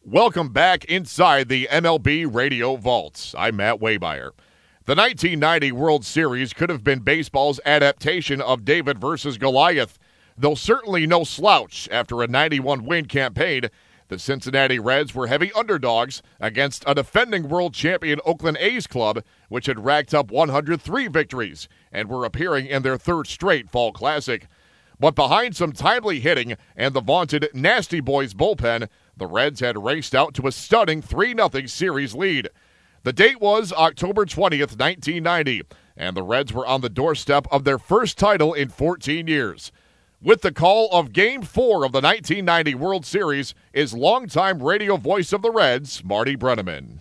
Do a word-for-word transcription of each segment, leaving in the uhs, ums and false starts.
Welcome back inside the M L B Radio Vaults. I'm Matt Waymeyer. The nineteen ninety World Series could have been baseball's adaptation of David versus Goliath, though certainly no slouch after a ninety-one win campaign. The Cincinnati Reds were heavy underdogs against a defending world champion Oakland A's club, which had racked up one hundred three victories and were appearing in their third straight fall classic. But behind some timely hitting and the vaunted Nasty Boys bullpen, the Reds had raced out to a stunning three nothing series lead. The date was October twentieth, nineteen ninety, and the Reds were on the doorstep of their first title in fourteen years. With the call of Game four of the nineteen ninety World Series is longtime radio voice of the Reds, Marty Brennaman.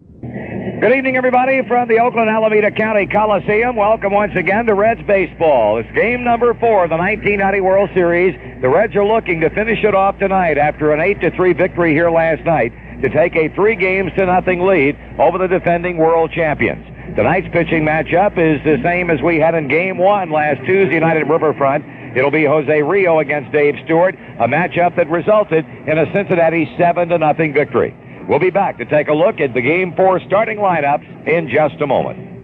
Good evening, everybody, from the Oakland Alameda County Coliseum. Welcome once again to Reds baseball. It's game number four of the nineteen ninety World Series. The Reds are looking to finish it off tonight after an eight to three victory here last night to take a three games to nothing lead over the defending world champions. Tonight's pitching matchup is the same as we had in game one last Tuesday night at Riverfront. It'll be Jose Rio against Dave Stewart, a matchup that resulted in a Cincinnati seven to nothing victory. We'll be back to take a look at the Game four starting lineups in just a moment.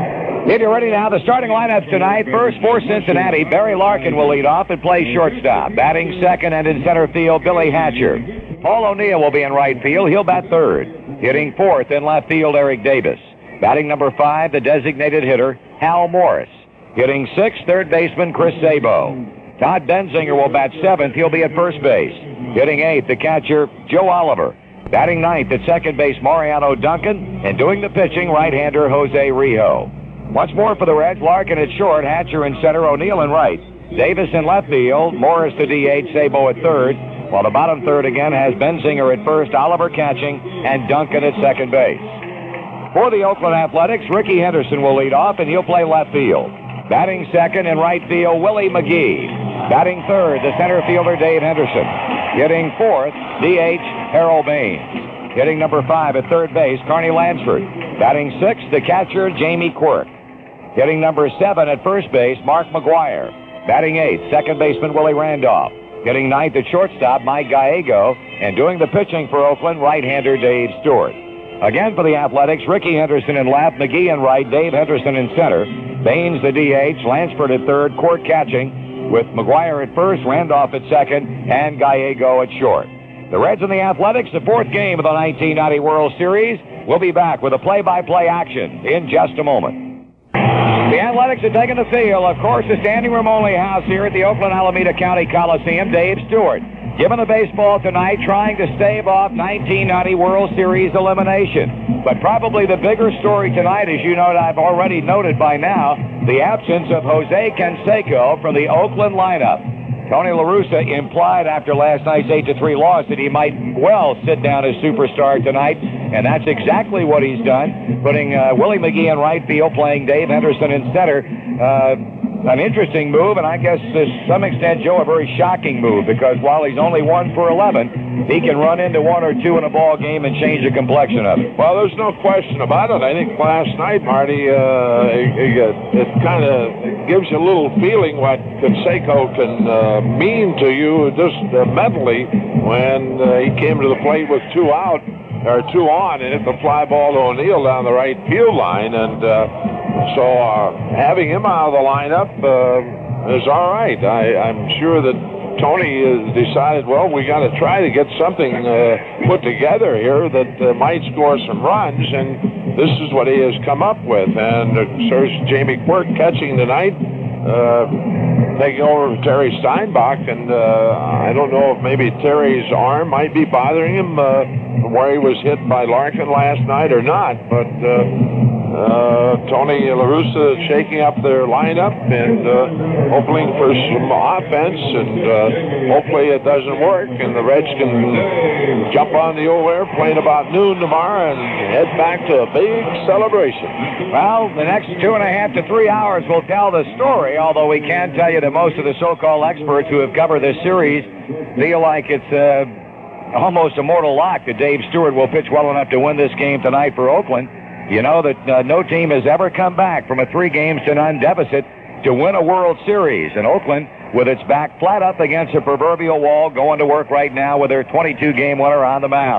If you're ready now, the starting lineups tonight. First for Cincinnati, Barry Larkin will lead off and play shortstop. Batting second and in center field, Billy Hatcher. Paul O'Neill will be in right field. He'll bat third. Hitting fourth in left field, Eric Davis. Batting number five, the designated hitter, Hal Morris. Hitting sixth, third baseman, Chris Sabo. Todd Benzinger will bat seventh. He'll be at first base. Hitting eighth, the catcher, Joe Oliver. Batting ninth at second base, Mariano Duncan. And doing the pitching, right-hander Jose Rio. Once more for the Reds, Larkin at short, Hatcher in center, O'Neill in right. Davis in left field, Morris the D H, Sabo at third. While the bottom third again has Benzinger at first, Oliver catching, and Duncan at second base. For the Oakland Athletics, Ricky Henderson will lead off, and he'll play left field. Batting second in right field, Willie McGee. Batting third, the center fielder, Dave Henderson. Hitting fourth, D H, Harold Baines. Hitting number five at third base, Carney Lansford. Batting sixth, the catcher, Jamie Quirk. Hitting number seven at first base, Mark McGuire. Batting eighth, second baseman, Willie Randolph. Hitting ninth at shortstop, Mike Gallego. And doing the pitching for Oakland, right-hander Dave Stewart. Again for the Athletics, Ricky Henderson in left, McGee in right, Dave Henderson in center. Baines the D H, Lansford at third, Quirk catching, with McGuire at first, Randolph at second, and Gallego at short. The Reds and the Athletics, the fourth game of the nineteen ninety World Series. We'll be back with a play-by-play action in just a moment. The Athletics are taking the field. Of course, the standing room only house here at the Oakland Alameda County Coliseum, Dave Stewart. Given the baseball tonight, trying to stave off nineteen ninety World Series elimination. But probably the bigger story tonight, as you know, I've already noted by now, the absence of Jose Canseco from the Oakland lineup. Tony La Russa implied after last night's eight to three loss that he might well sit down as superstar tonight, and that's exactly what he's done, putting uh, Willie McGee in right field, playing Dave Henderson in center. Uh, An interesting move, and I guess to some extent, Joe, a very shocking move, because while he's only one for eleven, he can run into one or two in a ball game and change the complexion of it. Well, there's no question about it. I think last night, Marty, uh, it, it kind of gives you a little feeling what Canseco can uh, mean to you just uh, mentally when uh, he came to the plate with two out, or two on, and hit the fly ball to O'Neill down the right field line, and uh, so uh, having him out of the lineup uh, is all right. I, I'm sure that Tony has decided, well, we got to try to get something uh, put together here that uh, might score some runs, and this is what he has come up with. And uh, there's Jamie Quirk catching tonight, uh, taking over from Terry Steinbach, and uh, I don't know if maybe Terry's arm might be bothering him uh, from where he was hit by Larkin last night or not, but uh, Uh, Tony La Russa shaking up their lineup and uh, hoping for some offense, and uh, hopefully it doesn't work, and the Reds can jump on the old airplane about noon tomorrow and head back to a big celebration. Well, the next two and a half to three hours will tell the story, although we can tell you that most of the so-called experts who have covered this series feel like it's uh, almost a mortal lock that Dave Stewart will pitch well enough to win this game tonight for Oakland. You know that uh, no team has ever come back from a three games to none deficit to win a World Series. And Oakland, with its back flat up against a proverbial wall, going to work right now with their twenty-two game winner on the mound.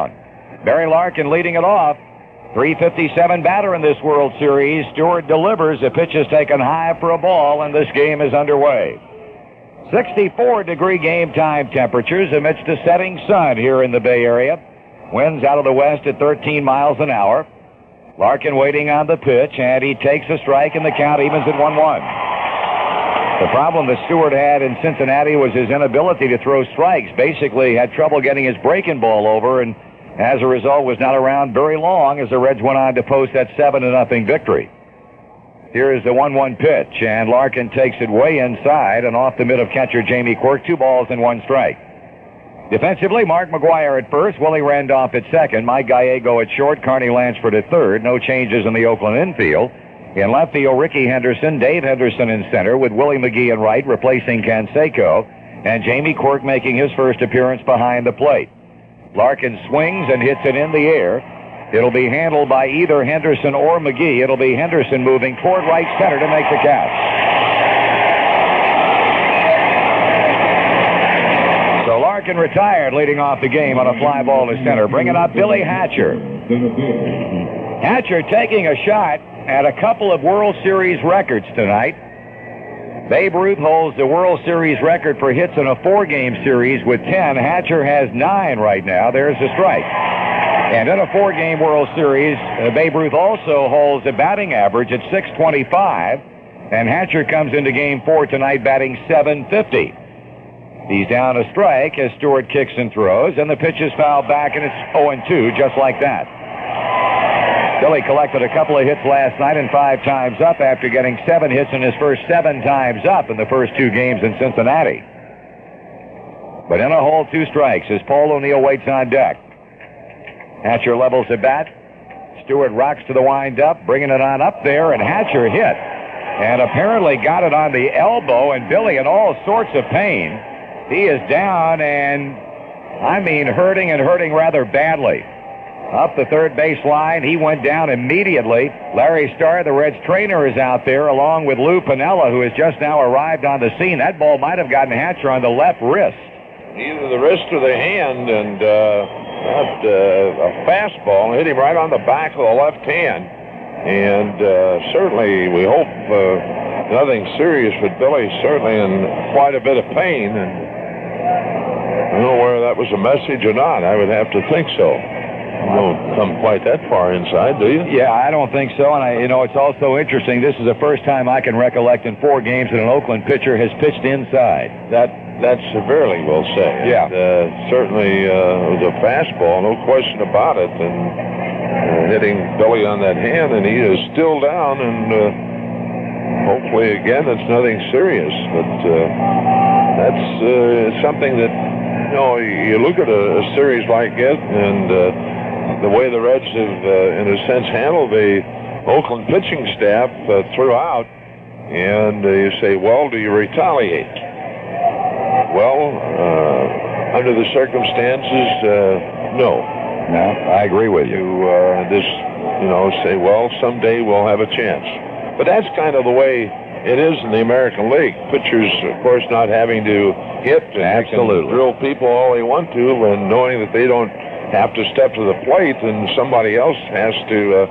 Barry Larkin leading it off. three fifty-seven batter in this World Series. Stewart delivers. The pitch is taken high for a ball, and this game is underway. sixty-four degree game time temperatures amidst a setting sun here in the Bay Area. Winds out of the west at thirteen miles an hour. Larkin waiting on the pitch, and he takes a strike, and the count evens at one one. The problem that Stewart had in Cincinnati was his inability to throw strikes. Basically had trouble getting his breaking ball over, and as a result was not around very long as the Reds went on to post that seven to nothing victory. Here is the one one pitch, and Larkin takes it way inside and off the mid of catcher Jamie Quirk. Two balls and one strike. Defensively, Mark McGuire at first, Willie Randolph at second, Mike Gallego at short, Carney Lansford at third. No changes in the Oakland infield. In left field, Ricky Henderson, Dave Henderson in center, with Willie McGee in right, replacing Canseco, and Jamie Quirk making his first appearance behind the plate. Larkin swings and hits it in the air. It'll be handled by either Henderson or McGee. It'll be Henderson moving toward right center to make the catch. So Larkin retired, leading off the game on a fly ball to center. Bringing up Billy Hatcher. Hatcher taking a shot at a couple of World Series records tonight. Babe Ruth holds the World Series record for hits in a four-game series with ten. Hatcher has nine right now. There's the strike. And in a four-game World Series, uh, Babe Ruth also holds a batting average at six twenty-five, and Hatcher comes into Game four tonight batting seven fifty. He's down a strike as Stewart kicks and throws, and the pitch is fouled back, and it's oh and two, just like that. Billy collected a couple of hits last night and five times up after getting seven hits in his first seven times up in the first two games in Cincinnati. But in a hole, two strikes as Paul O'Neill waits on deck. Hatcher levels the bat. Stewart rocks to the windup, bringing it on up there, and Hatcher hit. And apparently got it on the elbow, and Billy in all sorts of pain. He is down and, I mean, hurting and hurting rather badly. Up the third base line, he went down immediately. Larry Starr, the Reds trainer, is out there, along with Lou Piniella, who has just now arrived on the scene. That ball might have gotten Hatcher on the left wrist. Either the wrist or the hand, and uh, that, uh, a fastball hit him right on the back of the left hand. And uh, certainly, we hope uh, nothing serious, but Billy's certainly in quite a bit of pain. And I don't know whether that was a message or not. I would have to think so. You don't come quite that far inside, do you? Yeah, I don't think so. And, I, you know, it's also interesting. This is the first time I can recollect in four games that an Oakland pitcher has pitched inside. That That's severely, we'll say. Yeah. And, uh, certainly uh, it was a fastball, no question about it. And uh, hitting Billy on that hand, and he is still down. And uh, hopefully, again, it's nothing serious. But uh, that's uh, something that, you know, you look at a, a series like it, and uh, the way the Reds have, uh, in a sense, handled the Oakland pitching staff uh, throughout, and uh, you say, well, do you retaliate? Well, uh, under the circumstances, uh, no. No, I agree with you. You uh, just, you know, say, well, someday we'll have a chance. But that's kind of the way it is in the American League. Pitchers, of course, not having to hit and Absolutely. drill people all they want to, and knowing that they don't have to step to the plate, and somebody else has to uh,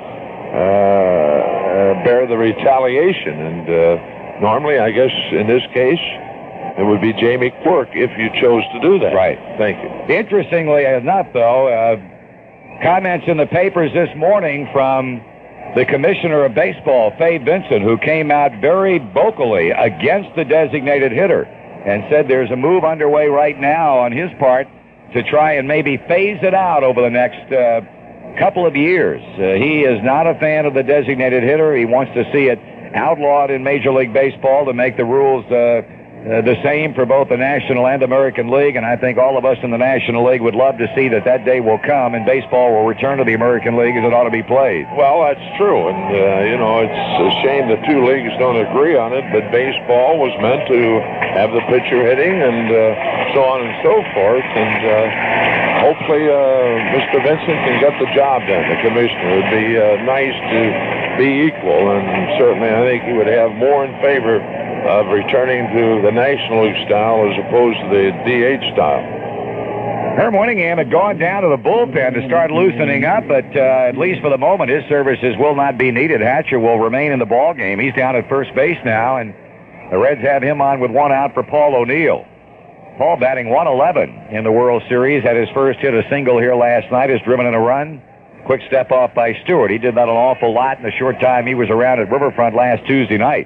uh, bear the retaliation. And uh, normally, I guess, in this case, it would be Jamie Quirk if you chose to do that. Right. Thank you. Interestingly enough, though, uh, comments in the papers this morning from the commissioner of baseball, Fay Vincent, who came out very vocally against the designated hitter and said there's a move underway right now on his part to try and maybe phase it out over the next uh, couple of years. Uh, he is not a fan of the designated hitter. He wants to see it outlawed in Major League Baseball to make the rules uh, Uh, the same for both the National and American League, and I think all of us in the National League would love to see that that day will come and baseball will return to the American League as it ought to be played. Well, that's true, and, uh, you know, it's a shame the two leagues don't agree on it, but baseball was meant to have the pitcher hitting and uh, so on and so forth, and uh, hopefully uh, Mister Vincent can get the job done, the commissioner. It would be uh, nice to be equal, and certainly I think he would have more in favor of returning to the National League style as opposed to the D H style. Herm Winningham had gone down to the bullpen to start loosening up, but uh, at least for the moment, his services will not be needed. Hatcher will remain in the ball game. He's down at first base now, and the Reds have him on with one out for Paul O'Neill. Paul batting one eleven in the World Series, had his first hit a single here last night, has driven in a run. Quick step off by Stewart. He did that an awful lot in the short time he was around at Riverfront last Tuesday night.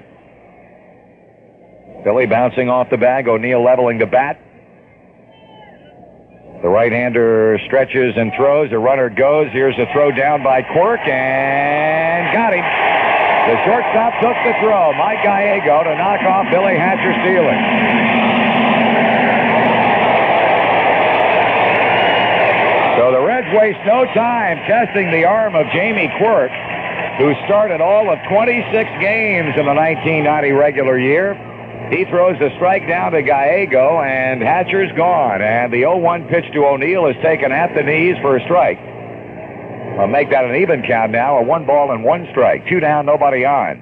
Billy bouncing off the bag, O'Neill leveling the bat. The right-hander stretches and throws. The runner goes. Here's a throw down by Quirk, and got him. The shortstop took the throw. Mike Gallego to knock off Billy Hatcher stealing. So the Reds waste no time testing the arm of Jamie Quirk, who started all of twenty-six games in the nineteen ninety regular year. He throws a strike down to Gallego, and Hatcher's gone. And the oh one pitch to O'Neill is taken at the knees for a strike. I'll make that an even count now, a one ball and one strike. Two down, nobody on.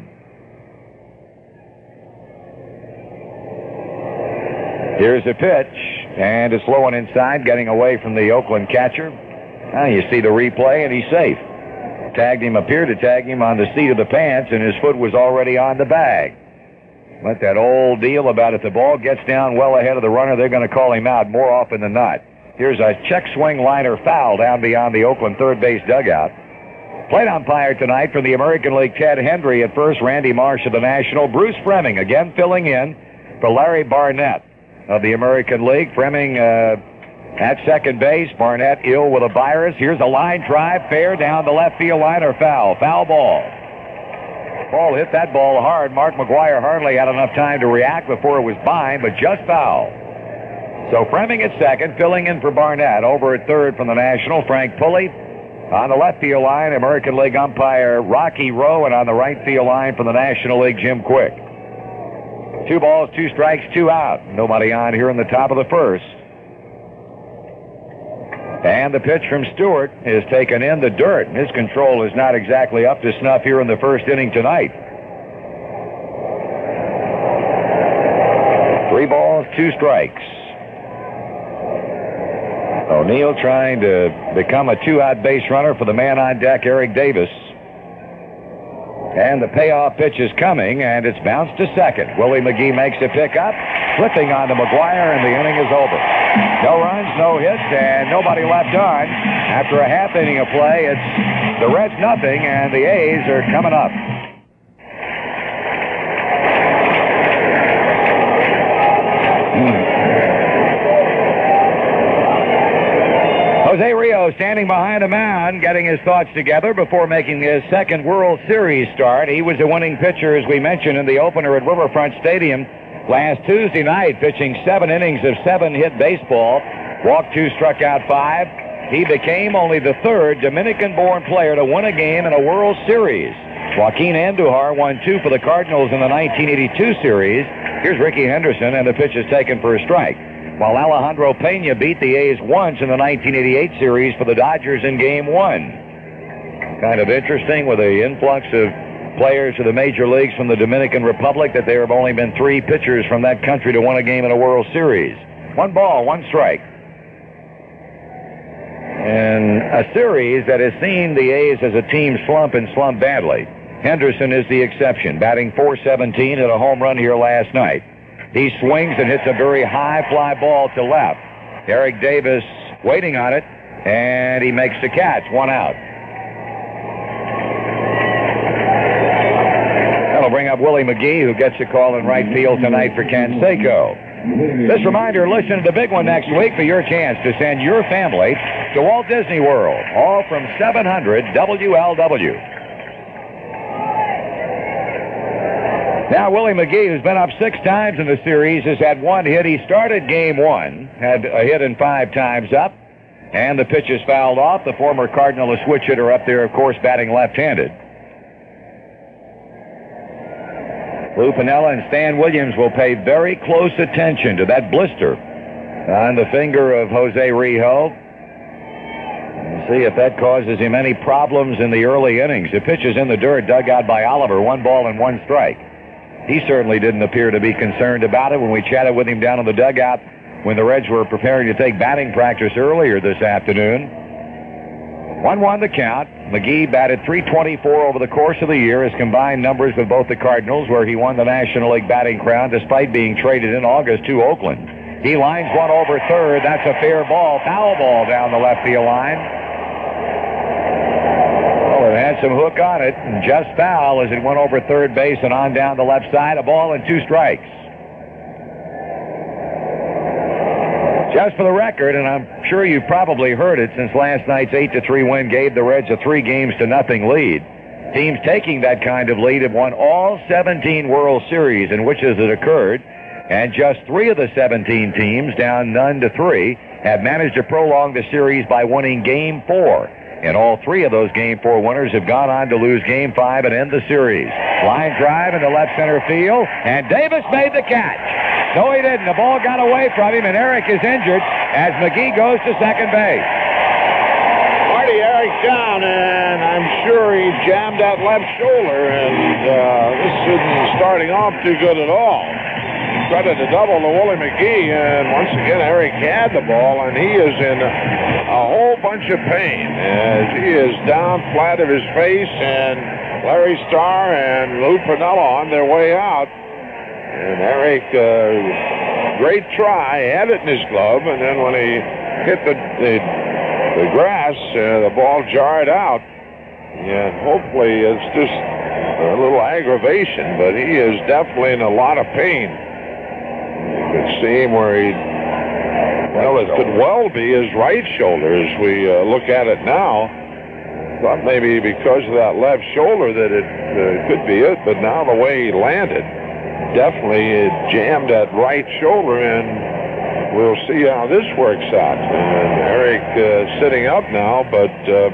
Here's a pitch, and it's low and inside, getting away from the Oakland catcher. Now you see the replay, and he's safe. Tagged him, appeared to tag him on the seat of the pants, and his foot was already on the bag. But that old deal about if the ball gets down well ahead of the runner, they're going to call him out more often than not. Here's a check swing liner foul down beyond the Oakland third base dugout. Plate umpire tonight from the American League, Ted Hendry at first, Randy Marsh of the National, Bruce Fremming again filling in for Larry Barnett of the American League. Fremming uh, at second base, Barnett ill with a virus. Here's a line drive, fair down the left field liner, foul, foul ball. Paul hit that ball hard. Mark McGwire hardly had enough time to react before it was by, but just foul. So Fremming at second, filling in for Barnett. Over at third from the National, Frank Pulley. On the left field line, American League umpire Rocky Rowe, and on the right field line from the National League, Jim Quick. Two balls, two strikes, two out. Nobody on here in the top of the first. And the pitch from Stewart is taken in the dirt. His control is not exactly up to snuff here in the first inning tonight. Three balls, two strikes. O'Neill trying to become a two-out base runner for the man on deck, Eric Davis. And the payoff pitch is coming, and it's bounced to second. Willie McGee makes a pickup, flipping on to McGwire, and the inning is over. No runs, no hits, and nobody left on. After a half inning of play, it's the Reds nothing, and the A's are coming up. Jose Rios standing behind the mound, getting his thoughts together before making his second World Series start. He was a winning pitcher, as we mentioned, in the opener at Riverfront Stadium last Tuesday night, pitching seven innings of seven-hit baseball. Walked two, struck out five. He became only the third Dominican-born player to win a game in a World Series. Joaquin Andujar won two for the Cardinals in the nineteen eighty-two series. Here's Ricky Henderson, and the pitch is taken for a strike. While Alejandro Pena beat the A's once in the nineteen eighty-eight series for the Dodgers in Game one. Kind of interesting with the influx of players to the major leagues from the Dominican Republic that there have only been three pitchers from that country to win a game in a World Series. One ball, one strike. And a series that has seen the A's as a team slump and slump badly. Henderson is the exception, batting four seventeen at a home run here last night. He swings and hits a very high fly ball to left. Eric Davis waiting on it, and he makes the catch. One out. That'll bring up Willie McGee, who gets a call in right field tonight for Canseco. This reminder, listen to the big one next week for your chance to send your family to Walt Disney World, all from seven hundred W L W. Now, Willie McGee, who's been up six times in the series, has had one hit. He started game one, had a hit in five times up, and the pitch is fouled off. The former Cardinal, a switch hitter up there, of course, batting left-handed. Lou Piniella and Stan Williams will pay very close attention to that blister on the finger of Jose Rijo. And see if that causes him any problems in the early innings. The pitch is in the dirt, dug out by Oliver. One ball and one strike. He certainly didn't appear to be concerned about it when we chatted with him down in the dugout when the Reds were preparing to take batting practice earlier this afternoon. one one the count. McGee batted three twenty-four over the course of the year, his combined numbers with both the Cardinals, where he won the National League batting crown despite being traded in August to Oakland. He lines one over third. That's a fair ball. Foul ball down the left field line. Well, it had some hook on it, and just foul as it went over third base and on down the left side. A ball and two strikes. Just for the record, and I'm sure you've probably heard it since last night's eight to three win gave the Reds a three games to nothing lead. Teams taking that kind of lead have won all seventeen World Series in which has it occurred, and just three of the seventeen teams, down none to three, have managed to prolong the series by winning Game four. And all three of those Game four winners have gone on to lose Game five and end the series. Line drive into left center field, and Davis made the catch. No, he didn't. The ball got away from him, and Eric is injured as McGee goes to second base. Marty, Eric down, and I'm sure he jammed that left shoulder, and uh, this isn't starting off too good at all. Credit to double to Willie McGee, and once again, Eric had the ball, and he is in a, a whole bunch of pain as he is down flat of his face, and Larry Starr and Lou Piniella on their way out. And Eric, uh, great try, had it in his glove, and then when he hit the the, the grass, uh, the ball jarred out. And hopefully it's just a little aggravation, but he is definitely in a lot of pain. You could see him where he, well, it could well be his right shoulder as we uh, look at it now. Thought maybe because of that left shoulder that it uh, could be it, but now the way he landed, definitely it jammed that right shoulder, and we'll see how this works out. And Eric uh, sitting up now, but uh,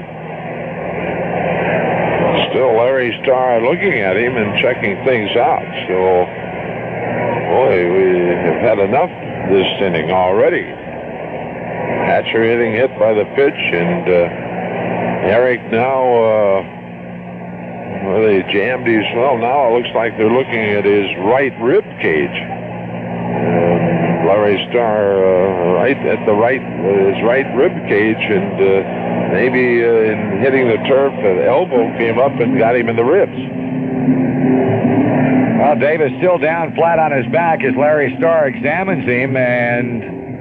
still Larry Starr looking at him and checking things out. So, boy, we have had enough this inning already. Hatcher hitting hit by the pitch, and uh, Eric now... Uh, Well, they jammed his, well, now it looks like they're looking at his right rib cage. And Larry Starr, uh, right at the right, uh, his right rib cage, and uh, maybe uh, in hitting the turf, an elbow came up and got him in the ribs. Well, Davis still down flat on his back as Larry Starr examines him, and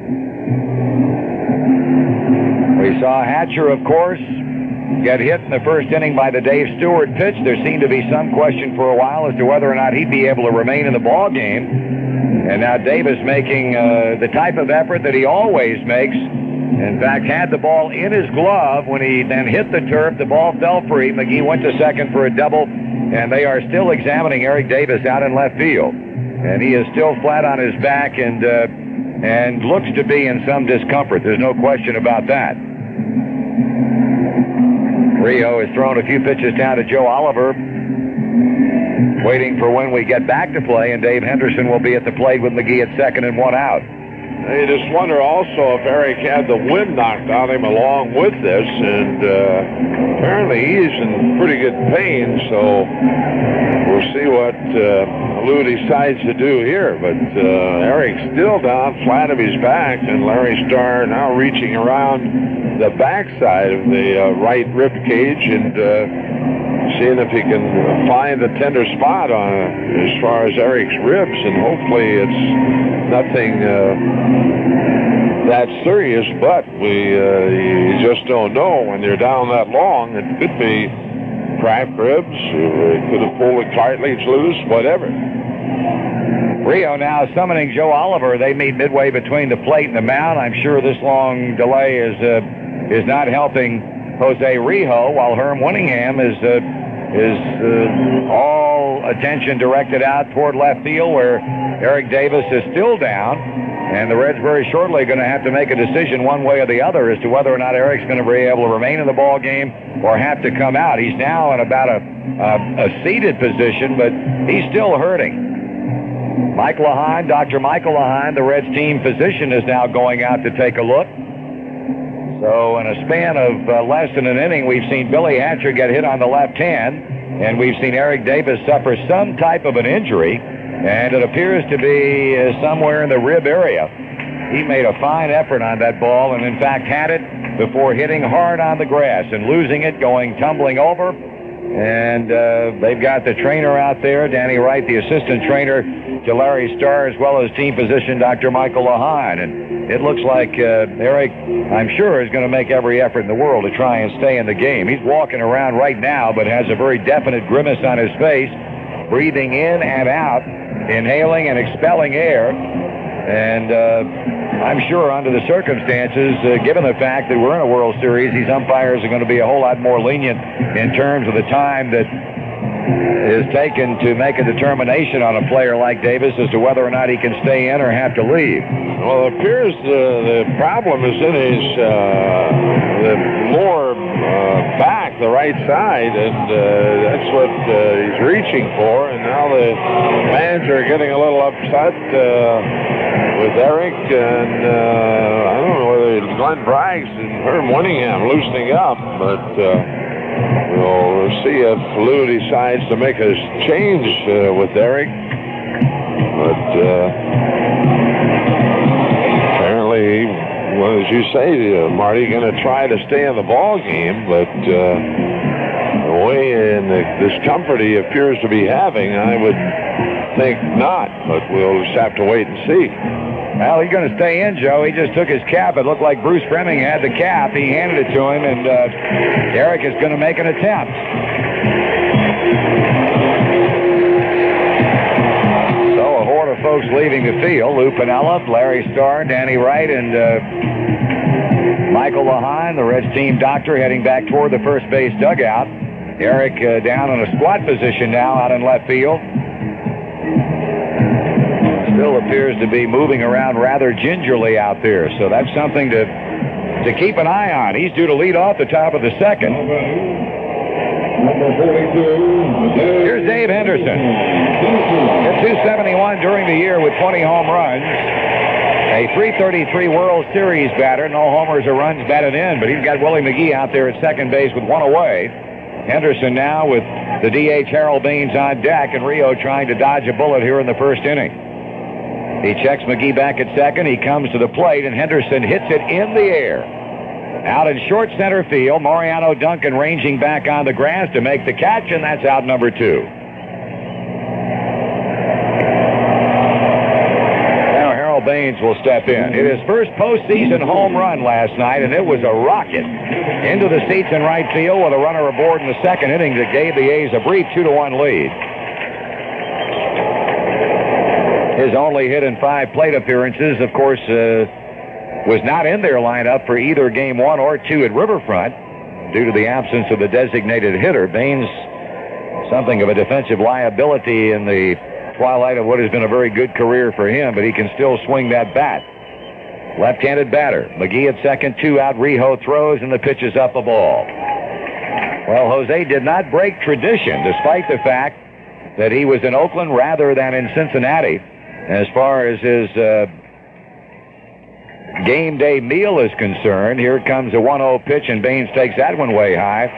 we saw Hatcher, of course, get hit in the first inning by the Dave Stewart pitch. There seemed to be some question for a while as to whether or not he'd be able to remain in the ball game. And now Davis making uh, the type of effort that he always makes. In fact, had the ball in his glove when he then hit the turf. The ball fell free. McGee went to second for a double, and they are still examining Eric Davis out in left field. And he is still flat on his back and uh, and looks to be in some discomfort. There's no question about that. Rio has thrown a few pitches down to Joe Oliver, waiting for when we get back to play, and Dave Henderson will be at the plate with McGee at second and one out. You just wonder also if Eric had the wind knocked out of him along with this, and uh, apparently he's in pretty good pain, so we'll see what uh, Lou decides to do here. But uh, Eric's still down flat of his back, and Larry Starr now reaching around the backside of the uh, right rib cage and uh, seeing if he can find a tender spot on as far as Eric's ribs, and hopefully it's nothing uh, that serious, but we uh, you just don't know when you're down that long. It could be cracked ribs, or it could have pulled a cartilage loose, whatever. Rio now summoning Joe Oliver. They meet midway between the plate and the mound. I'm sure this long delay is uh, is not helping Jose Rijo, while Herm Winningham is uh, is uh, all attention directed out toward left field, where Eric Davis is still down, and the Reds very shortly are going to have to make a decision one way or the other as to whether or not Eric's going to be able to remain in the ball game or have to come out. He's now in about a, a, a seated position, but he's still hurting. Mike Lehine, Doctor Michael Lehine, the Reds team physician, is now going out to take a look. So in a span of uh, less than an inning, we've seen Billy Hatcher get hit on the left hand, and we've seen Eric Davis suffer some type of an injury, and it appears to be uh, somewhere in the rib area. he made a fine effort on that ball and, in fact, had it before hitting hard on the grass and losing it, going tumbling over. And uh, they've got the trainer out there, Danny Wright, the assistant trainer to Larry Starr, as well as team physician Doctor Michael Lehine. And it looks like uh, Eric, I'm sure, is going to make every effort in the world to try and stay in the game. He's walking around right now, but has a very definite grimace on his face, breathing in and out, inhaling and expelling air. And uh, I'm sure under the circumstances, uh, given the fact that we're in a World Series, these umpires are going to be a whole lot more lenient in terms of the time that is taken to make a determination on a player like Davis as to whether or not he can stay in or have to leave. Well, it appears the, the problem is in his uh, the lower uh, back, the right side, and uh, that's what uh, he's reaching for. And now the fans are getting a little upset uh, with Eric, and uh, I don't know whether it's Glenn Braggs and Herm Winningham loosening up, but uh, we'll see if Lou decides to make a change uh, with Eric. But uh, apparently, well, as you say, uh, Marty, going to try to stay in the ball game, but uh, the way and the discomfort he appears to be having, I would think not, but we'll just have to wait and see. Well, he's going to stay in, Joe. He just took his cap. It looked like Bruce Fremming had the cap. He handed it to him, and uh, Eric is going to make an attempt. So a horde of folks leaving the field. Lou Piniella, Larry Starr, Danny Wright, and uh, Michael Lehine, the Reds team doctor, heading back toward the first base dugout. Eric uh, down in a squat position now out in left field. Still appears to be moving around rather gingerly out there, so that's something to to keep an eye on. He's due to lead off the top of the second. Here's Dave Henderson. Hit two seventy-one during the year with twenty home runs. A three thirty-three World Series batter. No homers or runs batted in, but he's got Willie McGee out there at second base with one away. Henderson now with the D H Harold Baines on deck, and Rio trying to dodge a bullet here in the first inning. He checks McGee back at second. He comes to the plate, and Henderson hits it in the air. Out in short center field, Mariano Duncan ranging back on the grass to make the catch, and that's out number two. Now Harold Baines will step in. Hit his first postseason home run last night, and it was a rocket into the seats in right field with a runner aboard in the second inning that gave the A's a brief two to one lead. His only hit in five plate appearances, of course, uh, was not in their lineup for either game one or two at Riverfront due to the absence of the designated hitter. Baines, something of a defensive liability in the twilight of what has been a very good career for him, but he can still swing that bat. Left-handed batter. McGee at second, two out. Rijo throws, and the pitch is up a ball. Well, Jose did not break tradition, despite the fact that he was in Oakland rather than in Cincinnati. As far as his uh, game day meal is concerned, here comes a one oh pitch, and Baines takes that one way high.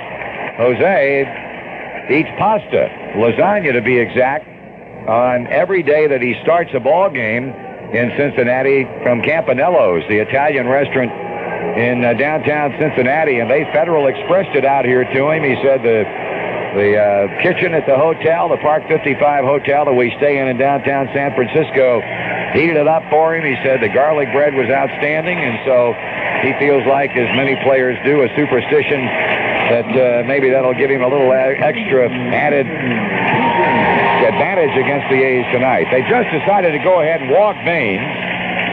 Jose eats pasta, lasagna to be exact, on every day that he starts a ball game in Cincinnati from Campanello's, the Italian restaurant in uh, downtown Cincinnati, and they Federal Expressed it out here to him. He said the The uh, kitchen at the hotel, the Park fifty-five hotel that we stay in in downtown San Francisco, heated it up for him. He said the garlic bread was outstanding, and so he feels like, as many players do, a superstition that uh, maybe that'll give him a little extra added advantage against the A's tonight. They just decided to go ahead and walk Baines.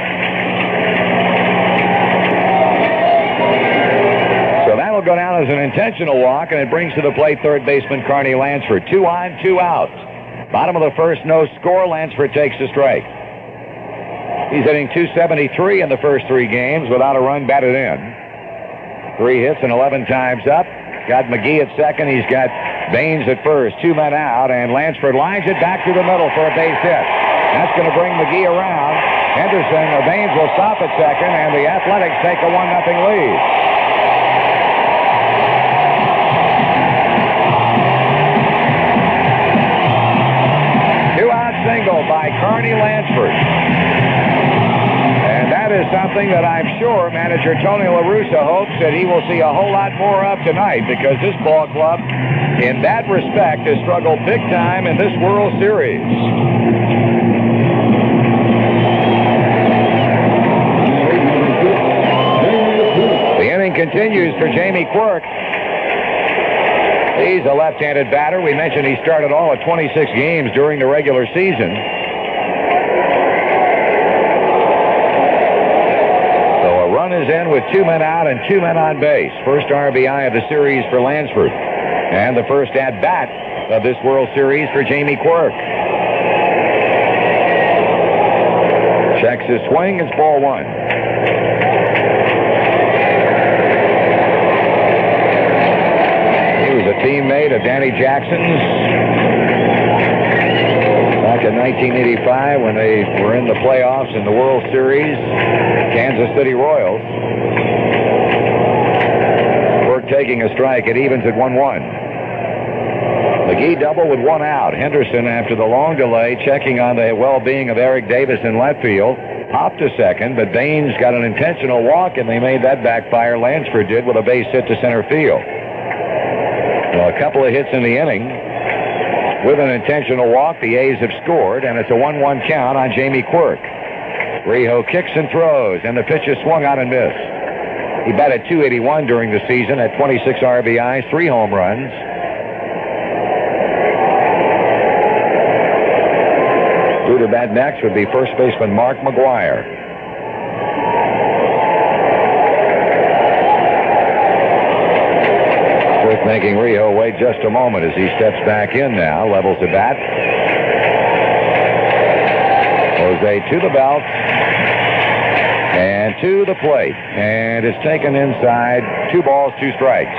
Will go down as an intentional walk, and it brings to the plate third baseman Carney Lansford. Two on, two out. Bottom of the first, no score. Lansford takes the strike. He's hitting two seventy-three in the first three games without a run batted in. Three hits and eleven times up. Got McGee at second. He's got Baines at first. Two men out, and Lansford lines it back through the middle for a base hit. That's going to bring McGee around. Henderson or Baines will stop at second, and the Athletics take a one nothing lead. Single by Carney Lansford. And that is something that I'm sure manager Tony La Russa hopes that he will see a whole lot more of tonight, because this ball club, in that respect, has struggled big time in this World Series. The inning continues for Jamie Quirk. He's a left-handed batter. We mentioned he started all of twenty-six games during the regular season. So a run is in with two men out and two men on base. First R B I of the series for Lansford. And the first at-bat of this World Series for Jamie Quirk. Checks his swing. It's ball one. A teammate of Danny Jackson's back in nineteen eighty-five when they were in the playoffs in the World Series, Kansas City Royals. Quirk taking a strike. It evens at one one. McGee double with one out. Henderson, after the long delay, checking on the well-being of Eric Davis in left field, hopped to second, but Baines got an intentional walk, and they made that backfire. Lansford did with a base hit to center field. Well, a couple of hits in the inning. With an intentional walk, the A's have scored, and it's a one one count on Jamie Quirk. Rijo kicks and throws, and the pitch is swung out and missed. He batted two eighty-one during the season at twenty-six R B Is, three home runs. Due to bat next would be first baseman Mark McGuire. Making Rijo wait just a moment as he steps back in now, levels the bat. Jose to the belt and to the plate, and it's taken inside. Two balls, two strikes.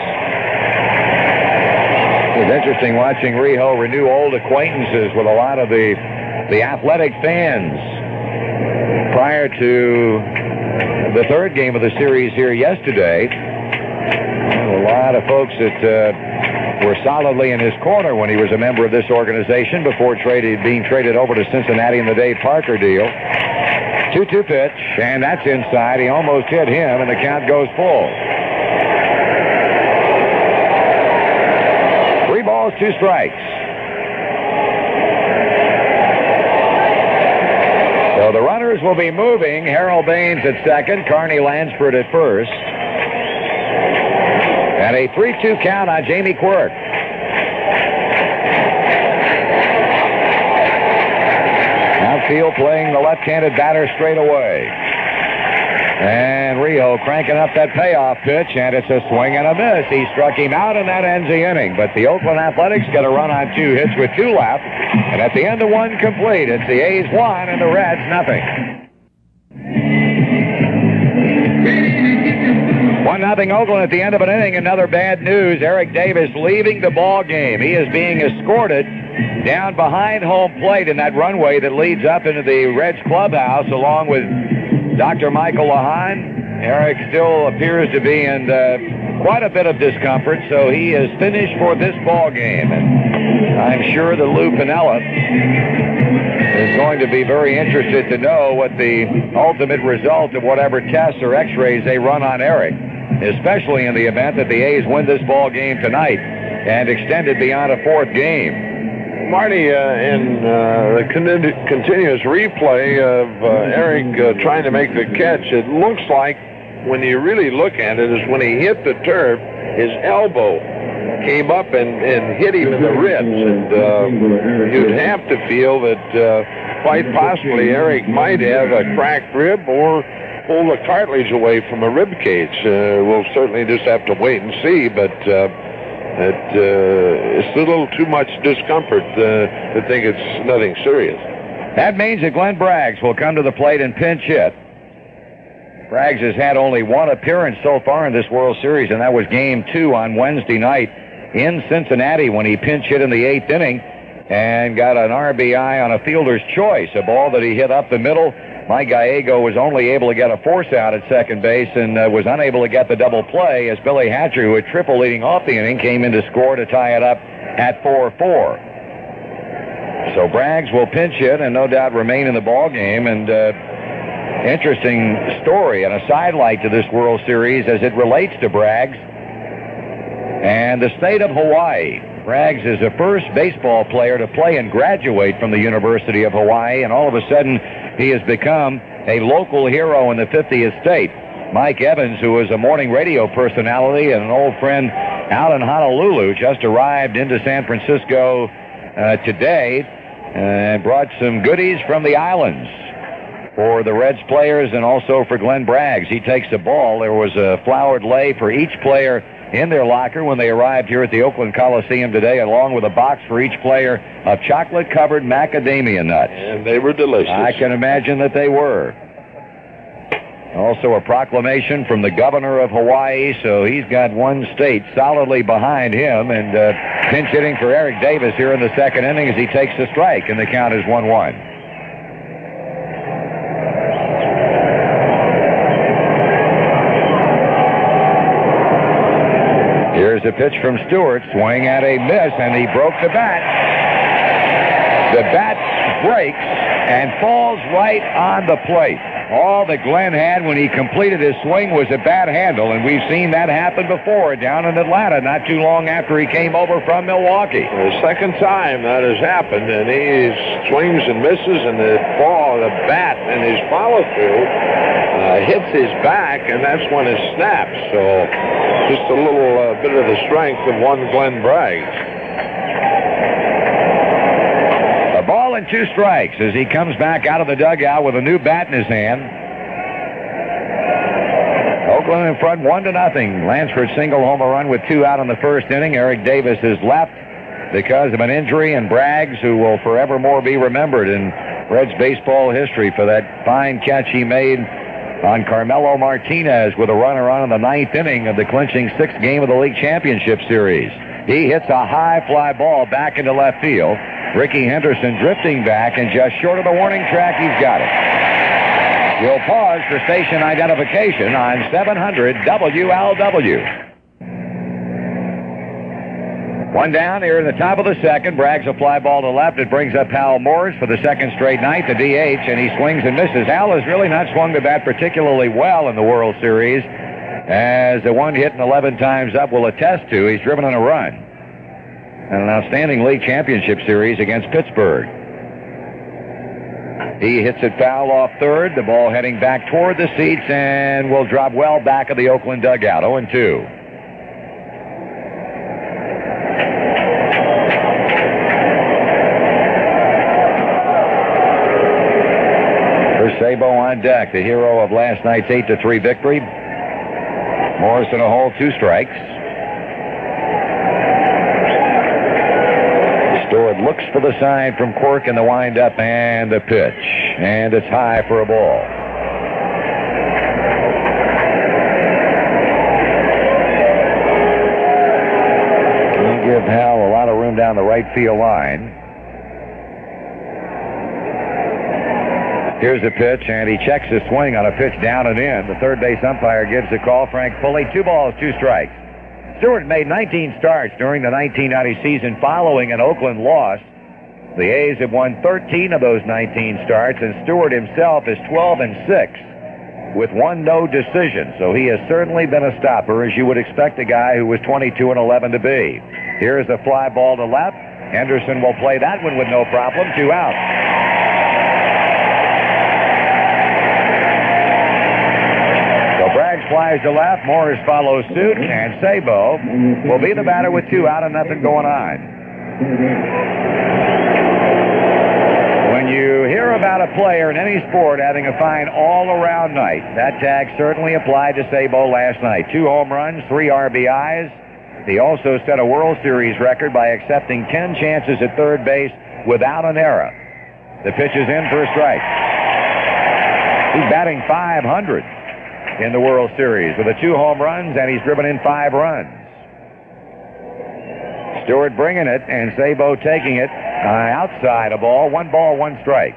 It was interesting watching Rijo renew old acquaintances with a lot of the the athletic fans prior to the third game of the series here yesterday. A lot of folks that uh, were solidly in his corner when he was a member of this organization before traded, being traded over to Cincinnati in the Dave Parker deal. two two pitch, and that's inside. He almost hit him, and the count goes full. Three balls, two strikes. So the runners will be moving. Harold Baines at second, Carney Lansford at first. And a three two count on Jamie Quirk. Outfield playing the left-handed batter straight away. And Rijo cranking up that payoff pitch, and it's a swing and a miss. He struck him out, and that ends the inning. But the Oakland Athletics get a run on two hits with two left. And at the end of one complete, it's the A's one and the Reds nothing. one nothing Oakland at the end of an inning. Another bad news. Eric Davis leaving the ball game. He is being escorted down behind home plate in that runway that leads up into the Reds clubhouse, along with Doctor Michael Lahan. Eric still appears to be in uh, quite a bit of discomfort, so he is finished for this ball game. And I'm sure that Lou Piniella is going to be very interested to know what the ultimate result of whatever tests or x-rays they run on Eric, especially in the event that the A's win this ball game tonight and extend it beyond a fourth game. Marty, uh, in uh, the con- continuous replay of uh, Eric uh, trying to make the catch, it looks like, when you really look at it, is when he hit the turf, his elbow came up and, and hit him in the ribs. And uh, you'd have to feel that uh, quite possibly Eric might have a cracked rib or pull the cartilage away from a rib cage. Uh, we'll certainly just have to wait and see, but uh, it, uh, it's a little too much discomfort uh, to think it's nothing serious. That means that Glenn Braggs will come to the plate and pinch hit. Braggs has had only one appearance so far in this World Series, and that was game two on Wednesday night in Cincinnati when he pinch hit in the eighth inning and got an R B I on a fielder's choice, a ball that he hit up the middle. Mike Gallego was only able to get a force out at second base and uh, was unable to get the double play as Billy Hatcher, who had triple leading off the inning, came in to score to tie it up at four four. So Braggs will pinch hit and no doubt remain in the ball game, and uh, interesting story and a sidelight to this World Series as it relates to Braggs and the state of Hawaii. Braggs is the first baseball player to play and graduate from the University of Hawaii, and all of a sudden he has become a local hero in the fiftieth state. Mike Evans, who is a morning radio personality and an old friend out in Honolulu, just arrived into San Francisco uh, today and brought some goodies from the islands for the Reds players and also for Glenn Braggs. He takes the ball. There was a flowered lei for each player in their locker when they arrived here at the Oakland Coliseum today, along with a box for each player of chocolate-covered macadamia nuts. And they were delicious. I can imagine that they were. Also a proclamation from the governor of Hawaii, so he's got one state solidly behind him, and uh, pinch hitting for Eric Davis here in the second inning as he takes the strike, and the count is one one. Here's a pitch from Stewart, swing at a miss, and he broke the bat. The bat breaks and falls right on the plate. All that Glenn had when he completed his swing was a bad handle, and we've seen that happen before down in Atlanta not too long after he came over from Milwaukee. The second time that has happened, and he swings and misses, and the ball, the bat, and his follow-through uh, hits his back, and that's when it snaps. So just a little uh, bit of the strength of one Glenn Braggs. Ball and two strikes as he comes back out of the dugout with a new bat in his hand. Oakland in front one to nothing. Lansford single home run with two out in the first inning. Eric Davis is left because of an injury, and Braggs, who will forevermore be remembered in Reds baseball history for that fine catch he made on Carmelo Martinez with a runner on in the ninth inning of the clinching sixth game of the league championship series. He hits a high fly ball back into left field. Ricky Henderson drifting back, and just short of the warning track, he's got it. We'll pause for station identification on seven hundred W L W. One down here in the top of the second. Braggs a fly ball to left. It brings up Hal Morris for the second straight night, the D H, and he swings and misses. Hal has really not swung the bat particularly well in the World Series, as the one hit eleven times up will attest to. He's driven in a run. And an outstanding league championship series against Pittsburgh. He hits it foul off third. The ball heading back toward the seats and will drop well back of the Oakland dugout. oh and two. For Sabo on deck, the hero of last night's eight to three victory. Morris in a hole, two strikes. Stewart looks for the sign from Quirk in the windup, and the pitch. And it's high for a ball. Can give Hal a lot of room down the right field line. Here's the pitch, and he checks his swing on a pitch down and in. The third base umpire gives the call. Frank Pulley, two balls, two strikes. Stewart made nineteen starts during the nineteen ninety season following an Oakland loss. The A's have won thirteen of those nineteen starts, and Stewart himself is twelve and six with one no decision. So he has certainly been a stopper, as you would expect a guy who was twenty-two and eleven to be. Here's the fly ball to left. Henderson will play that one with no problem. Two out. Braggs flies to left. Morris follows suit, and Sabo will be the batter with two out and nothing going on. When you hear about a player in any sport having a fine all-around night, that tag certainly applied to Sabo last night. Two home runs, three R B Is. He also set a World Series record by accepting ten chances at third base without an error. The pitch is in for a strike. He's batting five hundred. In the World Series with the two home runs, and he's driven in five runs. Stewart bringing it, and Sabo taking it uh, outside a ball. One ball, one strike.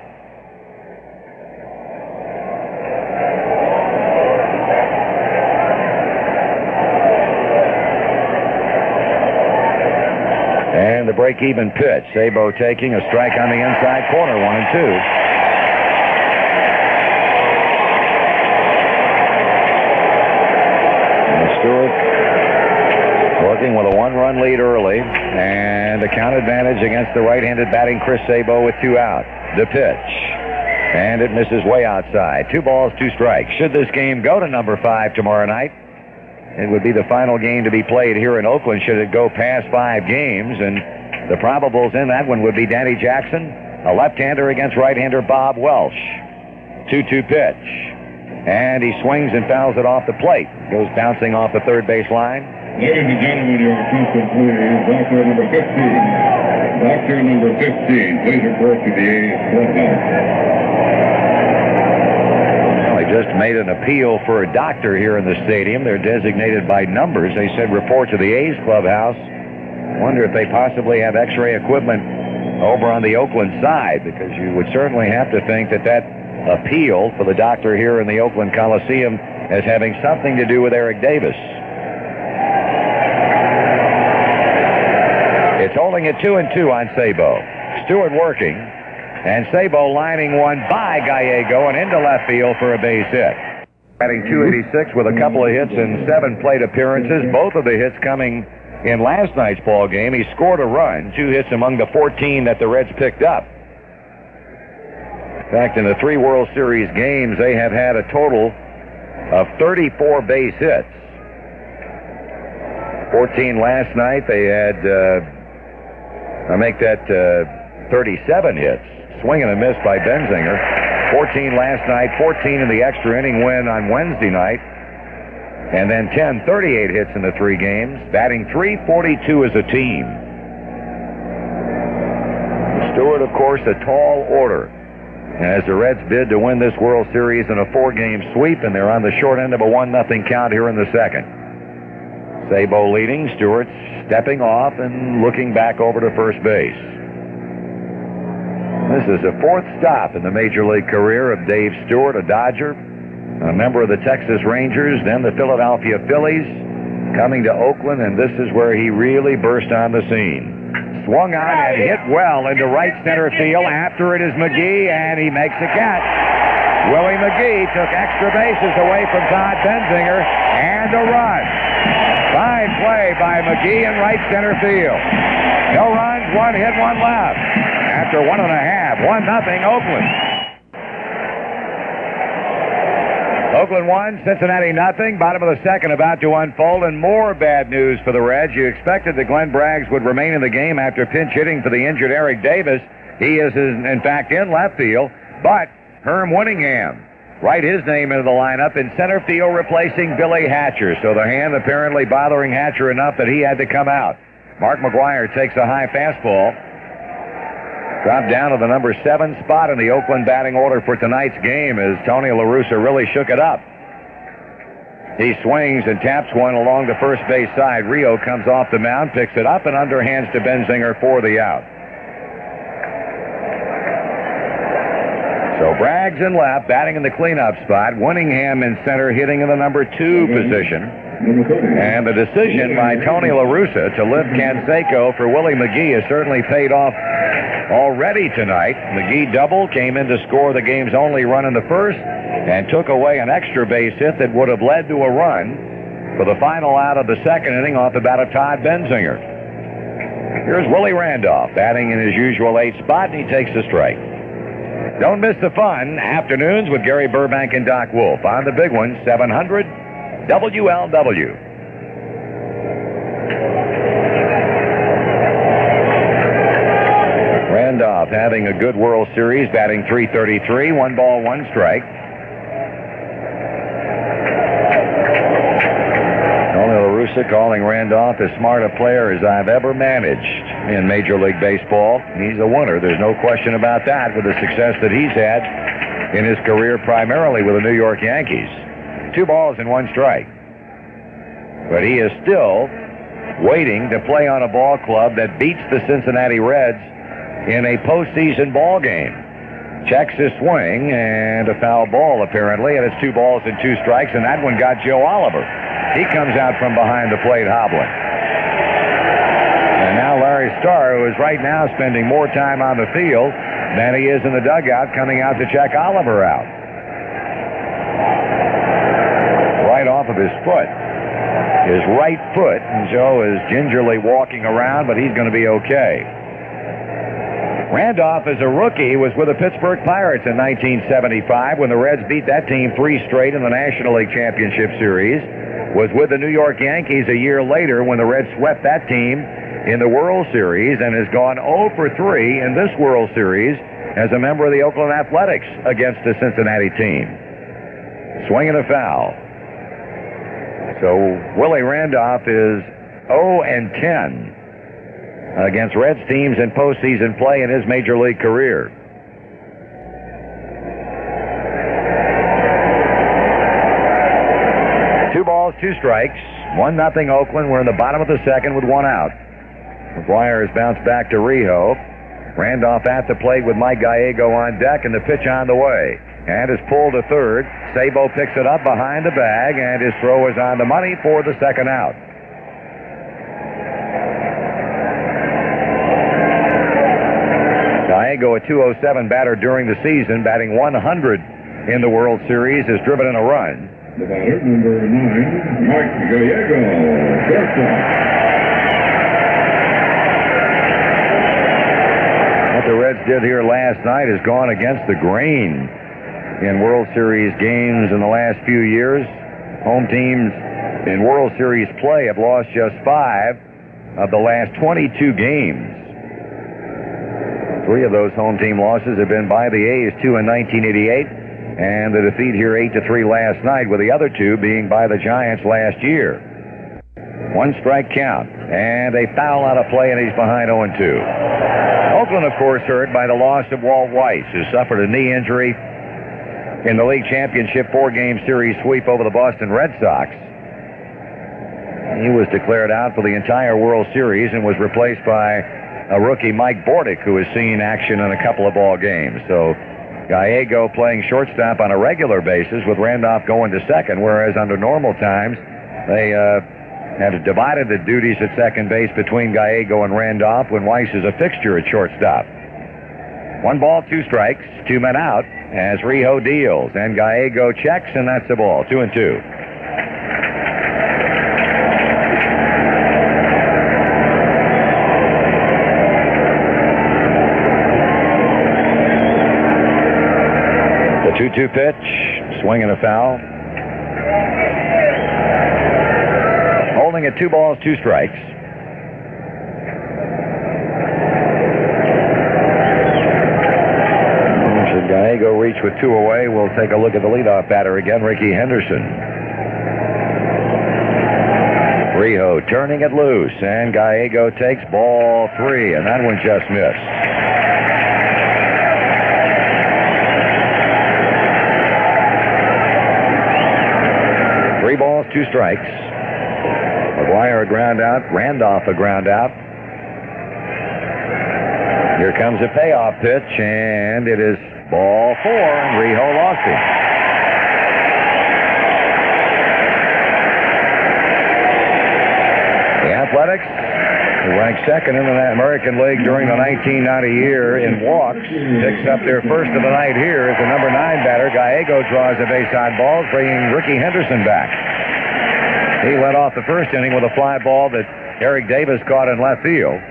And the break-even pitch. Sabo taking a strike on the inside corner, one and two. Stewart working with a one-run lead early, and a count advantage against the right-handed batting Chris Sabo with two out. The pitch, and it misses way outside. Two balls, two strikes. Should this game go to number five tomorrow night, it would be the final game to be played here in Oakland should it go past five games, and the probables in that one would be Danny Jackson, a left-hander against right-hander Bob Welch. two two pitch, and he swings and fouls it off the plate. Goes bouncing off the third base line. Ladies and gentlemen, your attention please. Doctor number fifteen. Doctor number fifteen. Please report to the A's clubhouse. Well, they just made an appeal for a doctor here in the stadium. They're designated by numbers. They said report to the A's clubhouse. Wonder if they possibly have X-ray equipment over on the Oakland side, because you would certainly have to think that that appeal for the doctor here in the Oakland Coliseum as having something to do with Eric Davis. It's holding at two and two on Sabo. Stewart working, and Sabo lining one by Gallego and into left field for a base hit. Batting two eighty-six with a couple of hits and seven plate appearances. Both of the hits coming in last night's ball game. He scored a run, two hits among the fourteen that the Reds picked up. In fact, in the three World Series games, they have had a total of thirty-four base hits. fourteen last night. They had, uh, I make that uh, thirty-seven hits. Swing and a miss by Benzinger. fourteen last night, fourteen in the extra inning win on Wednesday night. And then ten, thirty-eight hits in the three games. Batting three forty-two as a team. Stewart, of course, a tall order. As the Reds bid to win this World Series in a four-game sweep, and they're on the short end of a one nothing count here in the second. Sabo leading, Stewart stepping off and looking back over to first base. This is the fourth stop in the Major League career of Dave Stewart, a Dodger, a member of the Texas Rangers, then the Philadelphia Phillies, coming to Oakland, and this is where he really burst on the scene. Swung on and hit well into right center field. After it is McGee, and he makes the catch. Willie McGee took extra bases away from Todd Benzinger, and a run. Fine play by McGee in right center field. No runs, one hit, one left. After one and a half, one nothing Oakland. Oakland one, Cincinnati nothing. Bottom of the second about to unfold, and more bad news for the Reds. You expected that Glenn Braggs would remain in the game after pinch hitting for the injured Eric Davis. He is, in fact, in left field, but Herm Winningham, write his name into the lineup in center field, replacing Billy Hatcher. So the hand apparently bothering Hatcher enough that he had to come out. Mark McGwire takes a high fastball. Dropped down to the number seven spot in the Oakland batting order for tonight's game as Tony La Russa really shook it up. He swings and taps one along the first base side. Rio comes off the mound, picks it up, and underhands to Benzinger for the out. So Braggs in left, batting in the cleanup spot. Winningham in center, hitting in the number two position. And the decision by Tony La Russa to lift Canseco for Willie McGee has certainly paid off already tonight. McGee doubled, came in to score the game's only run in the first, and took away an extra base hit that would have led to a run for the final out of the second inning off the bat of Todd Benzinger. Here's Willie Randolph, batting in his usual eighth spot, and he takes the strike. Don't miss the fun. Afternoons with Gary Burbank and Doc Wolf on the big one, seven hundred W L W. Randolph having a good World Series, batting three thirty-three, one ball, one strike. Tony La Russa calling Randolph as smart a player as I've ever managed in Major League Baseball. He's a winner. There's no question about that with the success that he's had in his career, primarily with the New York Yankees. Two balls and one strike. But he is still waiting to play on a ball club that beats the Cincinnati Reds in a postseason ball game. Checks his swing, and a foul ball apparently, and it's two balls and two strikes, and that one got Joe Oliver. He comes out from behind the plate hobbling. And now Larry Starr, who is right now spending more time on the field than he is in the dugout, coming out to check Oliver out. Right off of his foot. his right foot. And Joe is gingerly walking around, but he's going to be okay. Randolph, as a rookie, was with the Pittsburgh Pirates in nineteen seventy-five when the Reds beat that team three straight in the National League Championship Series. Was with the New York Yankees a year later when the Reds swept that team in the World Series, and has gone oh for three in this World Series as a member of the Oakland Athletics against the Cincinnati team. Swing and a foul. So Willie Randolph is oh and ten against Reds teams in postseason play in his major league career. Two balls, two strikes. One nothing Oakland. We're in the bottom of the second with one out. McGuire has bounced back to Rijo. Randolph at the plate with Mike Gallego on deck, and the pitch on the way. And is pulled to third. Sabo picks it up behind the bag, and his throw is on the money for the second out. Gallego, a two oh seven batter during the season, batting one hundred in the World Series, has driven in a run. The batter, number nine, Mike Gallego, shortstop. What the Reds did here last night has gone against the grain in World Series games in the last few years. Home teams in World Series play have lost just five of the last twenty-two games. Three of those home team losses have been by the A's, two in nineteen eighty-eight, and the defeat here eight to three last night, with the other two being by the Giants last year. One strike count, and a foul out of play, and he's behind oh and two. Oakland, of course, hurt by the loss of Walt Weiss, who suffered a knee injury in the league championship four-game series sweep over the Boston Red Sox. He was declared out for the entire World Series and was replaced by a rookie, Mike Bordick, who has seen action in a couple of ball games. So Gallego playing shortstop on a regular basis with Randolph going to second, whereas under normal times they uh, had divided the duties at second base between Gallego and Randolph when Weiss is a fixture at shortstop. One ball, two strikes, two men out as Rijo deals, and Gallego checks, and that's the ball, two and two. The two two pitch, swing and a foul. Holding at two balls, two strikes. Should Gallego reach with two away, we'll take a look at the leadoff batter again, Ricky Henderson. Rijo turning it loose, and Gallego takes ball three, and that one just missed. Three balls, two strikes. McGuire a ground out, Randolph a ground out. Here comes a payoff pitch, and it is ball four, and Rijo lost it. The Athletics, who ranked second in the American League during the nineteen ninety year in walks, picks up their first of the night here as the number nine batter. Gallego draws a base on balls, bringing Ricky Henderson back. He led off the first inning with a fly ball that Eric Davis caught in left field.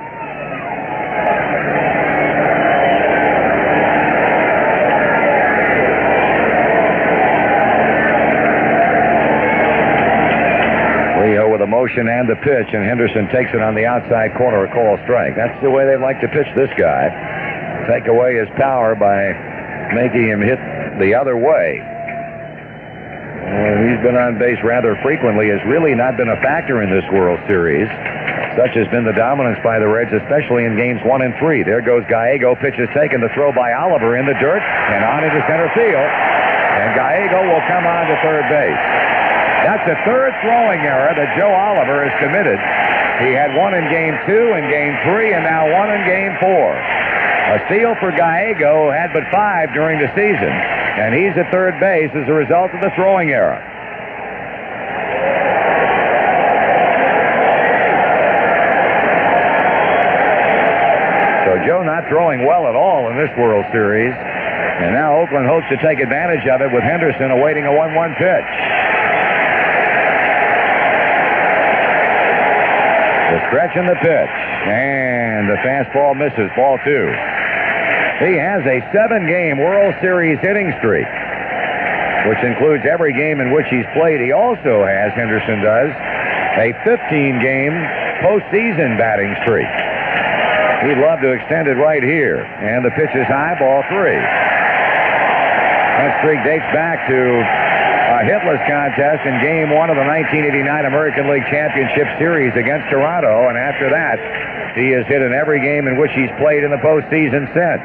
Rijo with a motion and the pitch, and Henderson takes it on the outside corner, a call strike. That's the way they'd like to pitch this guy. Take away his power by making him hit the other way. Uh, he's been on base rather frequently, has really not been a factor in this World Series. Such has been the dominance by the Reds, especially in games one and three. There goes Gallego. Pitch is taken, the throw by Oliver in the dirt and on into center field. And Gallego will come on to third base. That's the third throwing error that Joe Oliver has committed. He had one in game two and game three, and now one in game four. A steal for Gallego, had but five during the season. And he's at third base as a result of the throwing error. So Joe not throwing well at all in this World Series. And now Oakland hopes to take advantage of it with Henderson awaiting a one one pitch. The stretch and the pitch. And the fastball misses. Ball two. He has a seven-game World Series hitting streak, which includes every game in which he's played. He also has, Henderson does, a fifteen-game postseason batting streak. He'd love to extend it right here. And the pitch is high, ball three. That streak dates back to a hitless contest in Game one of the nineteen eighty-nine American League Championship Series against Toronto, and after that, he has hit in every game in which he's played in the postseason since.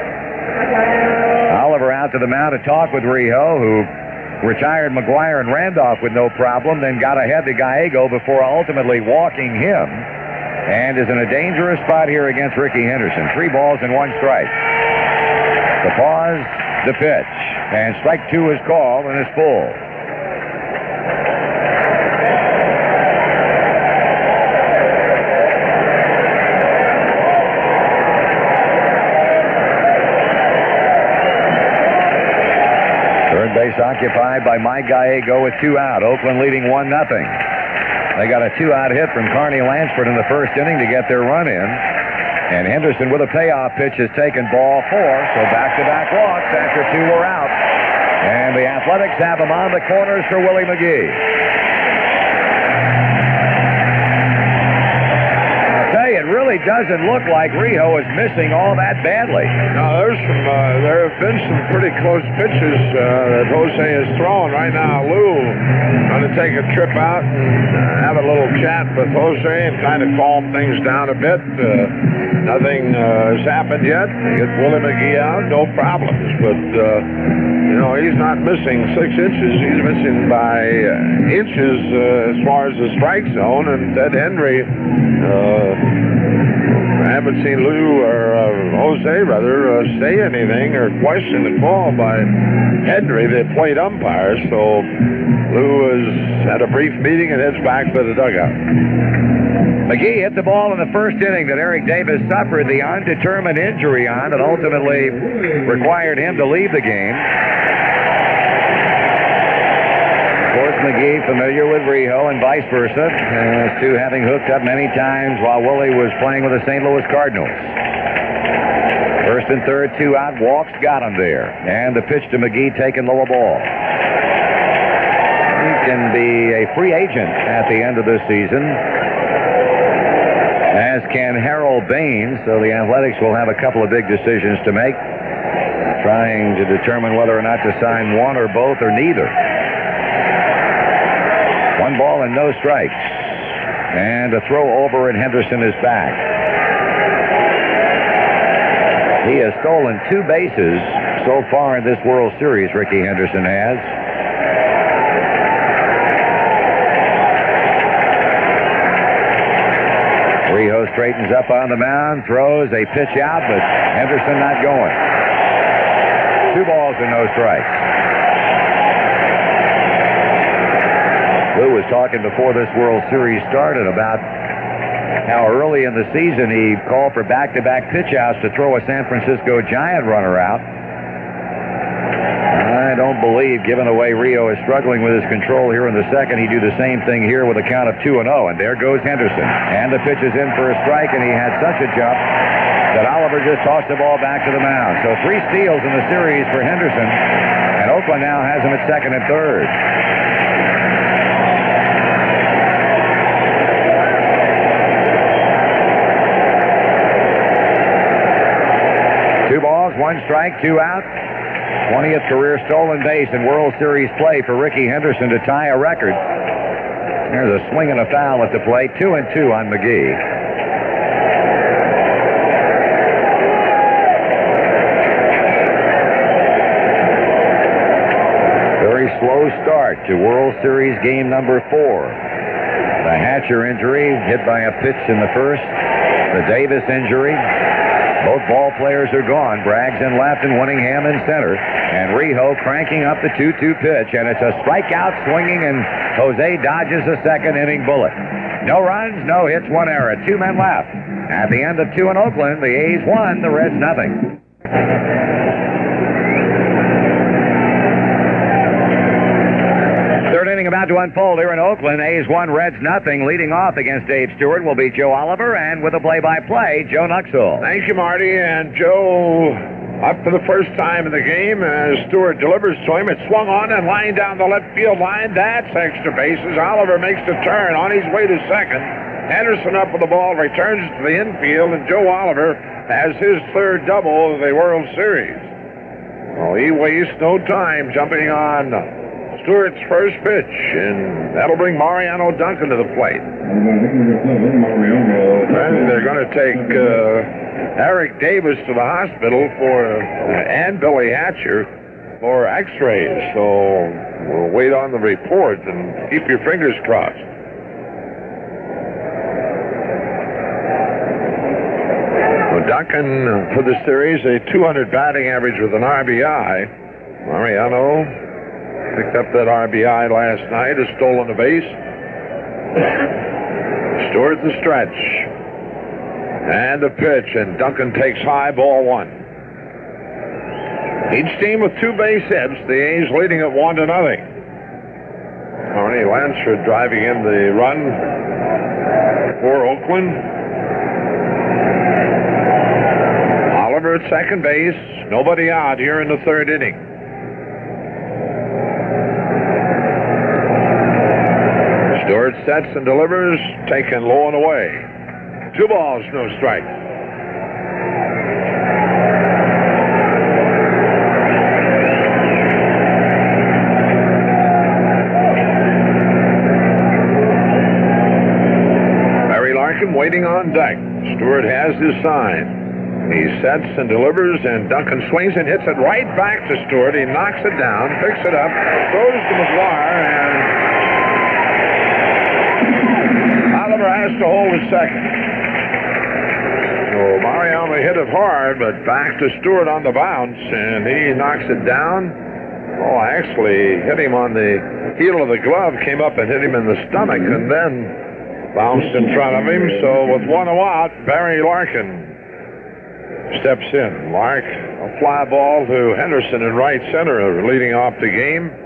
Oliver out to the mound to talk with Rijo, who retired McGuire and Randolph with no problem, then got ahead to Gallego before ultimately walking him, and is in a dangerous spot here against Rickey Henderson. Three balls and one strike. The pause, the pitch, and strike two is called and is full. Third base occupied by Mike Gallego with two out. Oakland leading one nothing. They got a two-out hit from Carney Lansford in the first inning to get their run in. And Henderson with a payoff pitch has taken ball four, so back-to-back walks after two were out. And the Athletics have him on the corners for Willie McGee. I'll tell you, it really doesn't look like Rijo is missing all that badly. No, there's some. Uh, there have been some pretty close pitches uh, that Jose is throwing right now. Lou going to take a trip out and uh, have a little chat with Jose and kind of calm things down a bit. Uh, nothing uh, has happened yet. Get Willie McGee out, no problems. But uh, you know, he's not missing six inches. He's missing by uh, inches uh, as far as the strike zone. And Ted Henry. Uh, I haven't seen Lou or uh, Jose, rather, uh, say anything or question the call by Henry, the plate umpire. So Lou has had a brief meeting and heads back to the dugout. McGee hit the ball in the first inning that Eric Davis suffered the undetermined injury on that ultimately required him to leave the game. Of course, McGee familiar with Rijo and vice versa, as to having hooked up many times while Willie was playing with the Saint Louis Cardinals. First and third, two out, walks got him there. And the pitch to McGee taken low ball. He can be a free agent at the end of this season, as can Harold Baines, so the Athletics will have a couple of big decisions to make, trying to determine whether or not to sign one or both or neither. One ball and no strikes. And a throw over and Henderson is back. He has stolen two bases so far in this World Series, Rickey Henderson has. Rijo straightens up on the mound, throws a pitch out, but Henderson not going. Two balls and no strikes. Lou was talking before this World Series started about how early in the season he called for back-to-back pitch-outs to throw a San Francisco Giant runner out. I don't believe, given the way Rijo is struggling with his control here in the second, he'd do the same thing here with a count of two and oh. And there goes Henderson. And the pitch is in for a strike, and he had such a jump that Oliver just tossed the ball back to the mound. So three steals in the series for Henderson, and Oakland now has him at second and third. Two balls, one strike, two out. twentieth career stolen base in World Series play for Rickey Henderson to tie a record. There's a swing and a foul at the plate. Two and two on McGee. Very slow start to World Series game number four. The Hatcher injury, hit by a pitch in the first. The Davis injury. Both ball players are gone. Braggs in left and Winningham in center. And Rijo cranking up the two two pitch. And it's a strikeout swinging, and Jose dodges a second inning bullet. No runs, no hits, one error. Two men left. At the end of two in Oakland, the A's won, the Reds nothing. Third inning about about to unfold here in Oakland. A's one, Reds nothing. Leading off against Dave Stewart will be Joe Oliver, and with a play-by-play, Joe Nuxhall. Thank you, Marty. And Joe, up for the first time in the game, as Stewart delivers to him. It's swung on and lined down the left field line. That's extra bases. Oliver makes the turn on his way to second. Henderson up with the ball, returns to the infield, and Joe Oliver has his third double of the World Series. Well, he wastes no time jumping on Stewart's first pitch, and that'll bring Mariano Duncan to the plate. And they're going to take uh, Eric Davis to the hospital for uh, and Billy Hatcher for x-rays. So we'll wait on the report and keep your fingers crossed. Well, Duncan for the series, a two hundred batting average with an R B I. Mariano picked up that R B I last night, has stolen a base. Stewart the stretch. And a pitch, and Duncan takes high, ball one. Each team with two base hits, the A's leading at one to nothing. Arnie Lansford driving in the run for Oakland. Oliver at second base, nobody out here in the third inning. Stewart sets and delivers, taken low and away. Two balls, no strike. Barry Larkin waiting on deck. Stewart has his sign. He sets and delivers, and Duncan swings and hits it right back to Stewart. He knocks it down, picks it up, throws to McGuire, and Oliver has to hold his second. So Mariano hit it hard, but back to Stewart on the bounce, and he knocks it down. Oh, actually hit him on the heel of the glove, came up and hit him in the stomach, and then bounced in front of him. So with one out, Barry Larkin steps in. Lark, a fly ball to Henderson in right center, leading off the game.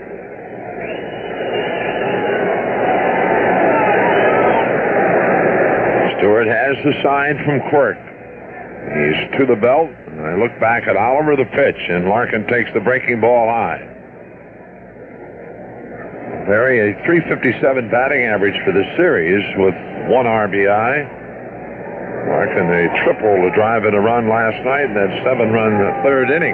Stewart has the sign from Quirk. He's to the belt. I look back at Oliver, the pitch, and Larkin takes the breaking ball high. Barry, a three fifty-seven batting average for the series with one R B I. Larkin a triple to drive in a run last night in that seven-run third inning.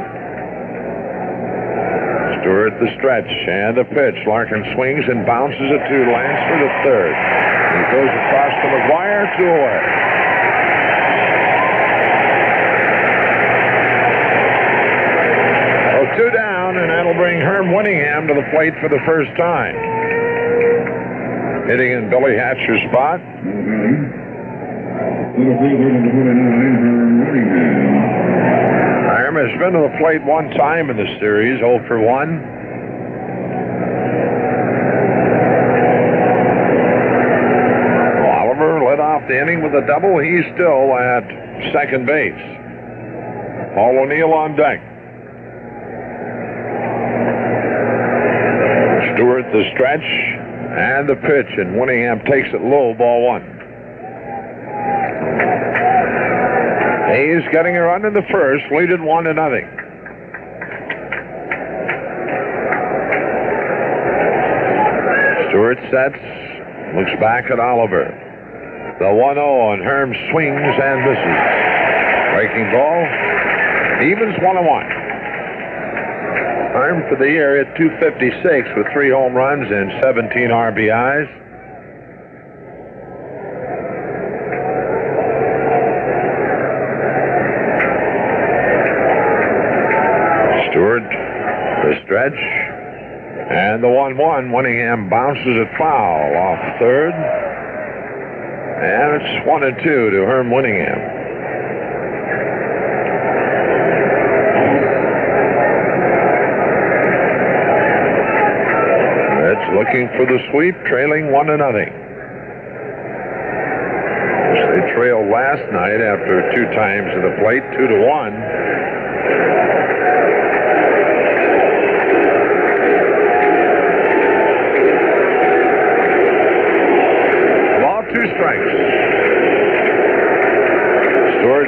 Stewart the stretch and a pitch. Larkin swings and bounces it to Lansford at third. He goes across to McGuire, two away. Well, two down, and that'll bring Herm Winningham to the plate for the first time. Hitting in Billy Hatcher's spot. Herm has been to the plate one time in the series, oh for one. Led off the inning with a double. He's still at second base. Paul O'Neill on deck. Stewart the stretch and the pitch, and Winningham takes it low, ball one. Hayes getting a run in the first, lead it one to nothing. Stewart sets, looks back at Oliver. The one oh, and Herm swings and misses. Breaking ball. Evens one and one. Herm for the year at two fifty-six with three home runs and seventeen R B Is. Stewart, the stretch, and the one one. Winningham bounces it foul off third. And it's one and two to Herm Winningham. Reds looking for the sweep, trailing one to nothing. They trailed last night after two times at the plate, two to one.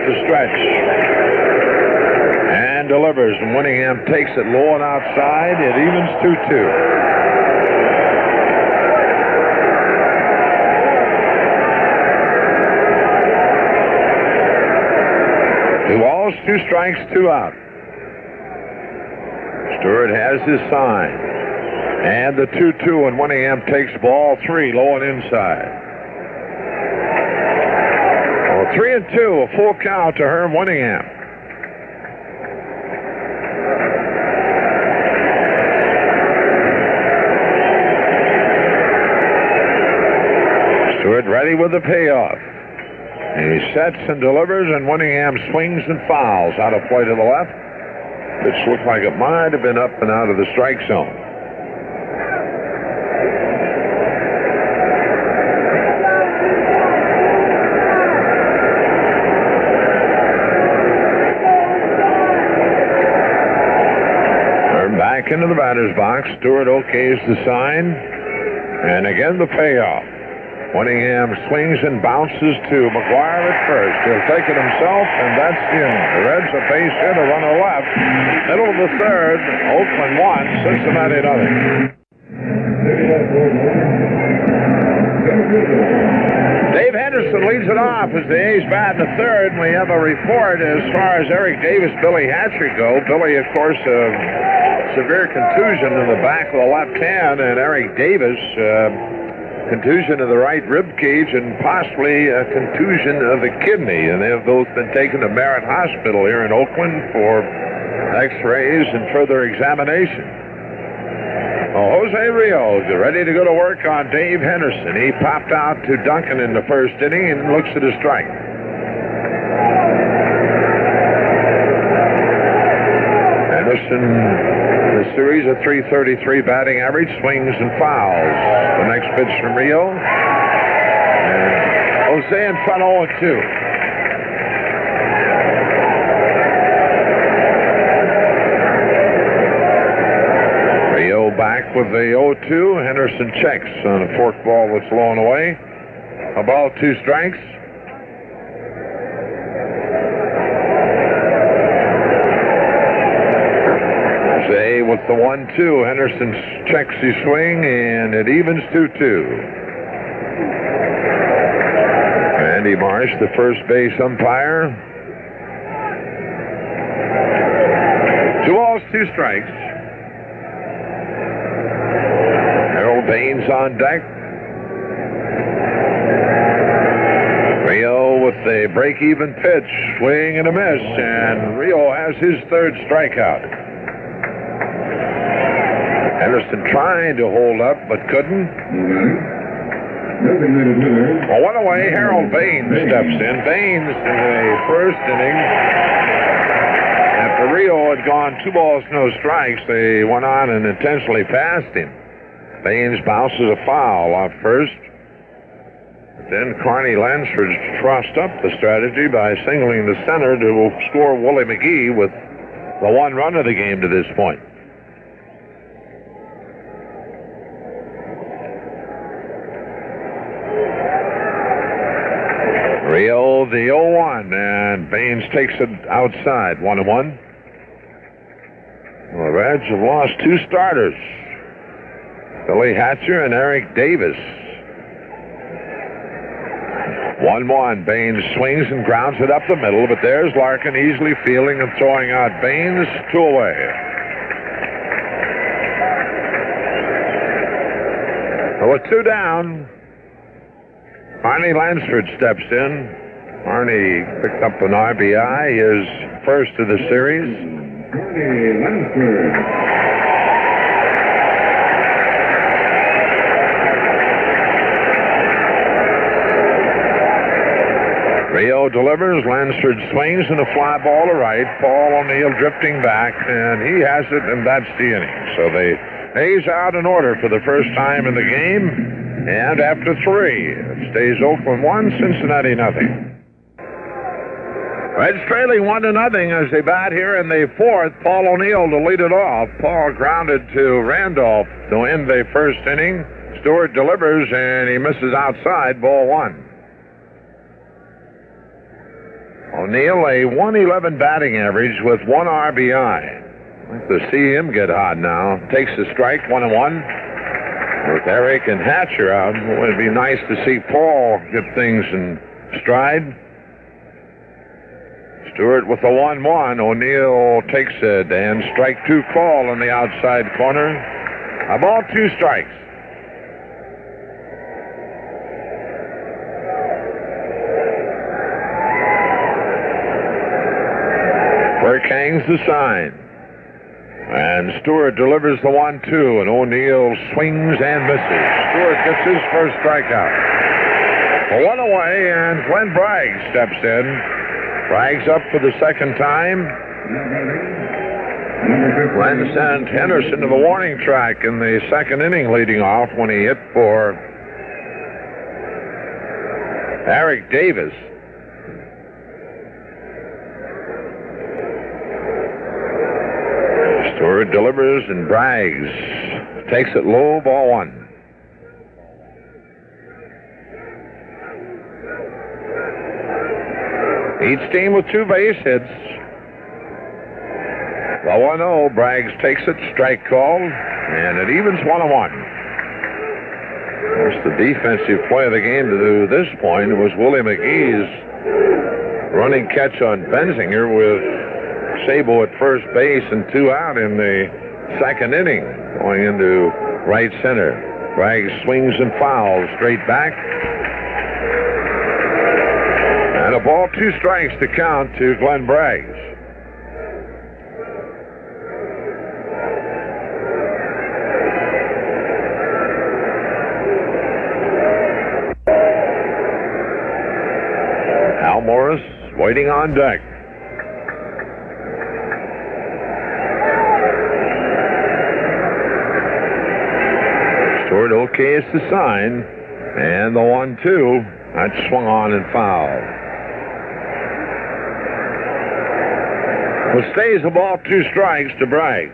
the stretch. And delivers, and Winningham takes it low and outside. It evens two two. Two balls, two strikes, two out. Stewart has his sign. And the two two, and Winningham takes ball three, low and inside. Well, three and two, a full count to Herm Winningham. Stewart ready with the payoff. He sets and delivers, and Winningham swings and fouls out of play to the left. Pitch looked like it might have been up and out of the strike zone. They're back into the batter's box. Stewart okays the sign. And again, the payoff. Winningham swings and bounces to McGuire at first. He'll take it himself, and that's the inning. The Reds a base hit, a runner left. Middle of the third, Oakland one, Cincinnati nothing. Dave Henderson leads it off as the A's bat in the third, and we have a report as far as Eric Davis, Billy Hatcher go. Billy, of course, a severe contusion in the back of the left hand, and Eric Davis, uh, contusion of the right rib cage and possibly a contusion of the kidney. And they have both been taken to Merritt Hospital here in Oakland for x-rays and further examination. Well, Jose Rios ready to go to work on Dave Henderson. He popped out to Duncan in the first inning and looks at a strike. Henderson, the series of three thirty-three batting average, swings and fouls. The next pitch from Rio. And Jose in front oh and two. Rio back with the oh two. Henderson checks on a fork ball that's low and away. A ball, two strikes. With the one two, Henderson checks his swing, and it evens two two. Andy Marsh, the first base umpire. Two balls, two strikes. Harold Baines on deck. Rio with a break-even pitch, swing and a miss, and Rio has his third strikeout. Henderson trying to hold up, but couldn't. Well, one away, Harold Baines steps in. Baines in the first inning. After Rio had gone two balls, no strikes, they went on and intentionally passed him. Baines bounces a foul off first. Then Carney Lansford trussed up the strategy by singling the center to score Willie McGee with the one run of the game to this point. Rio, the oh one, and Baines takes it outside, one and one. The Reds have lost two starters, Billy Hatcher and Eric Davis. one one, Baines swings and grounds it up the middle, but there's Larkin easily fielding and throwing out Baines, two away. So with two down, Arnie Lansford steps in. Arnie picked up an R B I, his first of the series. Arnie Lansford. Rio delivers, Lansford swings, and a fly ball to right. Paul O'Neill drifting back, and he has it, and that's the inning. So the A's out in order for the first time in the game. And after three, it stays Oakland one, Cincinnati nothing. Reds trailing one to nothing as they bat here in the fourth. Paul O'Neill to lead it off. Paul grounded to Randolph to end the first inning. Stewart delivers, and he misses outside, ball one. O'Neill, a one eleven batting average with one R B I. I'd like to see him get hot now. Takes the strike, one and one. With Eric and Hatcher out, it would be nice to see Paul get things in stride. Stewart with the one one. O'Neill takes it, and strike two call on the outside corner. A ball, two strikes. Burke hangs the sign. And Stewart delivers the one two, and O'Neill swings and misses. Stewart gets his first strikeout. One away, and Glenn Bragg steps in. Bragg's up for the second time. Glenn sent Henderson to the warning track in the second inning leading off when he hit for Eric Davis. Stewart delivers, and Braggs takes it low, ball one. Each team with two base hits. The one oh, Braggs takes it, strike called, and it evens one and one. That's the defensive play of the game to do this point. It was Willie McGee's running catch on Benzinger with Sabo at first base and two out in the second inning, going into right center. Braggs swings and fouls straight back. And a ball, two strikes to count to Glenn Braggs. Al Morris waiting on deck. Stewart okays the sign, and the one two, that swung on and fouled. Well, stays a ball, two strikes to Braggs.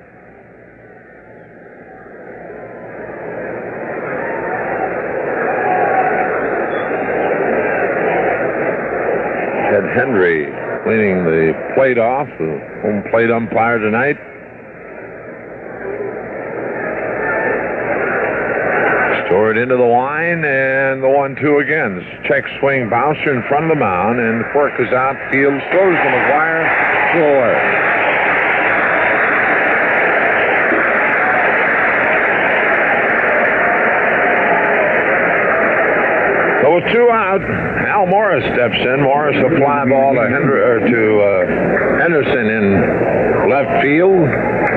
Ted Hendry cleaning the plate off, the home plate umpire tonight. Stewart into the line, and the one two again. Check swing bouncer in front of the mound, and Quirk is outfield, throws to McGuire. Score. So with two out, Al Morris steps in. Morris a fly ball to, Hendry, or to uh, Henderson in left field.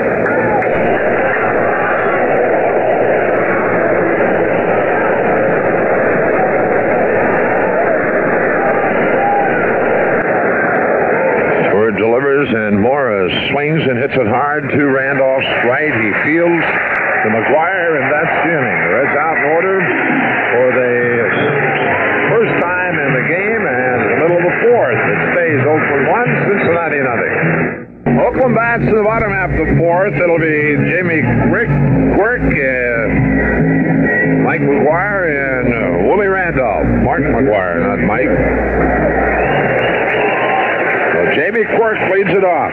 Delivers, and Morris swings and hits it hard to Randolph's right. He fields to McGuire, and that's the inning. The Reds out in order for the first time in the game, and in the middle of the fourth. It stays Oakland one, Cincinnati nothing. Oakland bats to the bottom half of the fourth. It'll be Jamie Rick, Quirk, uh, Mike McGuire, and uh, Willie Randolph. Mark McGuire, not Mike. Jamie Quirk leads it off.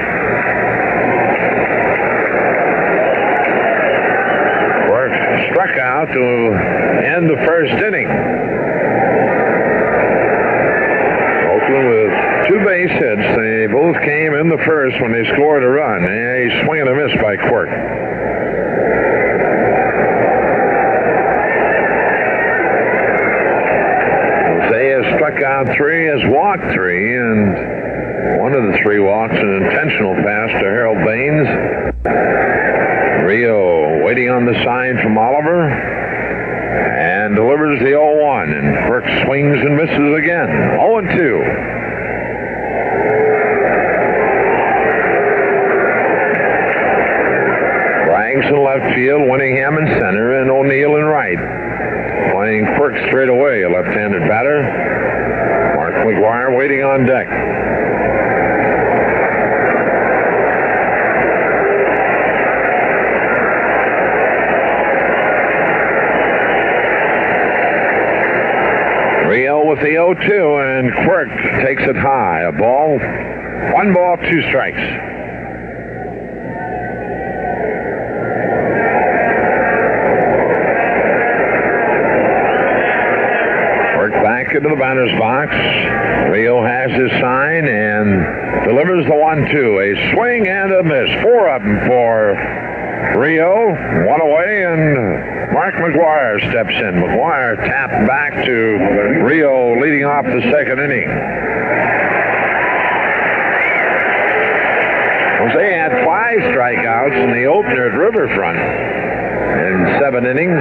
Quirk struck out to end the first inning. Oakland with two base hits. They both came in the first when they scored a run. And he swing and a miss by Quirk. Jose has struck out three, has walked three, and one of the three walks, an intentional pass to Harold Baines. Rio waiting on the sign from Oliver and delivers the oh one, and Quirk swings and misses again. oh and two. Braggs in left field, Winningham in center, and O'Neill in right. Playing Quirk straight away, a left-handed batter. Mark McGuire waiting on deck. Rio with the oh two, and Quirk takes it high. a ball. One ball, two strikes. Work back into the batter's box. Rio has his sign and delivers the one two. A swing and a miss. Four of them for Rio. One away, and Mark McGuire steps in. McGuire tapped back to Rio leading off the second inning. Jose had five strikeouts in the opener at Riverfront in seven innings.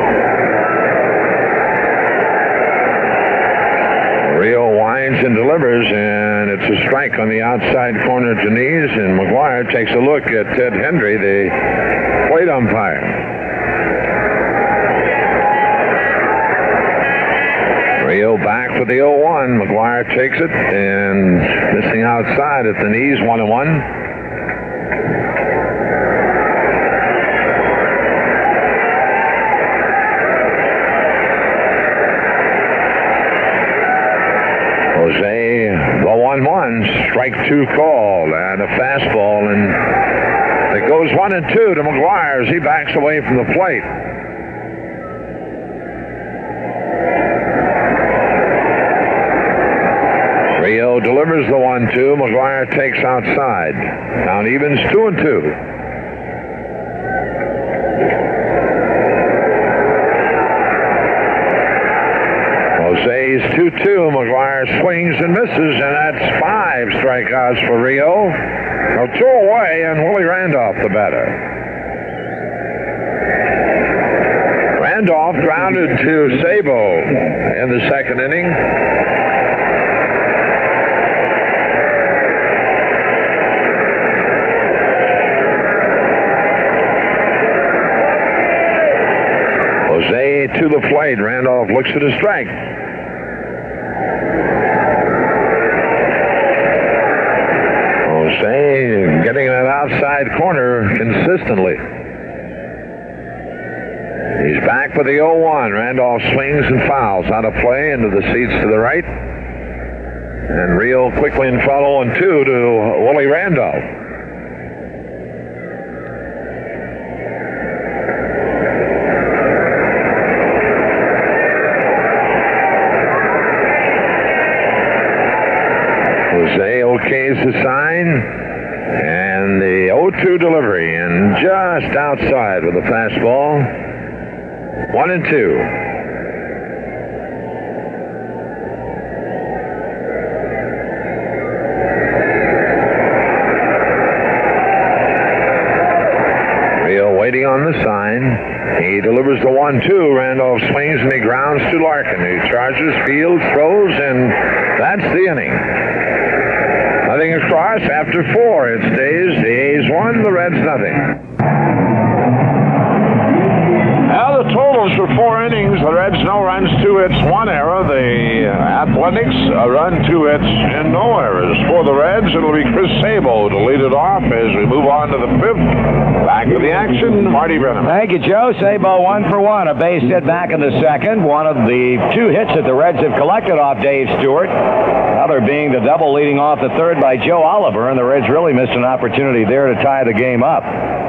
Rio winds and delivers, and it's a strike on the outside corner to knees, and McGuire takes a look at Ted Hendry, the plate umpire. Rio back for the oh one. McGuire takes it, and missing outside at the knees, one and one. Jose, the one one, strike two call, and a fastball, and it goes one and two to McGuire as he backs away from the plate. Rio delivers the one two. McGuire takes outside. Count evens two and two. Jose's two two. McGuire swings and misses, and that's five strikeouts for Rio. Now two away, and Willie Randolph the batter. Randolph grounded to Sabo in the second inning. Jose to the plate. Randolph looks at a strike. Jose getting that outside corner consistently. He's back for the oh one. Randolph swings and fouls out of play into the seats to the right. And Rio quickly in front oh and two to Willie Randolph. Jose okays the sign, and the oh two delivery, and just outside with a fastball. One and two. Rio waiting on the sign. He delivers the one two. Randolph swings and he grounds to Larkin. He charges, fields, throws, and that's the inning. Nothing across after four. It stays the A's one, the Reds nothing. Now the totals for four innings. The Reds no runs, two hits, one error. The Athletics a run, two hits, and no errors. For the Reds, it'll be Chris Sabo to lead it off as we move on to the fifth. Back to the action, Marty Brennan. Thank you, Joe. Sabo one for one. A base hit back in the second. One of the two hits that the Reds have collected off Dave Stewart. Other being the double leading off the third by Joe Oliver, and the Reds really missed an opportunity there to tie the game up.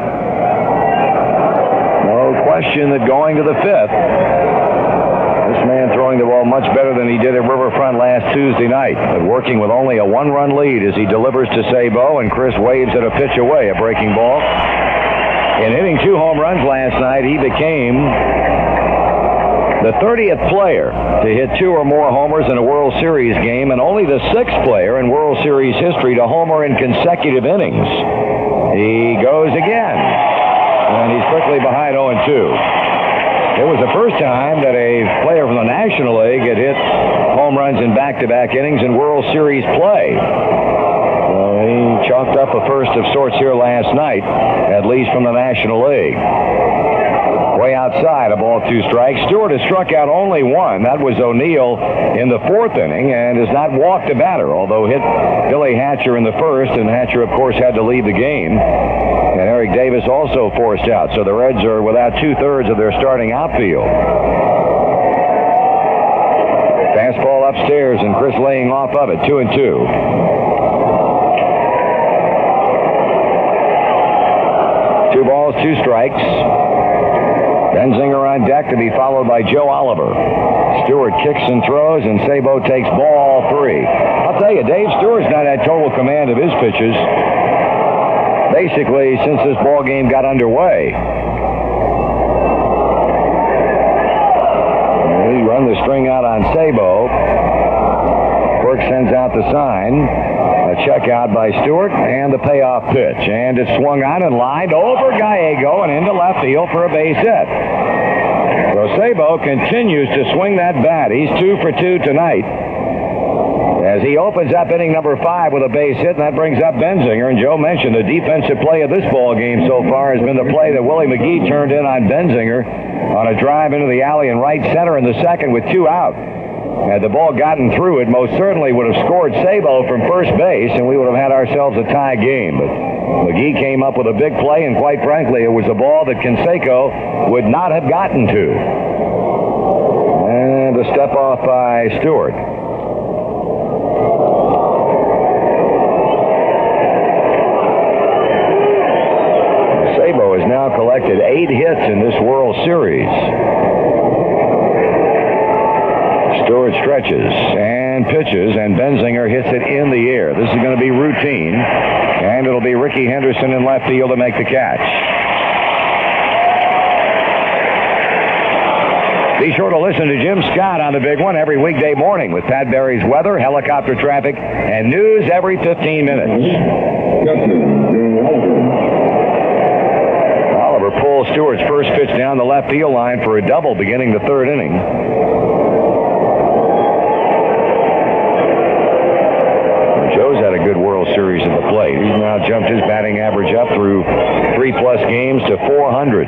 No question that going to the fifth, this man throwing the ball much better than he did at Riverfront last Tuesday night, but working with only a one-run lead as he delivers to Sabo, and Chris waves at a pitch away, a breaking ball. In hitting two home runs last night, he became the thirtieth player to hit two or more homers in a World Series game, and only the sixth player in World Series history to homer in consecutive innings. He goes again, and he's quickly behind oh and two. It was the first time that a player from the National League had hit home runs in back-to-back innings in World Series play. So he chalked up a first of sorts here last night, at least from the National League. Way outside, a ball, two strikes. Stewart has struck out only one. That was O'Neill in the fourth inning, and has not walked a batter, although hit Billy Hatcher in the first, and Hatcher, of course, had to leave the game. And Eric Davis also forced out, so the Reds are without two-thirds of their starting outfield. Fastball upstairs, and Chris laying off of it. Two and two. Two balls, two strikes. Benzinger on deck to be followed by Joe Oliver. Stewart kicks and throws, and Sabo takes ball three. I'll tell you, Dave Stewart's not had total command of his pitches, basically, since this ball game got underway. He run the string out on Sabo. Burke sends out the sign. A check out by Stewart, and the payoff pitch. And it's swung on and lined over Gallego and into left field for a base hit. So Sabo continues to swing that bat. He's two for two tonight, as he opens up inning number five with a base hit, and that brings up Benzinger. And Joe mentioned the defensive play of this ball game so far has been the play that Willie McGee turned in on Benzinger on a drive into the alley in right center in the second with two out. Had the ball gotten through, it most certainly would have scored Sabo from first base, and we would have had ourselves a tie game. But McGee came up with a big play, and quite frankly, it was a ball that Canseco would not have gotten to. And a step off by Stewart. Sabo has now collected eight hits in this World Series. Stewart stretches and pitches, and Benzinger hits it in the air. This is going to be routine, and it'll be Ricky Henderson in left field to make the catch. Be sure to listen to Jim Scott on the big one every weekday morning with Pat Barry's weather, helicopter traffic, and news every fifteen minutes. Oliver pulls Stewart's first pitch down the left field line for a double beginning the third inning. Joe's had a good World Series at the plate. He's now jumped his batting average up through three-plus games to four hundred.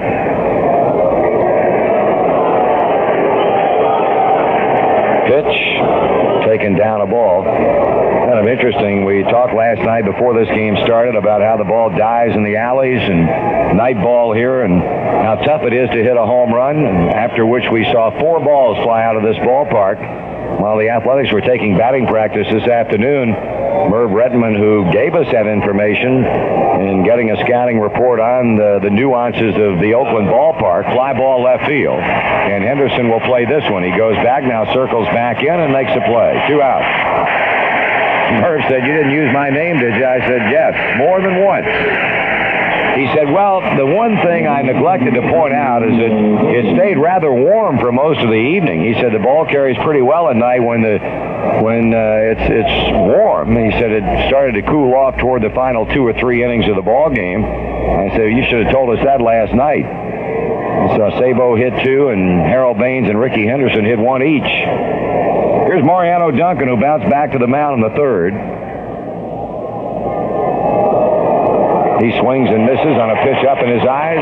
Pitch, taken down a ball. Kind of interesting. We talked last night before this game started about how the ball dies in the alleys and night ball here, and how tough it is to hit a home run, and after which we saw four balls fly out of this ballpark while the Athletics were taking batting practice this afternoon. Merv Redmond, who gave us that information in getting a scouting report on the, the nuances of the Oakland ballpark, fly ball left field. And Henderson will play this one. He goes back now, circles back in, and makes a play. Two out. Merv said, "You didn't use my name, did you?" I said, "Yes, more than once." He said, "Well, the one thing I neglected to point out is that it stayed rather warm for most of the evening." He said the ball carries pretty well at night when the when uh, it's it's warm. He said it started to cool off toward the final two or three innings of the ball game. I said, "You should have told us that last night." So Sabo hit two, and Harold Baines and Ricky Henderson hit one each. Here's Mariano Duncan, who bounced back to the mound in the third. He swings and misses on a pitch up in his eyes.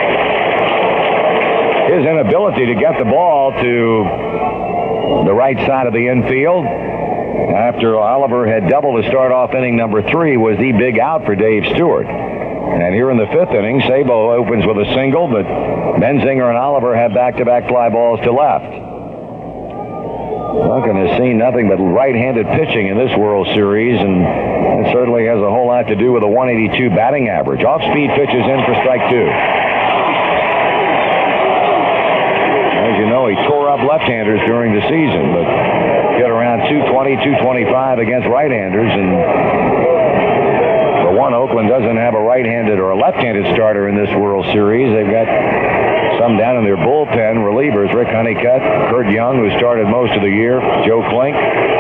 His inability to get the ball to the right side of the infield after Oliver had doubled to start off inning number three was the big out for Dave Stewart. And here in the fifth inning, Sabo opens with a single, but Benzinger and Oliver have back-to-back fly balls to left. Duncan has seen nothing but right-handed pitching in this World Series, and it certainly has a whole lot to do with a one eighty-two batting average. Off-speed pitches in for strike two. As you know, he tore up left-handers during the season, but hit around two twenty, two twenty-five against right-handers, and for one, Oakland doesn't have a right-handed or a left-handed starter in this World Series. They've got some down in their bullpen relievers, Rick Honeycutt, Kurt Young, who started most of the year, Joe Klink.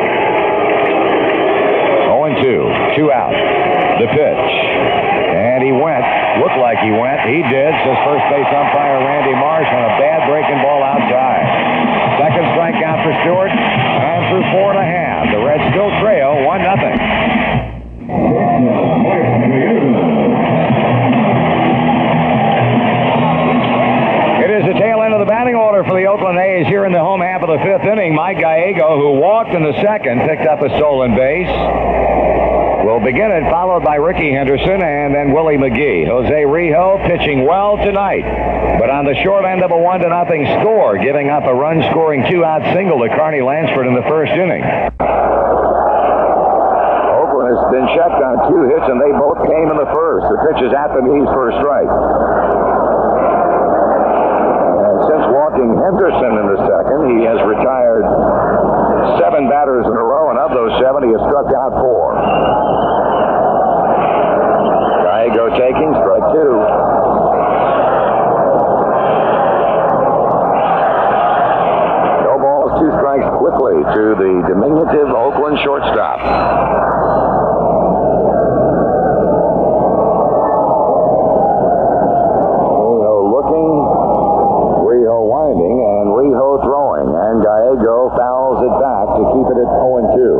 oh and two, two out. The pitch. And he went. Looked like he went. He did, says first base umpire Randy Marsh on a bad breaking ball outside. Second strikeout for Stewart. And through four and a half. The Reds still trail one nothing. It is the tail end of the batting order for the Oakland A's here in the home half of the fifth inning. Mike Gallego, who walked in the second, picked up a stolen base, will begin it, followed by Ricky Henderson and then Willie McGee. Jose Rijo pitching well tonight, but on the short end of a one to nothing score, giving up a run-scoring two-out single to Carney Lansford in the first inning. Oakland has been checked on two hits, and they both came in the first. The pitch is at the knees for a strike. And since walking Henderson in the second, he has retired seven batters in a row, and of those seven, he has struck out four. Gallego taking strike two. No balls, two strikes quickly to the diminutive Oakland shortstop. Rijo looking, Rijo winding, and Rijo throwing, and Gallego fouls it back to keep it at oh and two.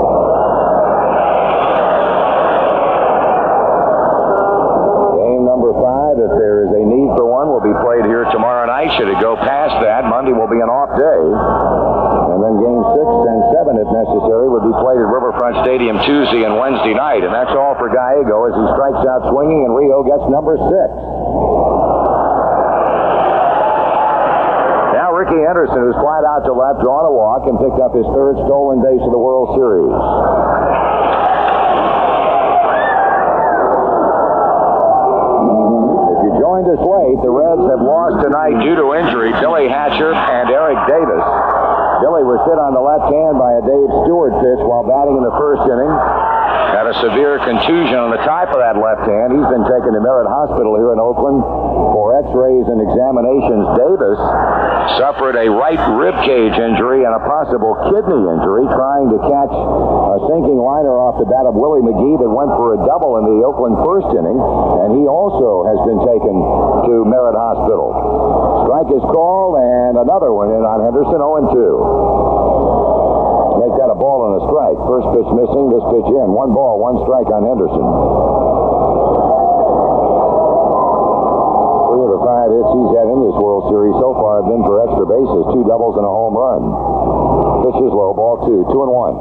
Game number five, if there is a need for one, will be played here tomorrow night. Should it go past that, Monday will be an off day. And then game six and seven, if necessary, would be played at Riverfront Stadium Tuesday and Wednesday night. And that's all for Gallego as he strikes out swinging, and Rijo gets number six. Ricky Henderson, who's flied out to left, drawn a walk, and picked up his third stolen base of the World Series. If you joined us late, the Reds have lost tonight due to injury Billy Hatcher and Eric Davis. Billy was hit on the left hand by a Dave Stewart pitch while batting in the first inning. Had a severe contusion on the top of that left hand. He's been taken to Merritt Hospital here in Oakland for x-rays and examinations. Davis suffered a right rib cage injury and a possible kidney injury trying to catch a sinking liner off the bat of Willie McGee that went for a double in the Oakland first inning, and he also has been taken to Merritt Hospital. Strike is called, and another one in on Henderson, oh and two. Make that a ball and a strike. First pitch missing, this pitch in. One ball, one strike on Henderson. Three of the five hits he's had in this World Series so far have been for extra bases, two doubles and a home run. Pitch is low, ball two, two and one.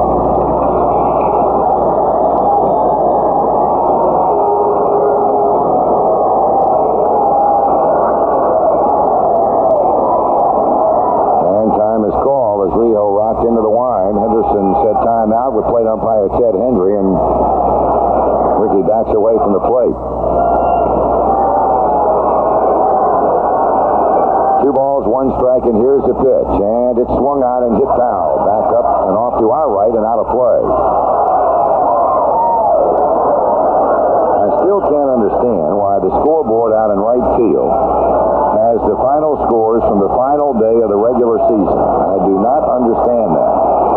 And time is called as Rijo rocked into the wine. Henderson set time out with plate umpire Ted Hendry, and Ricky backs away from the plate. Two balls, one strike, and here's the pitch. And it's swung on and hit foul. Back up and off to our right and out of play. I still can't understand why the scoreboard out in right field has the final scores from the final day of the regular season. I do not understand that.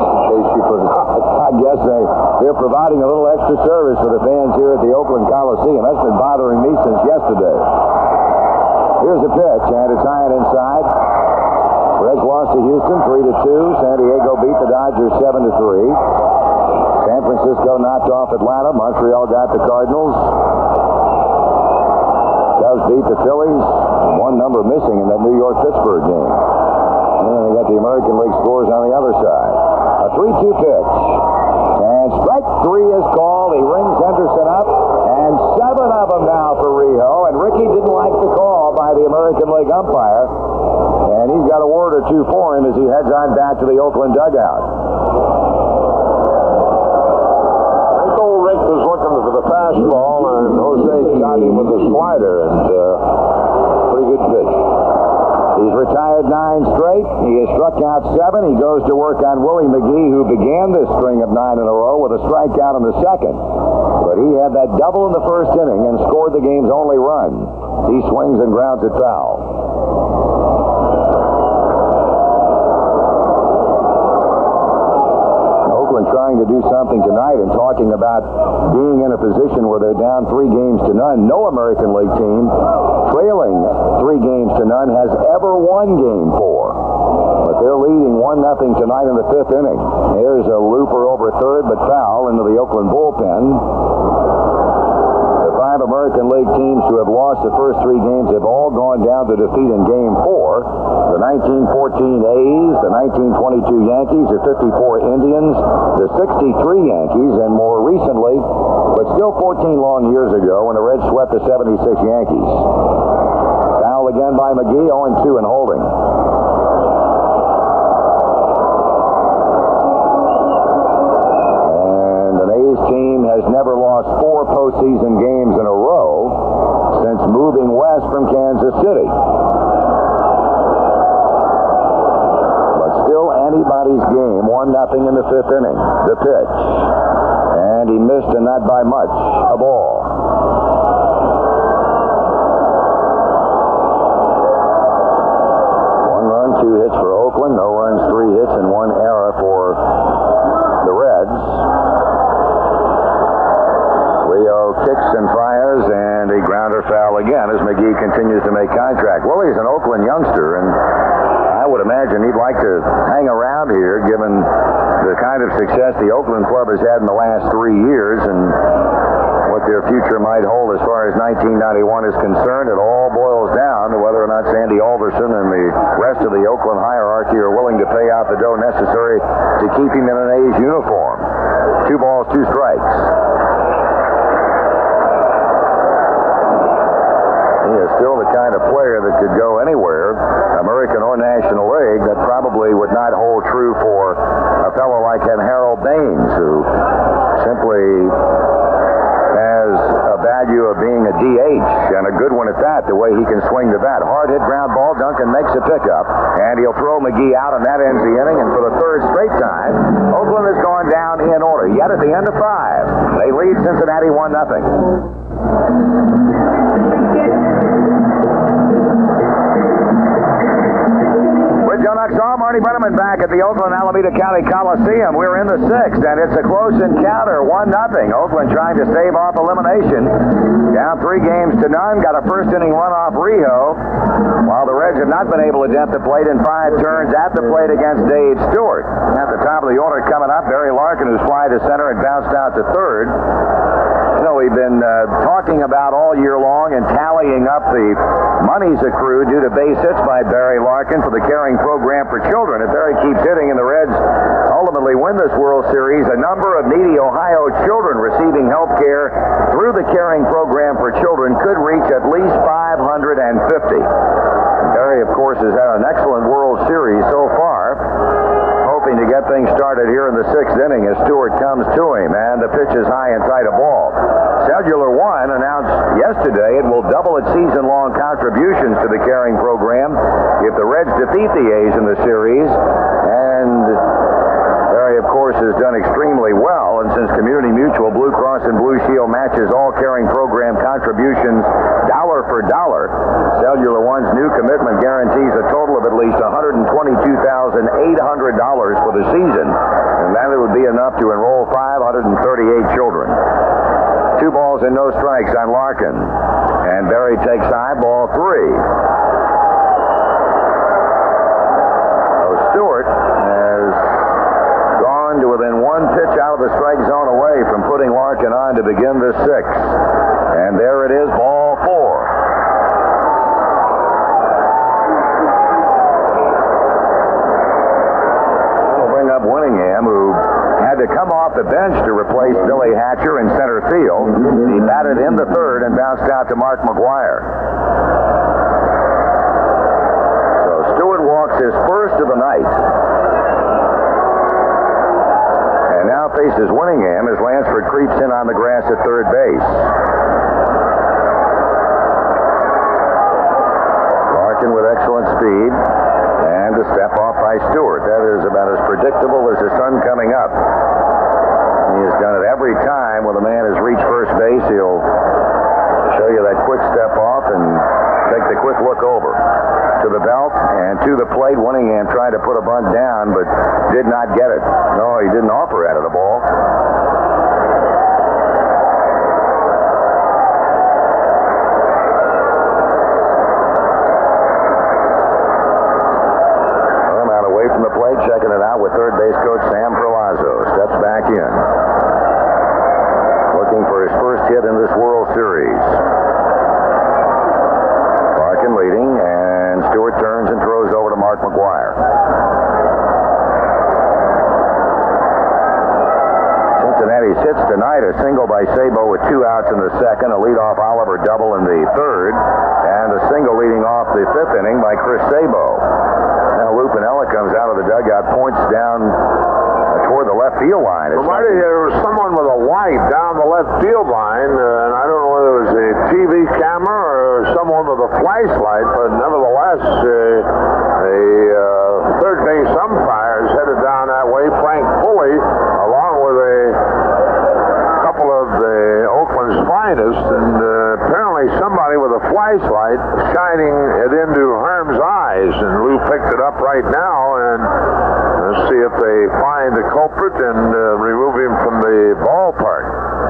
I guess they, they're providing a little extra service for the fans here at the Oakland Coliseum. That's been bothering me since yesterday. Here's the pitch, and it's high and inside. Reds lost to Houston three to two. San Diego beat the Dodgers seven to three. San Francisco knocked off Atlanta. Montreal got the Cardinals. Cubs beat the Phillies. One number missing in that New York-Pittsburgh game. And then they got the American League scores on the other side. A three two pitch. And strike three is called. He rings Henderson up. And seven of them now for Rijo. And Ricky didn't like the call by the American League umpire. And he's got a word or two for him as he heads on back to the Oakland dugout. I think old Rick was looking for the fastball, and Jose got him with the slider, and uh, pretty good pitch. He's retired nine straight. He has struck out seven. He goes to work on Willie McGee, who began this string of nine in a row with a strikeout in the second. But he had that double in the first inning and scored the game's only run. He swings and grounds it foul. Oakland trying to do something tonight and talking about being in a position where they're down three games to none. No American League team trailing three games to none has ever won game four. But they're leading one nothing tonight in the fifth inning. Here's a looper over third, but foul into the Oakland bullpen. The five five American League teams who have lost the first three games have all gone down to defeat in Game four. The nineteen fourteen A's, the nineteen twenty-two Yankees, the fifty-four Indians, the sixty-three Yankees, and more recently, but still fourteen long years ago, when the Reds swept the seventy-six Yankees. Foul again by McGee, oh and two in holding. Team has never lost four postseason games in a row since moving west from Kansas City. But still anybody's game, one nothing in the fifth inning. The pitch. And he missed, and not by much. A ball. One run, two hits for Oakland. No runs, three hits, and one error for the Reds. Leo kicks and fires, and a grounder foul again as McGee continues to make contact. Willie's an Oakland youngster, and I would imagine he'd like to hang around here given the kind of success the Oakland club has had in the last three years and what their future might hold as far as nineteen ninety-one is concerned. It all boils down to whether or not Sandy Alderson and the rest of the Oakland hierarchy are willing to pay out the dough necessary to keep him in an A's uniform. Two balls, two strikes. He is still the kind of player that could go anywhere, American or National League. That probably would not hold true for a fellow like Harold Baines, who simply has a value of being a D H, and a good one at that, the way he can swing the bat. Hard hit ground ball, Duncan makes a pickup, and he'll throw McGee out, and that ends the inning. And for the third straight time, Oakland has gone down in order. Yet at the end of five, they lead Cincinnati one nothing. Joe Nuxall, Marty Brenneman back at the Oakland Alameda County Coliseum. We're in the sixth, and it's a close encounter, one nothing. Oakland trying to stave off elimination. Down three games to none, got a first-inning run off Rijo, while the Reds have not been able to dent the plate in five turns at the plate against Dave Stewart. At the top of the order coming up, Barry Larkin, who's fly to center and bounced out to third. You know, we've been uh, talking about all year long and tallying up the monies accrued due to base hits by Barry Larkin for the Caring Program for Children. If Barry keeps hitting and the Reds ultimately win this World Series, a number of needy Ohio children receiving health care through the Caring Program for Children could reach at least five hundred fifty. And Barry, of course, has had an excellent World Series so far. Hoping to get things started here in the sixth inning as Stewart comes to him, and the pitch is high and tight a ball. Cellular One announced yesterday it will double its season-long contributions to the Caring Program if the Reds defeat the A's in the series, and Barry, of course, has done extremely well, and since Community Mutual, Blue Cross, and Blue Shield matches all Caring Program contributions dollar for dollar, Cellular One's new commitment guarantees a total of at least one hundred twenty-two thousand eight hundred dollars for the season, and that would be enough to enroll five hundred thirty-eight children. Two balls and no strikes on Larkin, and Barry takes high, ball three. So Stewart has gone to within one pitch out of the strike zone away from putting Larkin on to begin the sixth. And there it is, ball four. That'll bring up Winningham, who had to come off the bench to replace Billy Hatcher in center field. He batted in the third and bounced out to Mark McGuire. So Stewart walks his first of the night. And now faces Winningham as Lansford creeps in on the grass at third base. Larkin with excellent speed. And a step off by Stewart. That is about as predictable as the sun coming up. He has done it every time when the man has reached first base. He'll show you that quick step off and take the quick look over to the belt and to the plate. Winningham tried to put a bunt down, but did not get it. No, he didn't offer at it a ball. From the plate, checking it out with third base coach Sam Perlazzo. Steps back in. Looking for his first hit in this World Series. umpire. Cincinnati sits tonight a single by Sabo with two outs in the second, a leadoff Oliver double in the third, and a single leading off the fifth inning by Chris Sabo. Now Lou Piniella comes out of the dugout, points down uh, toward the left field line. Well, Marty, there was someone with a light down the left field line, uh, and I don't know whether it was a T V camera or someone with a flashlight, but nevertheless, uh, the uh, third base umpire is headed down that way. Frank Pulley, along with a couple of the Oakland's finest, and uh, apparently somebody with a flashlight shining it into Herm's eyes, and Lou picked it up right now, and let's see if they find the culprit and uh, remove him from the ballpark.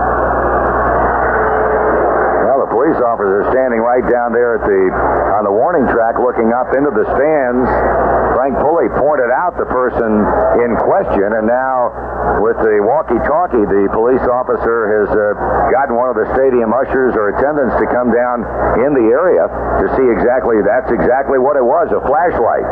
Well, the police officer standing right down there at the on the warning track looking up into the stands. Frank Pulley pointed out the person in question, and now with the walkie-talkie, the police officer has uh, gotten one of the stadium ushers or attendants to come down in the area to see exactly, that's exactly what it was, a flashlight.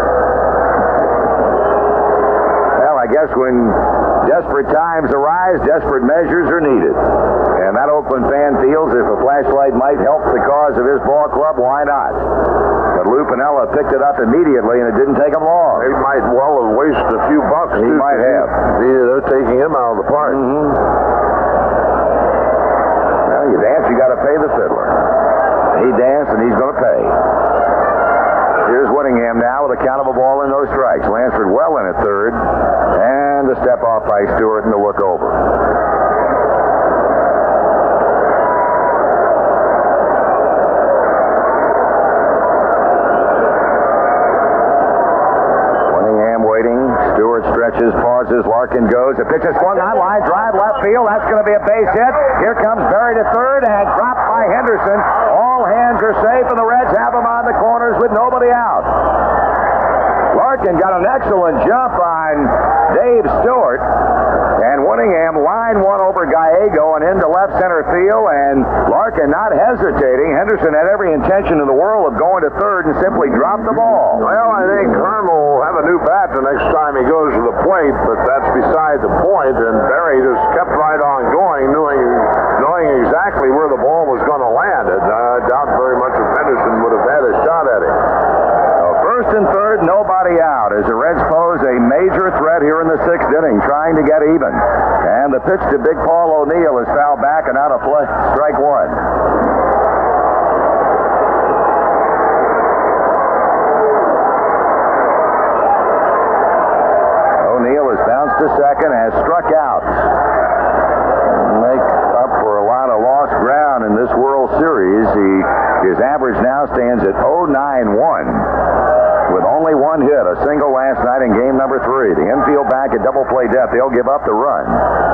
Well, I guess when desperate times arise, desperate measures are needed. And that Oakland fan feels if a flashlight might help the cause of his ball club, why not? But Lou Piniella picked it up immediately, and it didn't take him long. He might well have wasted a few bucks. He too, might have. He, they're taking him out of the park. Mm-hmm. Well, you dance, you got to pay the fiddler. He danced, and he's going to pay. Here's Whittingham now with a count of a ball and no strikes. Lansford well in at third, and the step off by Stewart and the look over. Stretches, pauses, Larkin goes. The pitch is swung on, line drive, left field. That's going to be a base hit. Here comes Berry to third and dropped by Henderson. All hands are safe, and the Reds have him on the corners with nobody out. Larkin got an excellent jump on Dave Stewart, and Whittingham line one over Gallego and into left center field, and Larkin not hesitating. Henderson had every intention in the world of going to third and simply dropped the ball. Well, I think Herm will have a new bat the next time he goes to the plate, but that's beside the point, and Berry just kept right on going, knowing, knowing exactly where the ball was going to land. And I doubt very much if Henderson would have had a shot at him. First and third, nobody out as the Reds pose a major threat here in the sixth inning, trying to get even. And the pitch to Big Paul O'Neill is fouled back and out of play. Strike one. O'Neill has bounced to second, has struck out. Make up for a lot of lost ground in this World Series. He, his average now stands at oh nine one. With only one hit, a single last night in game number three. The infield back at double play depth. They'll give up the run.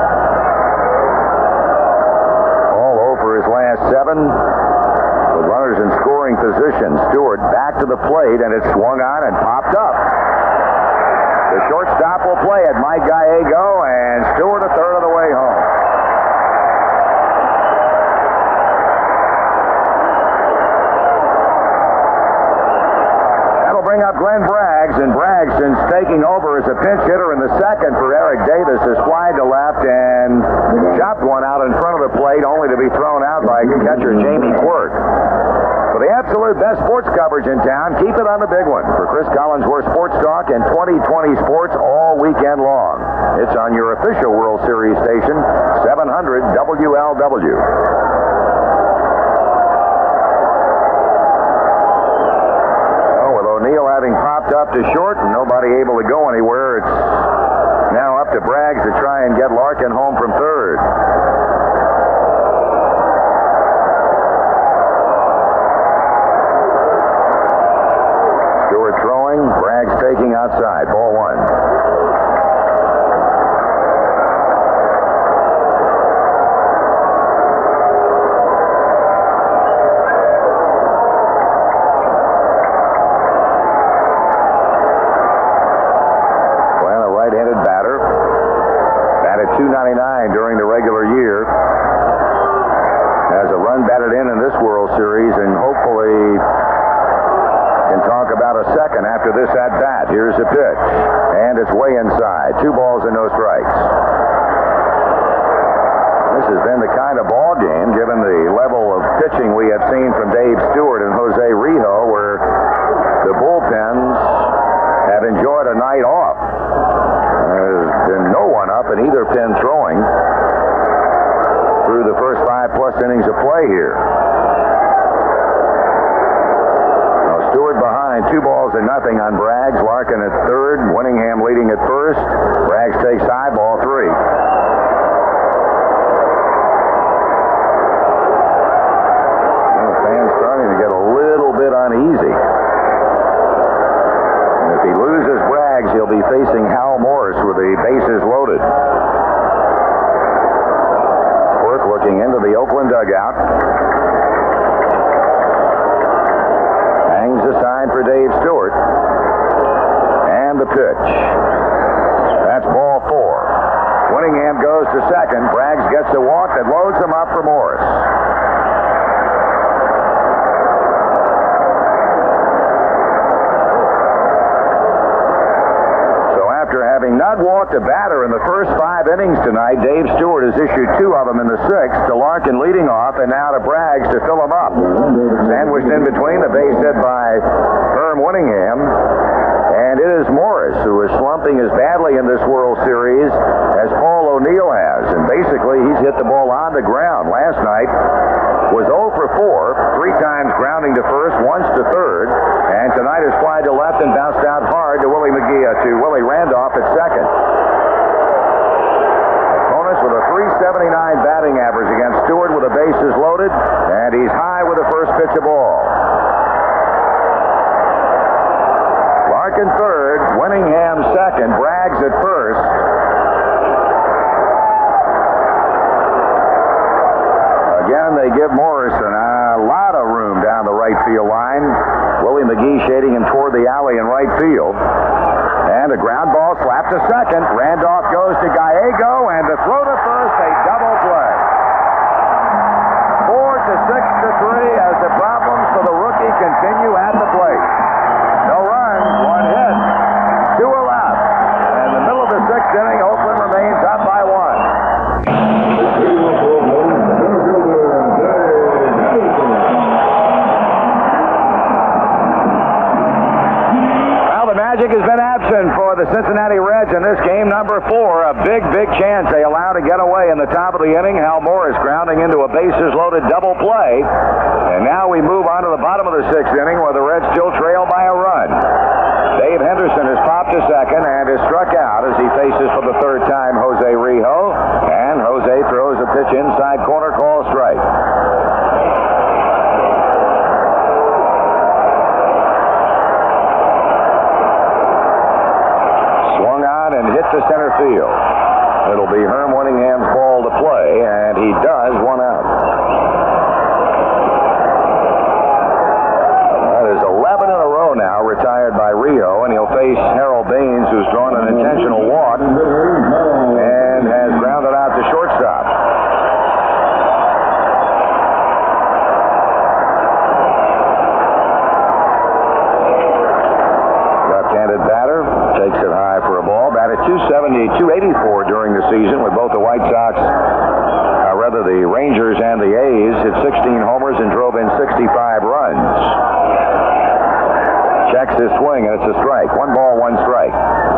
All over his last seven. With runners in scoring position. Stewart back to the plate, and it's swung on and popped up. The shortstop will play it. Mike Gallego, and Stewart a third of the way home. Bring up Glenn Braggs, and Braggs, since taking over as a pinch hitter in the second for Eric Davis, has flied to left and chopped one out in front of the plate, only to be thrown out by catcher Jamie Quirk. For the absolute best sports coverage in town, keep it on the big one. For Chris Collinsworth Sports Talk and twenty twenty Sports all weekend long. It's on your official World Series station, seven hundred W L W. O'Neill having popped up to short and nobody able to go anywhere. It's now up to Braggs to try and get Larkin home from third. Stewart throwing, Braggs taking outside. Ball one. two ninety-nine during the regular year. second after this at bat. Here's the pitch, and it's way inside. Two balls and no strikes. This has been the kind of ball game, given the level of pitching we have seen from Dave Stewart and Jose Rijo, where the bullpens have enjoyed a night off. There's been no one up in either pen throwing through the first five plus innings of play here. Now Stewart behind, two balls and nothing on Braggs. Larkin at third, Winningham leading at first. Braggs takes high, ball three. The fans starting to get a little bit uneasy. And if he loses Braggs, he'll be facing Hal Morris with the bases loaded. Looking into the Oakland dugout. Hangs the sign for Dave Stewart. And the pitch. That's ball four. Winningham goes to second. Braggs gets a walk that loads him up for Morris. Having not walked a batter in the first five innings tonight, Dave Stewart has issued two of them in the sixth, to Larkin leading off, and now to Braggs to fill him up. Sandwiched in between, the base hit by Herm Winningham, and it is Morris who is slumping as badly in this World Series as Paul O'Neill has, and basically he's hit the ball on the ground. Last night was oh for four, three times grounding to first, once to third, and tonight is fly to left and bounced out hard to Willie McGee, uh, to Willie Randolph at second. Opponents with a three seventy-nine batting average against Stewart with the bases loaded, and he's high with the first pitch of ball. Larkin third, Winningham second, Braggs at first. Again, they give Morrison a lot of room down the right field line. Willie McGee shading him toward the alley in right field. And a ground ball slapped to second. Randolph goes to Gallego, and the throw to first, a double play. Four to six to three as the problems for the rookie continue at the plate. No runs, one hit, two are left. And in the middle of the sixth inning, Oakland remains up by one. Magic has been absent for the Cincinnati Reds in this game number four. A big, big chance they allow to get away in the top of the inning. Hal Morris grounding into a bases-loaded double play. And now we move on to the bottom of the sixth inning where the Reds still trail by a run. Dave Henderson has popped to second and is struck out as he faces for the third time Jose Rijo. And Jose throws a pitch inside corner, call strike. And hit to center field. It'll be Herm Winningham's ball to play, and he does one out. That is eleven in a row now retired by Rijo, and he'll face Harold Baines, who's drawn an intentional walk and has grounded out to shortstop. Left-handed batter takes it high for a ball. Batted two seventy, two eighty-four during the season with both the White Sox, uh, rather the Rangers and the A's, hit sixteen homers and drove in sixty-five runs. Checks his swing, and it's a strike. One ball, one strike.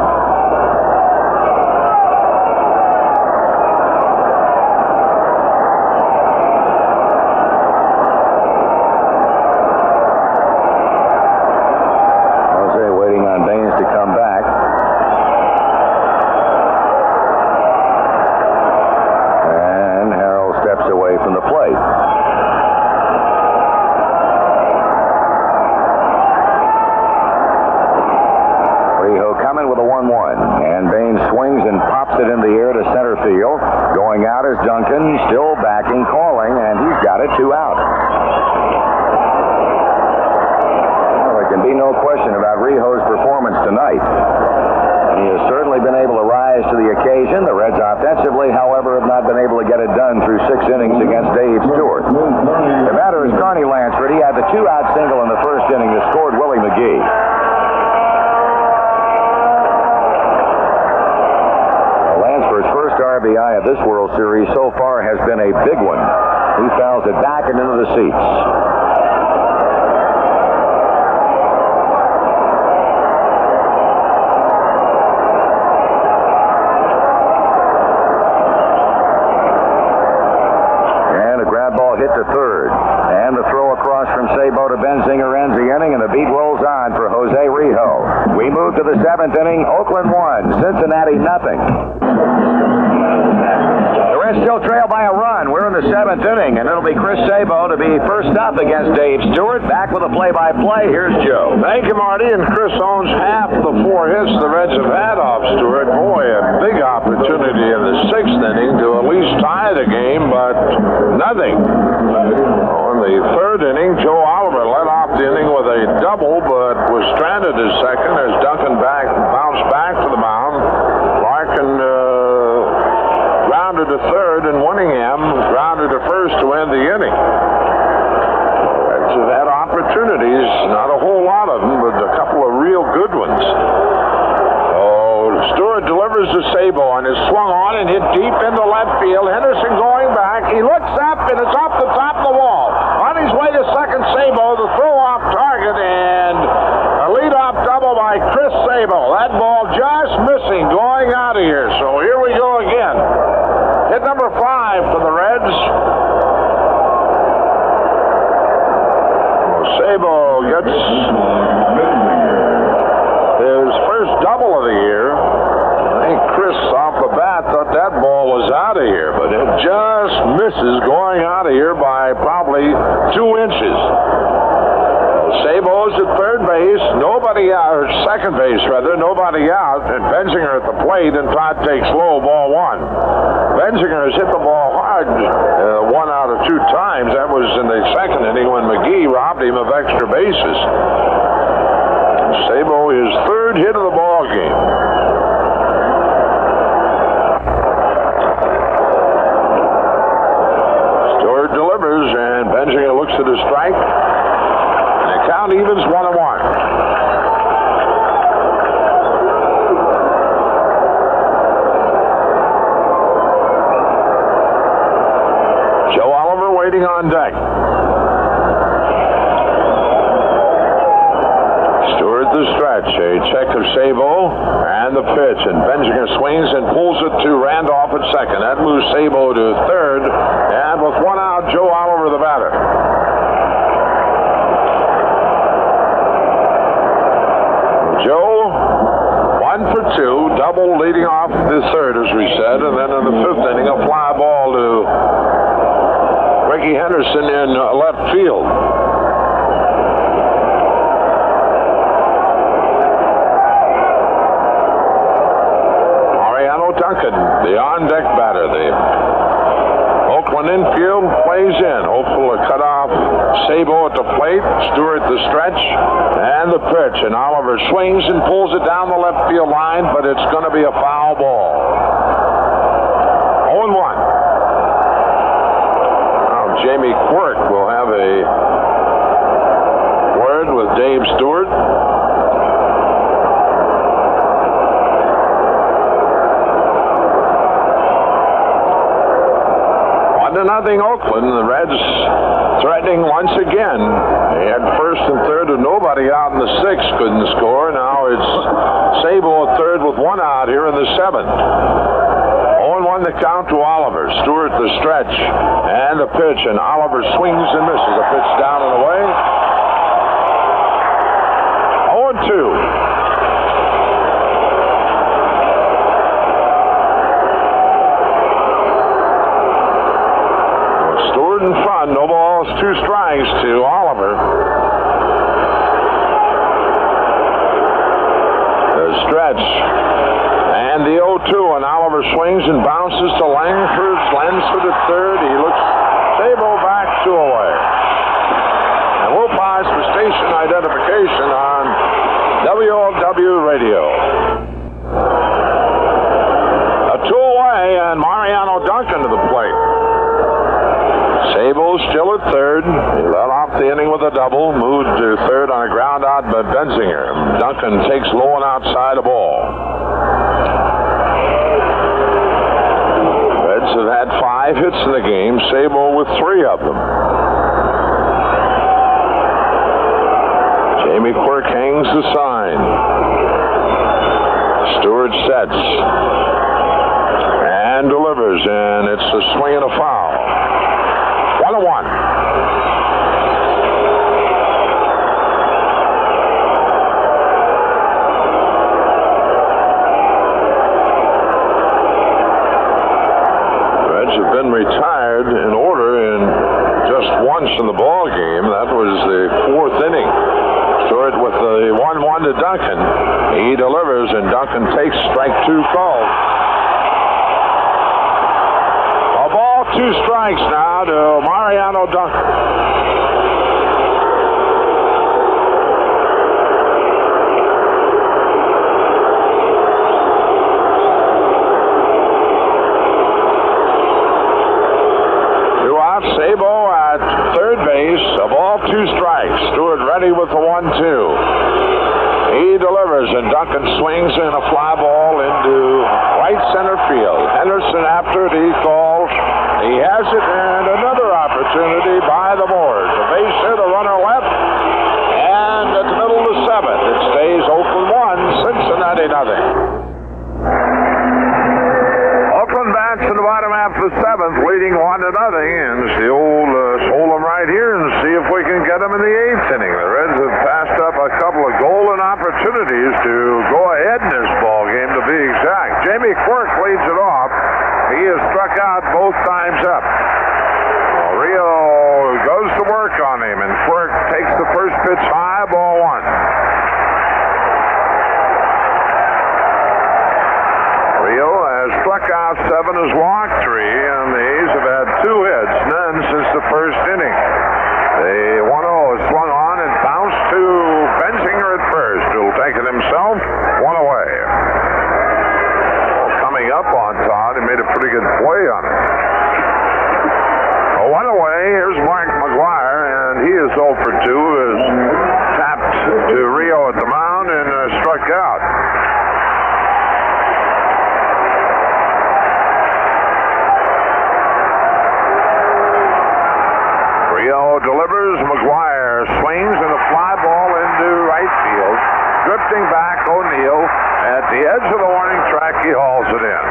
Jose waiting on Baines to come back. Away from the plate. Rijo coming with a one one, and Baines swings and pops it in the air to center field. Going out is Duncan, still backing, calling, and he's got it, two out. Well, there can be no question about Rijo's performance tonight. He has certainly been able to rise to the occasion. The Reds offensively, however, have not been able to get it done through six innings against Dave Stewart. The batter is Carney Lansford. He had the two-out single in the first inning that scored Willie McGee. big one. He fouls it back and into the seats. And a ground ball hit to third. And the throw across from Sabo to Benzinger ends the inning, and the beat rolls on for Jose Rijo. We move to the seventh inning. Oakland one, Cincinnati nothing. The Reds still trail by a run. We're in the seventh inning, and it'll be Chris Sabo to be first up against Dave Stewart. Back with a play-by-play. Here's Joe. Thank you, Marty. And Chris owns half the four hits the Reds have had off Stewart. Boy, a big opportunity in the sixth inning to at least tie the game, but nothing. In the third inning, Joe Oliver led off the inning with a double, but was stranded at second as Duncan back bounced back to the mound. Larkin uh, grounded to third, and Winningham grounded to first to end the inning. Reds have had opportunities, not a whole lot of them, but a couple of real good ones. Stewart delivers to Sabo and is swung on and hit deep into left field. Henderson going back. He looks up and it's off the top of the wall. On his way to second, Sabo, the throw off target and a leadoff double by Chris Sabo. That ball just missing going out of here. So here we go again. Hit number five for the Reds. Well, Sabo gets his first double of the year. I think Chris off the bat thought that ball was out of here, but it just misses going out of here by probably two inches. Sabo's at third base, nobody out, or second base rather, nobody out, and Benzinger at the plate, and Todd takes low, ball one. Benzinger has hit the ball hard uh, one out of two times. That was in the second inning when McGee robbed him of extra bases. Sabo his third hit of the ball game. Delivers, and Benzinger looks at a strike, and the count evens one and one. Joe Oliver waiting on deck. Stewart the stretch, a check of Sabo, and the pitch, and Benzinger swings and pulls it to Randolph at second. That moves Sabo to third, and with one out, Joe Oliver the batter. Joe, one for two, double leading off the third, as we said, and then in the fifth inning, a fly ball to Ricky Henderson in left field. Duncan, the on-deck batter. The Oakland infield plays in. Hopeful to cut off Sabo at the plate. Stewart the stretch. And the pitch. And Oliver swings and pulls it down the left field line, but it's going to be a foul ball. oh and one. Now Jamie Quirk will have a word with Dave Stewart. Nothing Oakland. The Reds threatening once again. They had first and third with nobody out in the sixth, couldn't score. Now it's Sabo at third with one out here in the seventh. oh and one the count to Oliver. Stewart the stretch and the pitch, and Oliver swings and misses. The pitch down and away. oh and two. In front, no balls, two strikes to Oliver. The stretch and the oh two, and Oliver swings and bounces to Langford. Lansford at third. He looks Sabo back two away. And we'll pause for station identification on W O W Radio. A two away, and Mariano Duncan to the plate. Sabo still at third. He led off the inning with a double. Moved to third on a ground out by Benzinger. Duncan takes low and outside a ball. Reds have had five hits in the game, Sabo with three of them. Jamie Quirk hangs the sign. Stewart sets and delivers, and it's a swing and a foul. One and one. Reds have been retired in order in just once in the ball game. That was the fourth inning. Stewart with the one one to Duncan. He delivers, and Duncan takes strike two called. A ball, two strikes now to Mariano Duncan. Two out, Sabo at third base. A ball, two strikes. Stewart ready with the one two. He delivers, and Duncan swings in a fly ball into right center field. Henderson after it, he calls. He has it, and another opportunity by the board. The base hit, a runner left, and at the middle of the seventh, it stays Oakland one, Cincinnati nothing. Oakland bats in the bottom half of the seventh, leading one to nothing, and it's the old uh, hold them right here and see if we can get them in the eighth inning. The Reds have passed up a couple of golden opportunities to go ahead in this ball game, to be exact. Jamie Quirk leads it off. He has struck out both times up. Well, Rio goes to work on him, and Quirk takes the first pitch high, ball one. Rio has struck out seven, has walked three, and the A's have had two hits, none since the first inning. The one oh is swung on and bounced to Benzinger at first, who'll take it himself, one away. Well, coming up on Todd, he made a pretty good play on it. A one away, here's Mark McGuire, and he is oh for two, is tapped to Rio at the mound and uh, struck out. Delivers, McGuire swings, and a fly ball into right field. Drifting back, O'Neill. At the edge of the warning track, he hauls it in.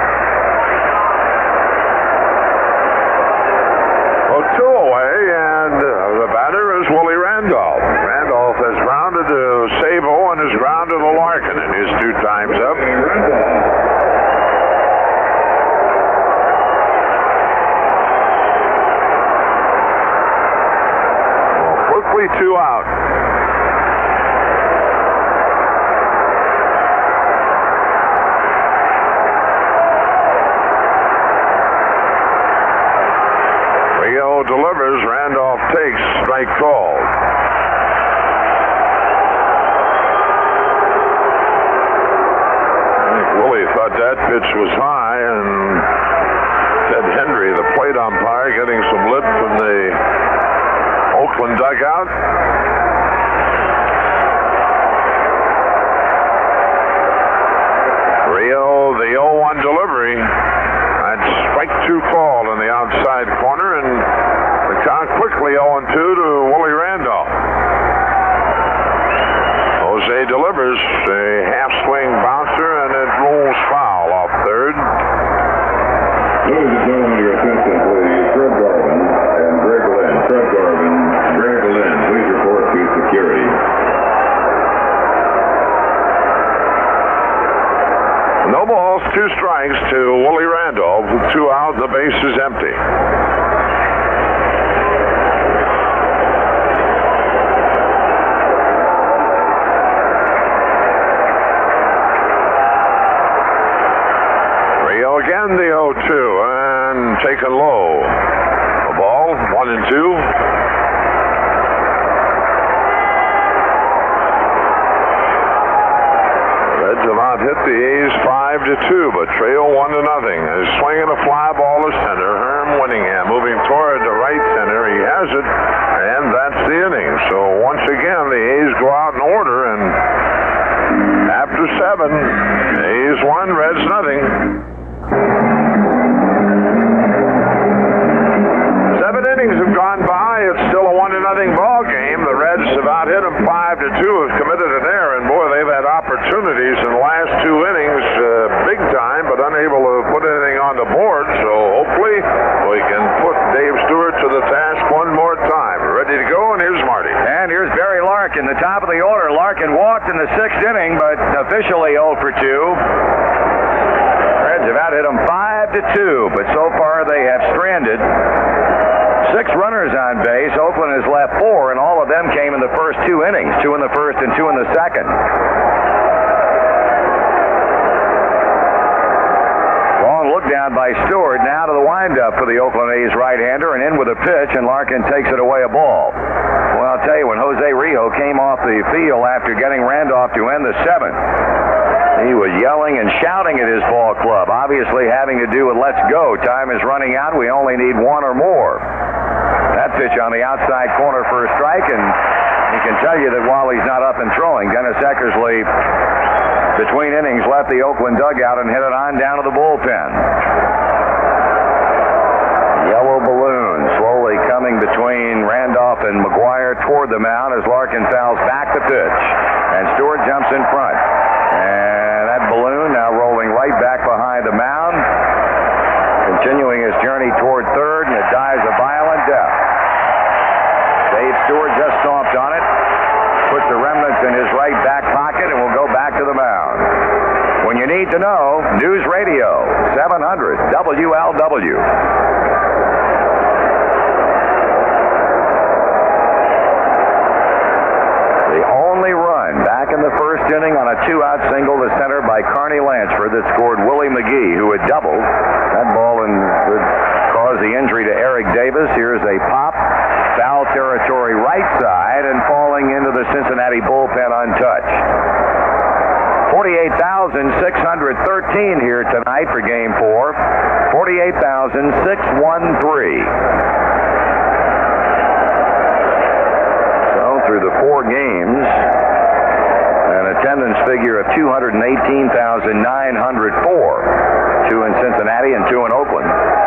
Well, two away, and uh, the batter is Willie Randolph. Randolph has grounded to Sabo and has grounded to Larkin in his two times up. Two out. Rio delivers, Randolph takes, strike called. I think Willie thought that pitch was high, and Ted Hendry, the plate umpire, getting some lip from the Oakland dugout. Rio, the oh one delivery. That's strike two called in the outside corner, and the count quickly oh and two to Willie Randolph. Jose delivers a half-swing bouncer, and it rolls foul off third. Ladies and gentlemen, your attention, please. Fred Garvin and Greg Lynn. Fred Garvin, Greg Lynn, please report. innings have gone by. It's still a one to nothing ball game. The Reds have out hit them five to two. Have committed an error, and boy, they've had opportunities in the last two innings, uh, big time, but unable to put anything on the board. So hopefully we can put Dave Stewart to the task one more time. Ready to go, and here's Marty. And here's Barry Larkin, the top of the order. Larkin walked in the sixth inning, but officially oh for two. Reds have out hit them five to two, but so far they have stranded six runners on base. Oakland has left four, and all of them came in the first two innings, two in the first and two in the second. Long look down by Stewart, now to the windup for the Oakland A's right-hander, and in with a pitch, and Larkin takes it away a ball. Well, I'll tell you, when Jose Rijo came off the field after getting Randolph to end the seventh, he was yelling and shouting at his ball club, obviously having to do with let's go. Time is running out. We only need one or more. That pitch on the outside corner for a strike, and he can tell you that while he's not up and throwing, Dennis Eckersley, between innings, left the Oakland dugout and hit it on down to the bullpen. Yellow balloon slowly coming between Randolph and McGuire toward the mound as Larkin fouls back the pitch, and Stewart jumps in front. And that balloon now rolling right back behind the mound, continuing his journey toward third, and it dies a violent death. Dave Stewart just stomped on it, puts the remnants in his right back pocket, and will go back to the mound. When you need to know, News Radio, seven hundred W L W. The only run back in the first inning on a two-out single to center by Carney Lansford that scored Willie McGee, who had doubled. That ball in, would cause the injury to Eric Davis. Here's a pop, foul territory right side, and falling into the Cincinnati bullpen untouched. forty-eight thousand six hundred thirteen here tonight for Game four. forty-eight thousand six hundred thirteen. Through the four games, an attendance figure of two hundred eighteen thousand nine hundred four. Two in Cincinnati and two in Oakland.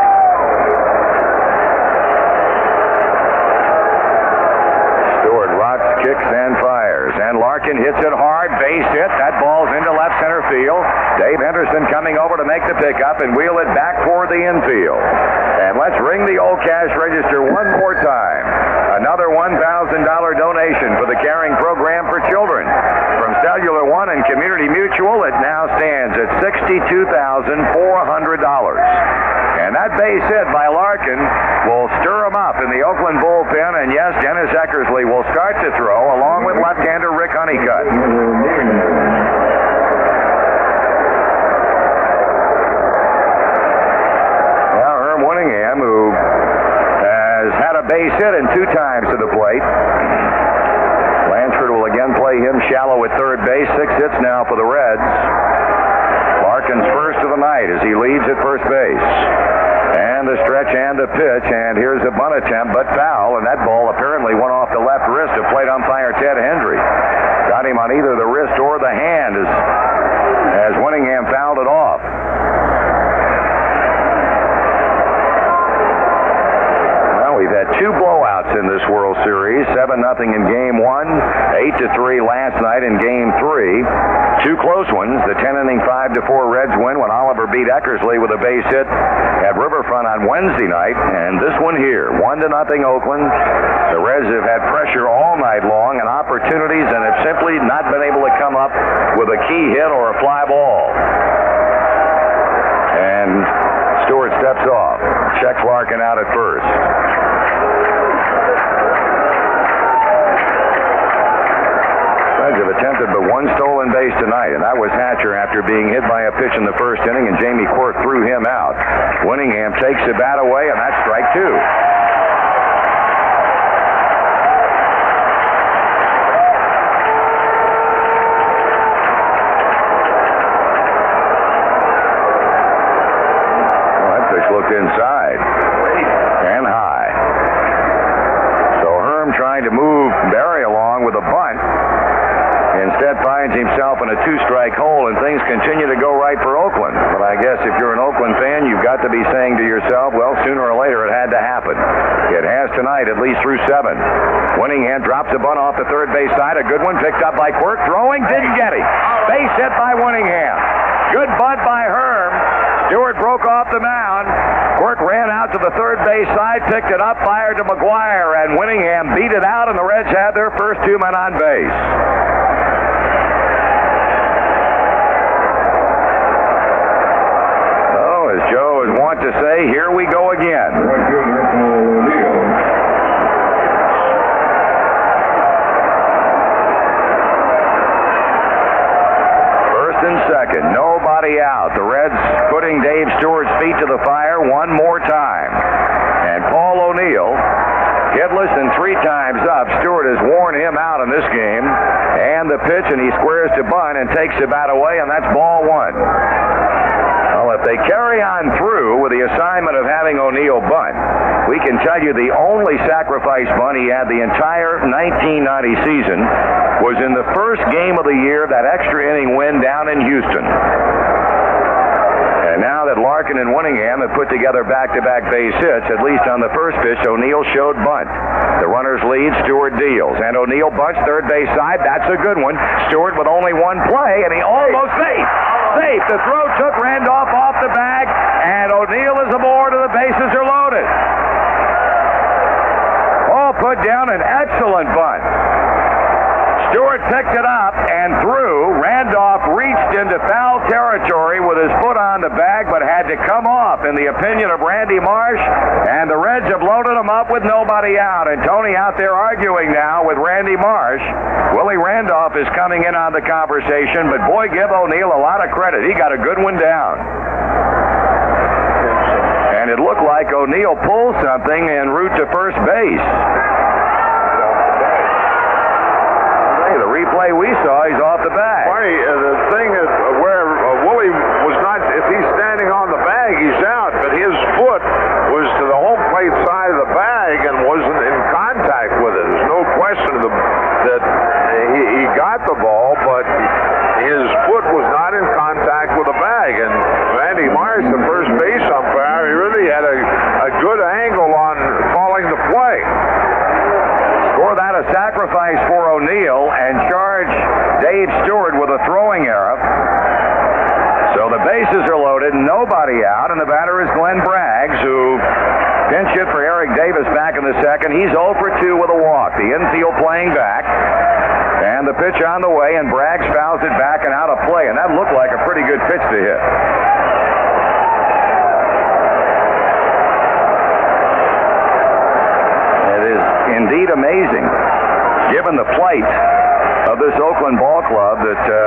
Stewart rocks, kicks, and fires. And Larkin hits it hard, base hit. That ball's into left center field. Dave Henderson coming over to make the pickup and wheel it back toward the infield. And let's ring the old cash register one more time. Another one thousand dollars donation for the Caring Program for Children. From Cellular One and Community Mutual, it now stands at sixty-two thousand four hundred dollars. And that base hit by Larkin will stir him up in the Oakland bullpen, and yes, Dennis Eckersley will start to throw along with left-hander Rick Honeycutt. Now, Herm Winningham, who has had a base hit and two times to the plate. Lansford will again play him shallow at third base. Six hits now for the Reds. Larkin's first of the night as he leads at first base. And the stretch and the pitch, and here's a bunt attempt, but foul, and that ball apparently went off the left wrist of plate umpire Ted Hendry. Got him on either the wrist or the hand as, as Winningham fouled it off. We've had two blowouts in this World Series, seven nothing in Game one, eight to three last night in Game three. Two close ones, the ten-inning five to four Reds win when Oliver beat Eckersley with a base hit at Riverfront on Wednesday night, and this one here, one to nothing Oakland. The Reds have had pressure all night long and opportunities and have simply not been able to come up with a key hit or a fly ball. And Stewart steps off, checks Larkin out at first. Reds have attempted but one stolen base tonight, and that was Hatcher after being hit by a pitch in the first inning, and Jamie Quirk threw him out. Winningham takes the bat away, and that's strike two. Well, that pitch looked inside and high. So Herm trying to move Barry along with a bunt. Instead finds himself in a two-strike hole, and things continue to go right for Oakland. It has tonight, at least through seven. Winningham drops the bunt off the third base side. A good one picked up by Quirk. Throwing, didn't get him. Base hit by Winningham. Good bunt by Herm. Stewart broke off the mound. Quirk ran out to the third base side, picked it up, fired to McGuire, and Winningham beat it out, and the Reds had their first two men on base. Oh, as Joe is wont to say, here we go again. And second, nobody out. The Reds putting Dave Stewart's feet to the fire one more time. And Paul O'Neill, hitless and three times up. Stewart has worn him out in this game. And the pitch, and he squares to bunt and takes the bat away, and that's ball one. Well, if they carry on through with the assignment of having O'Neill bunt, we can tell you the only sacrifice bunt he had the entire nineteen ninety season was in the first game of the year, that extra inning win down in Houston. And now that Larkin and Winningham have put together back-to-back base hits, at least on the first pitch, O'Neill showed bunt. The runners lead, Stewart deals. And O'Neill bunts third base side. That's a good one. Stewart with only one play, and he almost safe. Safe. The throw took Randolph off the bag, and O'Neill is aboard, and the bases are loaded. Paul put down an excellent bunt. Stewart picked it up and threw. Randolph reached into foul territory with his foot on the bag, but had to come off, in the opinion of Randy Marsh. And the Reds have loaded him up with nobody out. And Tony out there arguing now with Randy Marsh. Willie Randolph is coming in on the conversation, but boy, give O'Neill a lot of credit. He got a good one down. And it looked like O'Neill pulled something en route to first base. Play we saw, he's off the bag. Funny, uh, the thing is uh, where uh, Willie was not, if he's standing on the bag, he's out, but his foot was to the home plate side of the bag and wasn't in contact with it. There's no question of the, that he, he got the ball, but his foot was not in contact with the bag. And Randy Marsh, the first base umpire, he really had a, a good angle on calling the play. Score that a sacrifice for O'Neill and charge Dave Stewart with a throwing error. So the bases are loaded, nobody out, and the batter is Glenn Braggs, who pinch hit for Eric Davis back in the second. He's oh for two with a walk. The infield playing back. And the pitch on the way, and Braggs fouls it back and out of play, and that looked like a pretty good pitch to hit. Indeed amazing, given the plight of this Oakland ball club, that uh,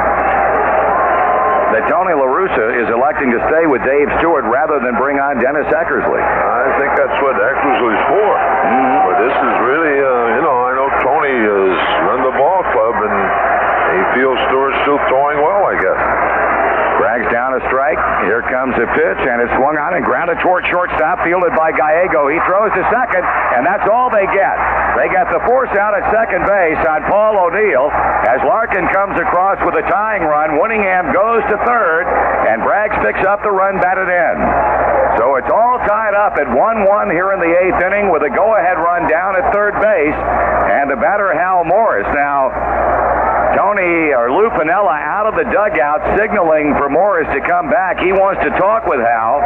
that Tony La Russa is electing to stay with Dave Stewart rather than bring on Dennis Eckersley. I think that's what Eckersley's for. Mm-hmm. But this is really, uh, you know, I know Tony has run the ball club, and he feels Stewart's still throwing well, I guess. Braggs down a strike. Here comes a pitch, and it's swung on and grounded toward shortstop, fielded by Gallego. He throws to second, and that's all they get. They get the force out at second base on Paul O'Neill as Larkin comes across with a tying run. Winningham goes to third, and Braggs picks up the run batted in. So it's all tied up at one one here in the eighth inning with a go-ahead run down at third base, and the batter Hal Morris. Now, Tony or Lou Piniella out of the dugout signaling for Morris to come back. He wants to talk with Hal.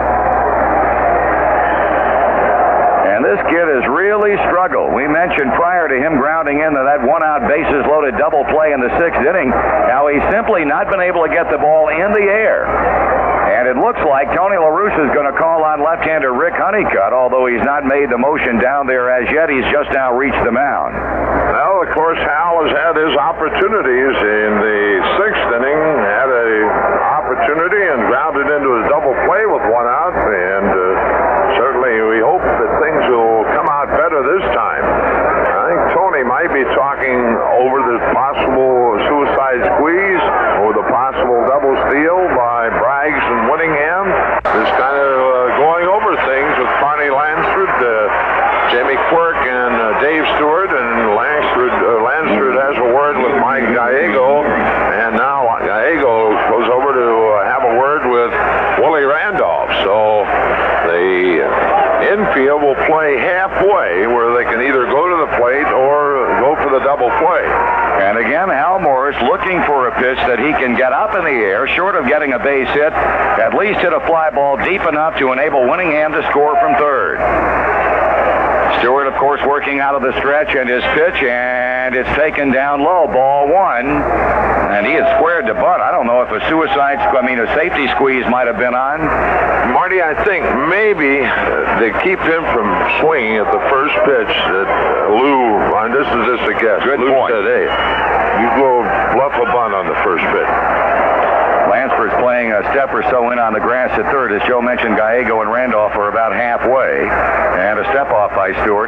And this kid has really struggled. We mentioned prior to him grounding into that one-out bases loaded double play in the sixth inning, how he's simply not been able to get the ball in the air. And it looks like Tony La Russa is going to call on left-hander Rick Honeycutt, although he's not made the motion down there as yet. He's just now reached the mound. Well, of course, Hal has had his opportunities in the sixth inning, had a opportunity and grounded into a double play with one out, and uh, certainly we hope that things will come out better this time. I think Tony might be talking over the possible suicide squeeze or the possible double steal by Braggs and Winningham. Just kind of uh, going over things with Barney Lansford, uh, Jimmy Quirk, and uh, Dave Stewart, and Lansford, uh, Lansford has a word with Mike Gallego, and now Gallego goes over to uh, have a word with Willie Randolph. So the infield will play halfway. play where they can either go to the plate or go for the double play. And again, Hal Morris looking for a pitch that he can get up in the air, short of getting a base hit, at least hit a fly ball deep enough to enable Winningham to score from third. Stewart, of course, working out of the stretch, and his pitch, and it's taken down low, ball one. And he had squared to bunt. I don't know if a suicide, I mean, a safety squeeze might have been on. Marty, I think maybe they keep him from swinging at the first pitch that Lou, and this is just a guess. Good Lou point. said, hey, you go bluff a bunt on the first pitch. Lansford's playing a step or so in on the grass at third. As Joe mentioned, Gallego and Randolph are about halfway. And a step off by Stewart.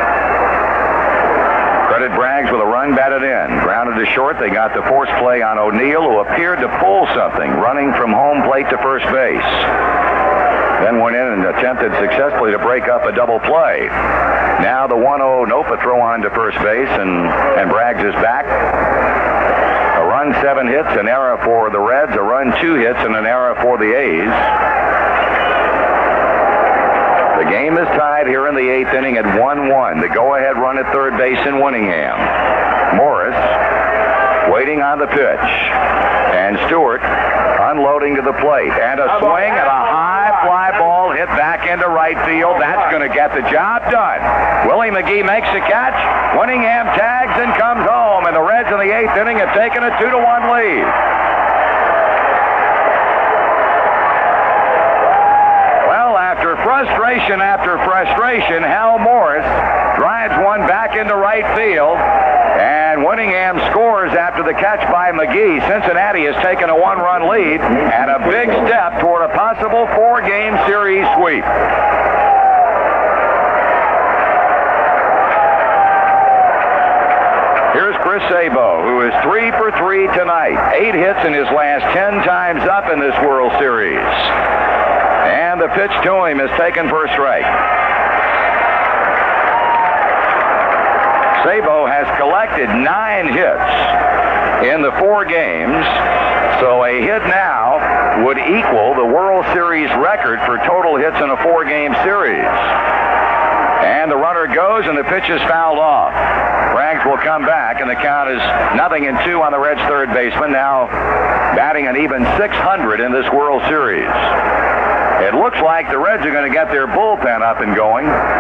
Credit Braggs with a run batted in. Grounded to short. They got the force play on O'Neill, who appeared to pull something, running from home plate to first base. Then went in and attempted successfully to break up a double play. Now the one oh, nope, a throw on to first base, and, and Braggs is back. A run, seven hits, an error for the Reds, a run, two hits, and an error for the A's. The game is tied here in the eighth inning at one one. The go-ahead run at third base in Winningham. Morris waiting on the pitch. And Stewart unloading to the plate. And a swing and a high fly ball hit back into right field. That's going to get the job done. Willie McGee makes the catch. Winningham tags and comes home. And the Reds in the eighth inning have taken a two to one lead. After frustration after frustration, Hal Morris drives one back into right field, and Winningham scores after the catch by McGee. Cincinnati has taken a one-run lead and a big step toward a possible four-game series sweep. Here's Chris Sabo, who is three for three tonight. Eight hits in his last ten times up in this World Series. And the pitch to him is taken for a strike. Sabo has collected nine hits in the four games, so a hit now would equal the World Series record for total hits in a four-game series. And the runner goes, and the pitch is fouled off. Braggs will come back, and the count is nothing and two on the Reds' third baseman, now batting an even six hundred in this World Series. It looks like the Reds are going to get their bullpen up and going.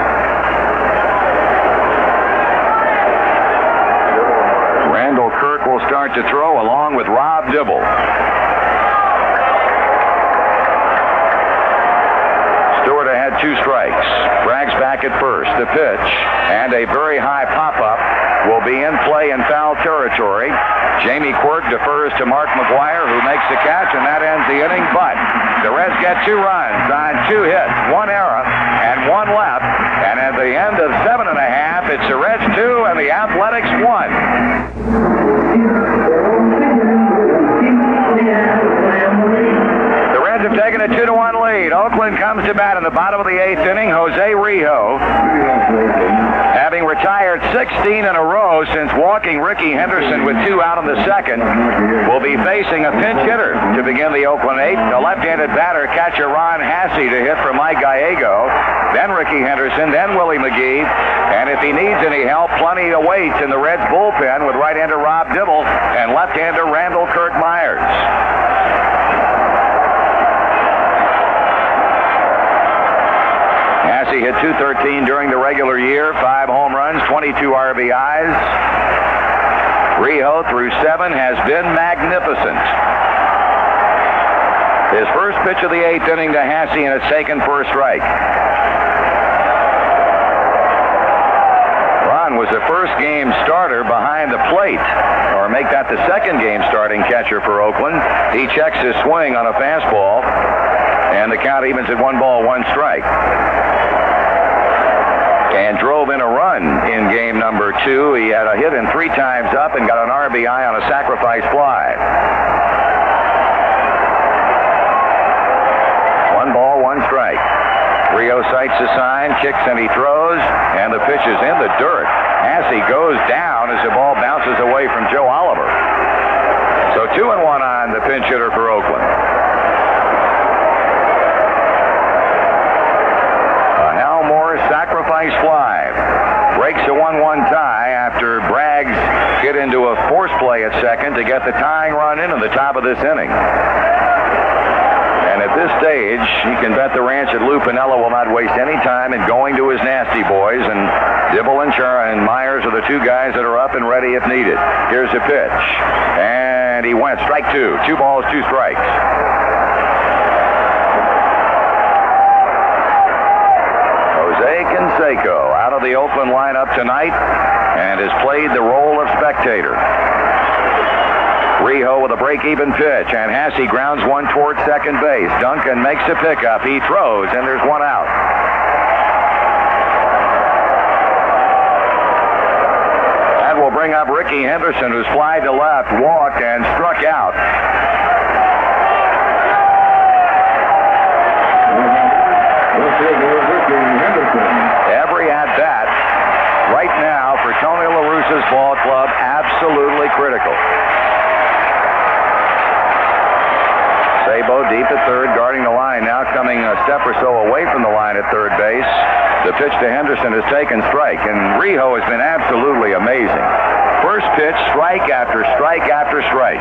Randall Kirk will start to throw along with Rob Dibble. Stewart had two strikes. Braggs back at first. The pitch and a very high pop-up will be in play in foul territory. Jamie Quirk defers to Mark McGuire, who makes the catch, and that ends the inning. But the Reds get two runs on two hits, one error, and one left. And at the end of seven and a half, it's the Reds two and the Athletics one. The Reds have taken a two to one lead. Oakland comes to bat in the bottom of the eighth inning. Jose Rijo, having retired sixteen in a row since walking Ricky Henderson with two out in the second, will be facing a pinch hitter to begin the Oakland eighth. The left-handed batter, catcher Ron Hasse, to hit for Mike Gallego, then Ricky Henderson, then Willie McGee, and if he needs any help, plenty awaits in the Reds bullpen with right-hander Rob Dibble and left-hander Randall Kirk Myers. Hasse hit two thirteen during the regular year, five home runs, twenty-two R B Is. Rijo through seven has been magnificent. His first pitch of the eighth inning to Hasse, and it's taken for a strike. Ron was the first game starter behind the plate, or make that the second game starting catcher for Oakland. He checks his swing on a fastball, and the count evens at one ball, one strike. And drove in a run in game number two. He had a hit in three times up and got an R B I on a sacrifice fly. One ball, one strike. Rijo sights the sign, kicks and he throws, and the pitch is in the dirt. Hasse goes down as the ball bounces away from Joe Oliver. So two and one on the pinch hitter for Oakland. Sacrifice fly. to get the tying run in at the top of this inning. And at this stage, he can bet the ranch that Lou Piniella will not waste any time in going to his nasty boys, and Dibble and Char and Myers are the two guys that are up and ready if needed. Here's a pitch. And he went. Strike two. Two balls, two strikes. Jose Canseco out of the Oakland lineup tonight and has played the role of spectator. Rijo with a break-even pitch, and Hasse grounds one toward second base. Duncan makes a pickup. He throws, and there's one out. That will bring up Ricky Henderson, who's flied to left, walked, and struck out. Every at-bat right now for Tony La Russa's ball club, absolutely critical. Sabo deep at third, guarding the line, now coming a step or so away from the line at third base. The pitch to Henderson has taken strike, and Rijo has been absolutely amazing. First pitch, strike after strike after strike.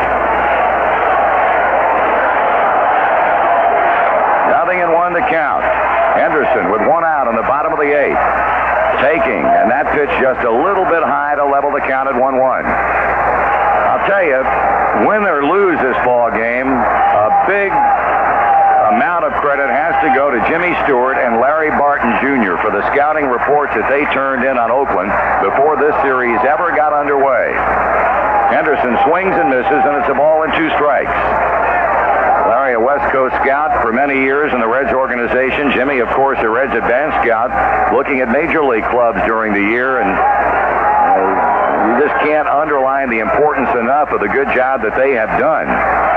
Nothing in one to count. Henderson with one out on the bottom of the eighth. Taking, and that pitch just a little bit high to level the count at one one. I'll tell you, win or lose this ball game, a big amount of credit has to go to Jimmy Stewart and Larry Barton Junior for the scouting reports that they turned in on Oakland before this series ever got underway. Henderson swings and misses, and it's a ball and two strikes. Larry, a West Coast scout for many years in the Reds organization. Jimmy, of course, a Reds advanced scout, looking at major league clubs during the year, and uh, you just can't underline the importance enough of the good job that they have done.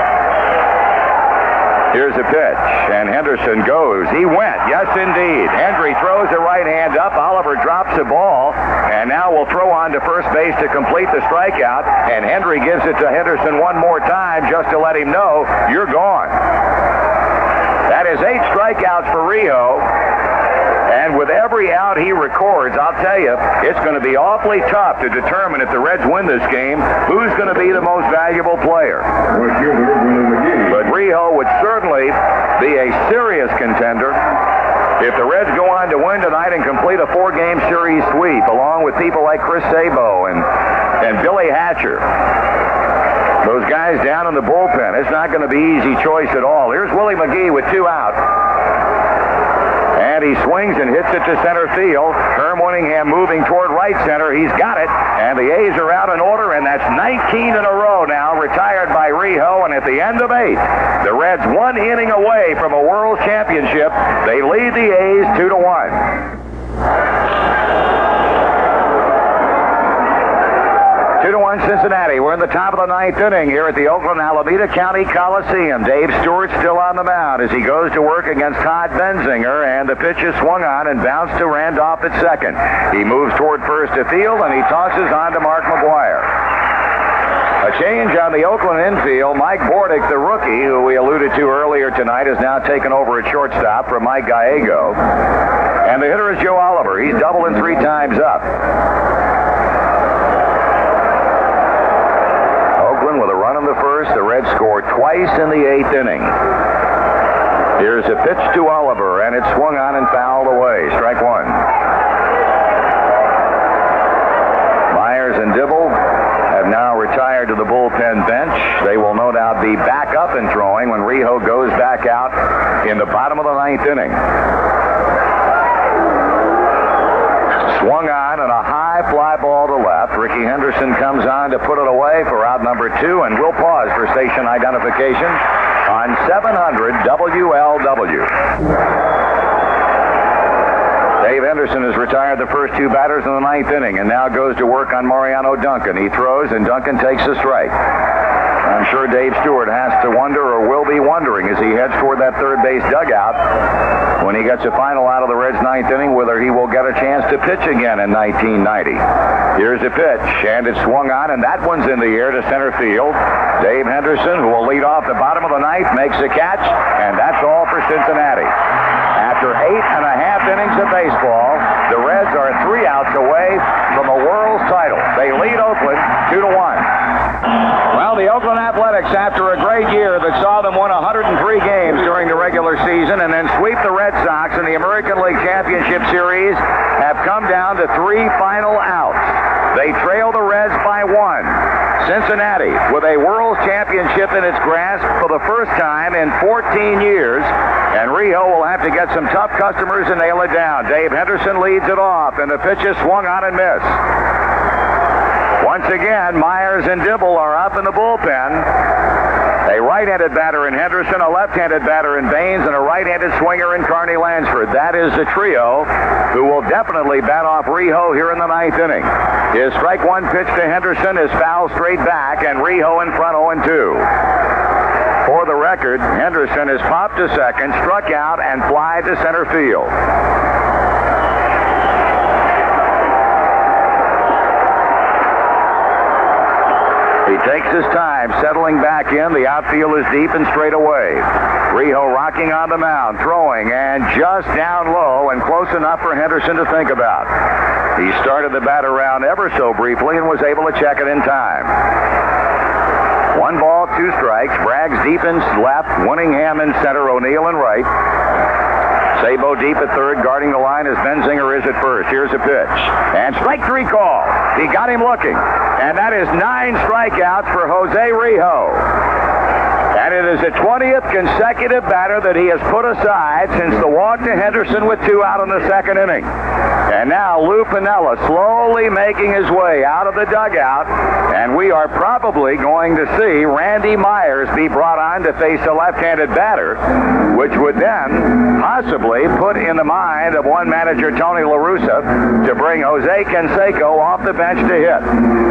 Here's a pitch, and Henderson goes. He went, yes indeed. Hendry throws the right hand up. Oliver drops the ball, and now will throw on to first base to complete the strikeout, and Hendry gives it to Henderson one more time just to let him know, you're gone. That is eight strikeouts for Rijo, and with every out he records, I'll tell you, it's going to be awfully tough to determine if the Reds win this game, who's going to be the most valuable player. But Rijo would certainly be a serious contender if the Reds go on to win tonight and complete a four-game series sweep, along with people like Chris Sabo and, and Billy Hatcher. Those guys down in the bullpen, it's not going to be easy choice at all. Here's Willie McGee with two out. And he swings and hits it to center field. Herm Winningham moving toward right center. He's got it. And the A's are out in order, and that's nineteen in a row now, retired by Rijo. And at the end of eight, the Reds one inning away from a world championship. They lead the A's two to one. Two to one Cincinnati. We're in the top of the ninth inning here at the Oakland Alameda County Coliseum. Dave Stewart still on the mound as he goes to work against Todd Benzinger, and the pitch is swung on and bounced to Randolph at second. He moves toward first to field, and he tosses on to Mark McGuire. A change on the Oakland infield. Mike Bordick, the rookie, who we alluded to earlier tonight, has now taken over at shortstop from Mike Gallego. And the hitter is Joe Oliver. He's doubling three times up. With a run in the first, the Reds score twice in the eighth inning. Here's a pitch to Oliver, and it's swung on and fouled away. Strike one. Myers and Dibble have now retired to the bullpen bench. They will no doubt be back up and throwing when Rijo goes back out in the bottom of the ninth inning. Swung on and a high fly ball to left. Ricky Henderson comes on to put it away for out number two, and we'll pause for station identification on seven hundred W L W. Dave Henderson has retired the first two batters in the ninth inning and now goes to work on Mariano Duncan. He throws, and Duncan takes a strike. I'm sure Dave Stewart has to wonder, or will be wondering, as he heads toward that third base dugout when he gets a final out of the Reds' ninth inning, whether he will get a chance to pitch again in nineteen ninety. Here's a pitch, and it's swung on, and that one's in the air to center field. Dave Henderson, who will lead off the bottom of the ninth, makes a catch, and that's all for Cincinnati. After eight and a half innings of baseball, the Reds are three outs away from a world's title. They lead Oakland two to one. Well, the final outs. They trail the Reds by one. Cincinnati, with a World Championship in its grasp for the first time in fourteen years, and Rio will have to get some tough customers and nail it down. Dave Henderson leads it off, and the pitch is swung on and missed. Once again, Myers and Dibble are up in the bullpen. A right-handed batter in Henderson, a left-handed batter in Baines, and a right-handed swinger in Carney Lansford. That is the trio who will definitely bat off Rijo here in the ninth inning. His strike one pitch to Henderson is foul straight back, and Rijo in front oh and two. For the record, Henderson has popped to second, struck out, and flied to center field. He takes his time, settling back in. The outfield is deep and straight away. Rijo rocking on the mound, throwing, and just down low and close enough for Henderson to think about. He started the bat around ever so briefly and was able to check it in time. One ball, two strikes. Braggs deep in left, Winningham in center, O'Neill in right. Sabo deep at third, guarding the line as Benzinger is at first. Here's a pitch. And strike three call. He got him looking. And that is nine strikeouts for Jose Rijo. And it is the twentieth consecutive batter that he has put aside since the walk to Henderson with two out in the second inning. And now Lou Piniella slowly making his way out of the dugout. And we are probably going to see Randy Myers be brought on to face a left-handed batter, which would then possibly put in the mind of one manager, Tony La Russa, to bring Jose Canseco off the bench to hit.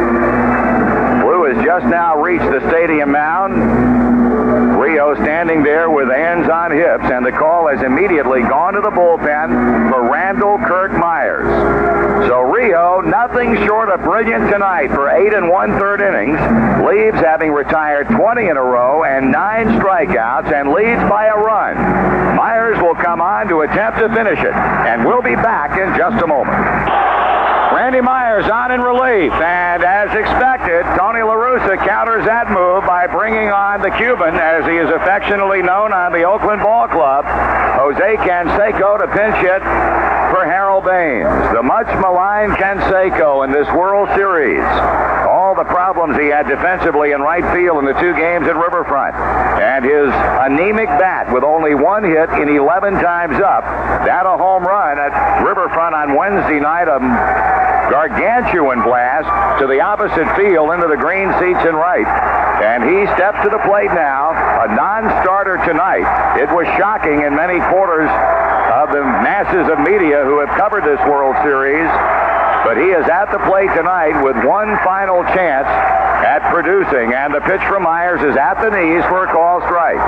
Lou has just now reached the stadium mound. Rio standing there with hands on hips, and the call has immediately gone to the bullpen for Randall Kirk Myers. So Rio, nothing short of brilliant tonight for eight and one-third innings, leaves having retired twenty in a row and nine strikeouts, and leads by a run. Myers will come on to attempt to finish it, and we'll be back in just a moment. Randy Myers on in relief, and as expected, Tony La Russa counters that move by bringing on the Cuban, as he is affectionately known on the Oakland Ball Club, Jose Canseco, to pinch hit for Harold Baines. The much-maligned Canseco in this World Series. All the problems he had defensively in right field in the two games at Riverfront, and his anemic bat with only one hit in eleven times up. That a home run at Riverfront on Wednesday night, a gargantuan blast to the opposite field into the green seats in right. And he steps to the plate now, a non-starter tonight. It was shocking in many quarters of the masses of media who have covered this World Series. But he is at the plate tonight with one final chance at producing. And the pitch from Myers is at the knees for a call strike.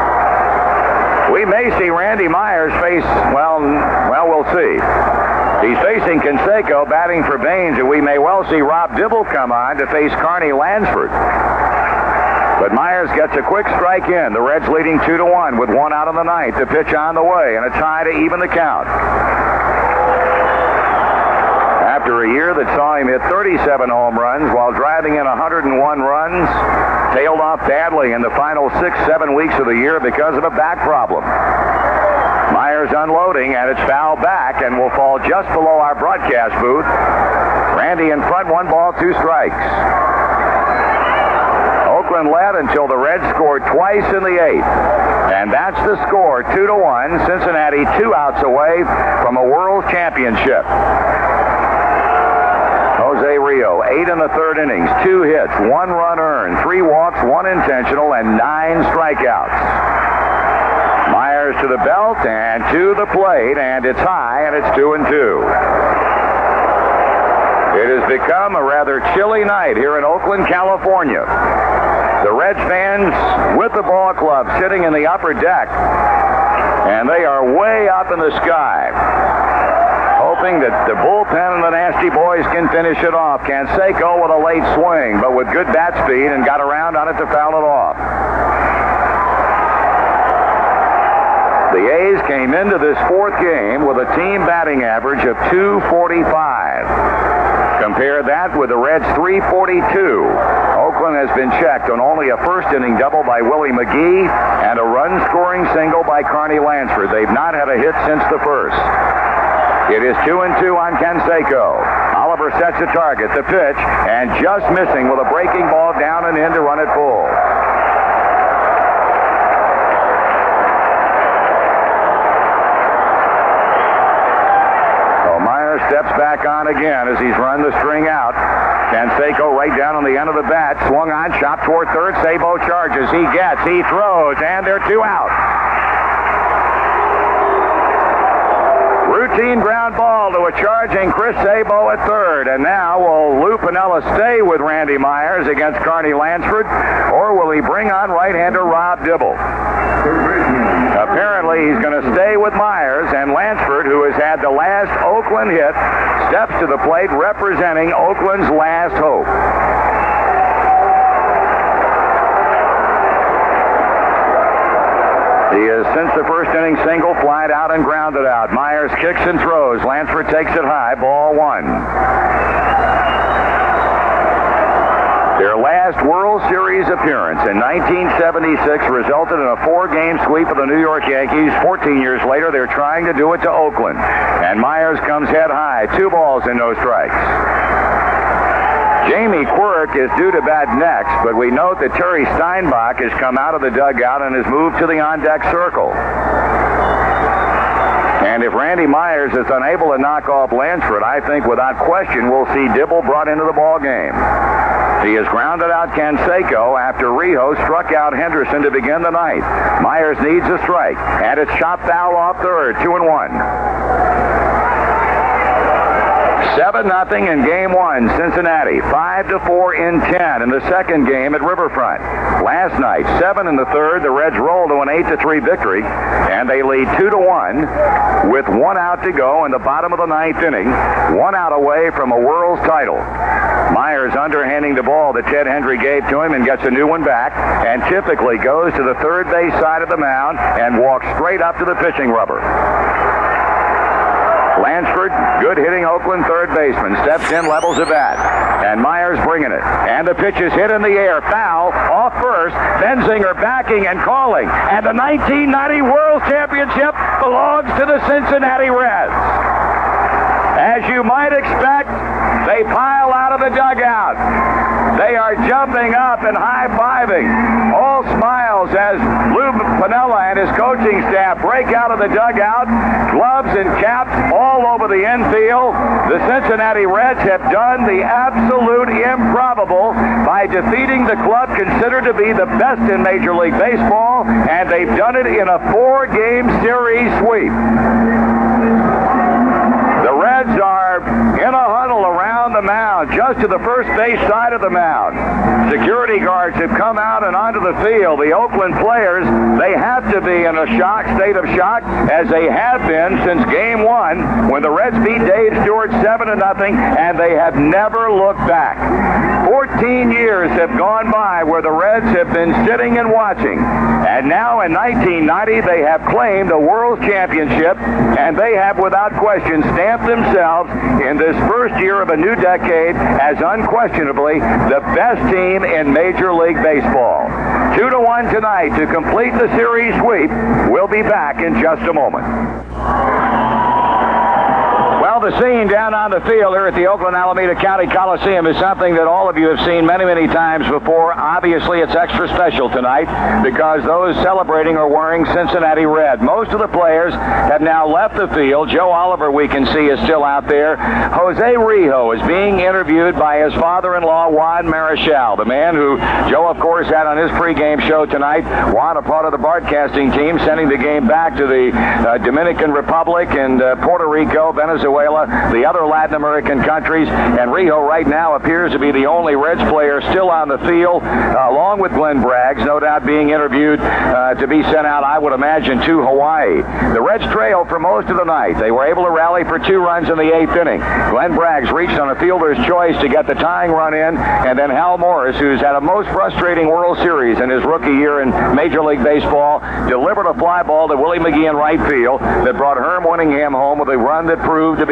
We may see Randy Myers face, well, well, we'll see. He's facing Canseco, batting for Baines, and we may well see Rob Dibble come on to face Carney Lansford. But Myers gets a quick strike in. The Reds leading two to one with one out of the ninth. The pitch on the way, and a tie to even the count. After a year that saw him hit thirty-seven home runs while driving in one hundred one runs, tailed off badly in the final six, seven weeks of the year because of a back problem. Myers unloading, and it's fouled back and will fall just below our broadcast booth. Randy in front, one ball, two strikes. Oakland led until the Reds scored twice in the eighth. And that's the score, two to one. Cincinnati two outs away from a world championship. Jose Rio, eight in the third innings, two hits, one run earned, three walks, one intentional, and nine strikeouts. Myers to the belt and to the plate, and it's high, and it's two and two. It has become a rather chilly night here in Oakland, California. The Reds fans with the ball club sitting in the upper deck, and they are way up in the sky, hoping that the bullpen and the Nasty Boys can finish it off. Canseco with a late swing, but with good bat speed, and got around on it to foul it off. The A's came into this fourth game with a team batting average of two forty-five. Compare that with the Reds' three forty-two. Oakland has been checked on only a first-inning double by Willie McGee and a run-scoring single by Carney Lansford. They've not had a hit since the first. It is two and two on Canseco. Oliver Oliver sets a target. The pitch, and just missing with a breaking ball down and in to run it full. So Myers steps back on again as he's run the string out. Canseco right down on the end of the bat. Swung on, chopped toward third. Sabo charges. He gets, he throws, and they're two out. Routine ground ball to a charging Chris Sabo at third. And now will Lou Piniella stay with Randy Myers against Carney Lansford, or will he bring on right-hander Rob Dibble? Apparently he's going to stay with Myers, and Lansford, who has had the last Oakland hit, steps to the plate representing Oakland's last hope. He has, since the first inning, single, flied out and grounded out. Myers kicks and throws. Lansford takes it high. Ball one. Their last World Series appearance in nineteen seventy-six resulted in a four-game sweep of the New York Yankees. fourteen years later, they're trying to do it to Oakland. And Myers comes head high. Two balls and no strikes. Jamie Quirk is due to bat next, but we note that Terry Steinbach has come out of the dugout and has moved to the on-deck circle. And if Randy Myers is unable to knock off Lansford, I think without question we'll see Dibble brought into the ball game. He has grounded out Canseco after Rijo struck out Henderson to begin the ninth. Myers needs a strike, and it's shot foul off third, two and one. seven nothing in game one, Cincinnati. five to four in ten in the second game at Riverfront. Last night, seven in the third, the Reds rolled to an eight to three victory, and they lead two to one with one out to go in the bottom of the ninth inning, one out away from a World's title. Myers underhanding the ball that Ted Hendry gave to him and gets a new one back, and typically goes to the third base side of the mound and walks straight up to the pitching rubber. Lansford, good hitting Oakland third baseman, steps in, levels a bat, and Myers bringing it. And the pitch is hit in the air, foul, off first, Benzinger backing and calling. And the nineteen ninety World Championship belongs to the Cincinnati Reds. As you might expect, they pile out of the dugout. They are jumping up and high-fiving. All smiles as Lou Piniella and his coaching staff break out of the dugout. Gloves and caps all over the infield. The Cincinnati Reds have done the absolute improbable by defeating the club considered to be the best in Major League Baseball, and they've done it in a four-game series sweep. The Reds are in a huddle around the mound, just to the first base side of the mound. Security guards have come out and onto the field. The Oakland players, they have to be in a shock, state of shock, as they have been since game one, when the Reds beat Dave Stewart seven to nothing, and they have never looked back. fourteen years have gone by where the Reds have been sitting and watching. And now in nineteen ninety, they have claimed a World Championship, and they have without question stamped themselves in this first year of a new decade as unquestionably the best team in Major League Baseball. Two to one tonight to complete the series sweep. We'll be back in just a moment. Well, the scene down on the field here at the Oakland Alameda County Coliseum is something that all of you have seen many, many times before. Obviously, it's extra special tonight because those celebrating are wearing Cincinnati red. Most of the players have now left the field. Joe Oliver, we can see, is still out there. Jose Rijo is being interviewed by his father-in-law, Juan Marichal, the man who Joe, of course, had on his pregame show tonight. Juan, a part of the broadcasting team, sending the game back to the uh, Dominican Republic and uh, Puerto Rico, Venezuela, the other Latin American countries, and Rijo right now appears to be the only Reds player still on the field, uh, along with Glenn Braggs, no doubt being interviewed uh, to be sent out, I would imagine, to Hawaii. The Reds trailed for most of the night. They were able to rally for two runs in the eighth inning. Glenn Braggs reached on a fielder's choice to get the tying run in, and then Hal Morris, who's had a most frustrating World Series in his rookie year in Major League Baseball, delivered a fly ball to Willie McGee in right field that brought Herm Winningham home with a run that proved to be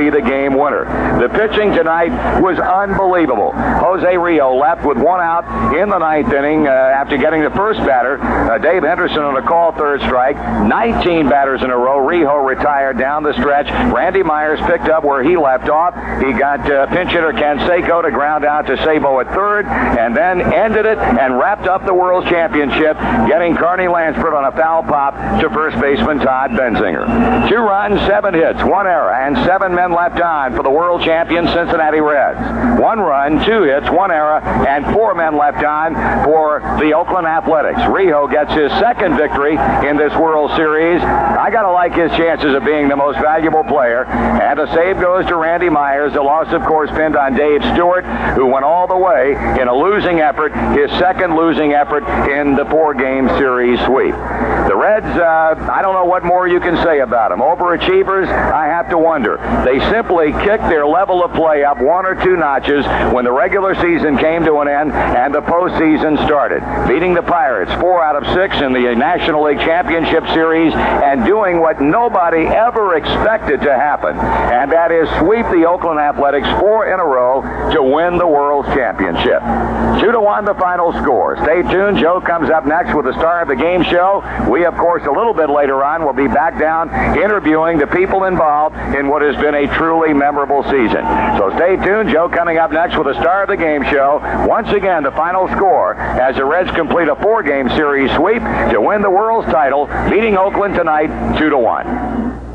be the game winner. The pitching tonight was unbelievable. Jose Rio left with one out in the ninth inning uh, after getting the first batter. Uh, Dave Henderson on a call, third strike. nineteen batters in a row. Rio retired down the stretch. Randy Myers picked up where he left off. He got uh, pinch hitter Canseco to ground out to Sabo at third, and then ended it and wrapped up the World Championship, getting Carney Lansford on a foul pop to first baseman Todd Benzinger. Two runs, seven hits, one error, and seven men left on for the world champion Cincinnati Reds. One run, two hits, one error, and four men left on for the Oakland Athletics. Rio gets his second victory in this World Series. I got to like his chances of being the most valuable player. And the save goes to Randy Myers. The loss, of course, pinned on Dave Stewart, who went all the way in a losing effort, his second losing effort in the four-game series sweep. The Reds, uh, I don't know what more you can say about them. Overachievers, I have to wonder. They simply kicked their level of play up one or two notches when the regular season came to an end and the postseason started. Beating the Pirates four out of six in the National League Championship Series and doing what nobody ever expected to happen, and that is sweep the Oakland Athletics four in a row to win the World Championship. Two to one the final score. Stay tuned. Joe comes up next with the star of the game show. We, of course, a little bit later on will be back down interviewing the people involved in what has been a truly memorable season. So stay tuned. Joe coming up next with the star of the game show. Once again, the final score as the Reds complete a four-game series sweep to win the World's title, beating Oakland tonight two to one.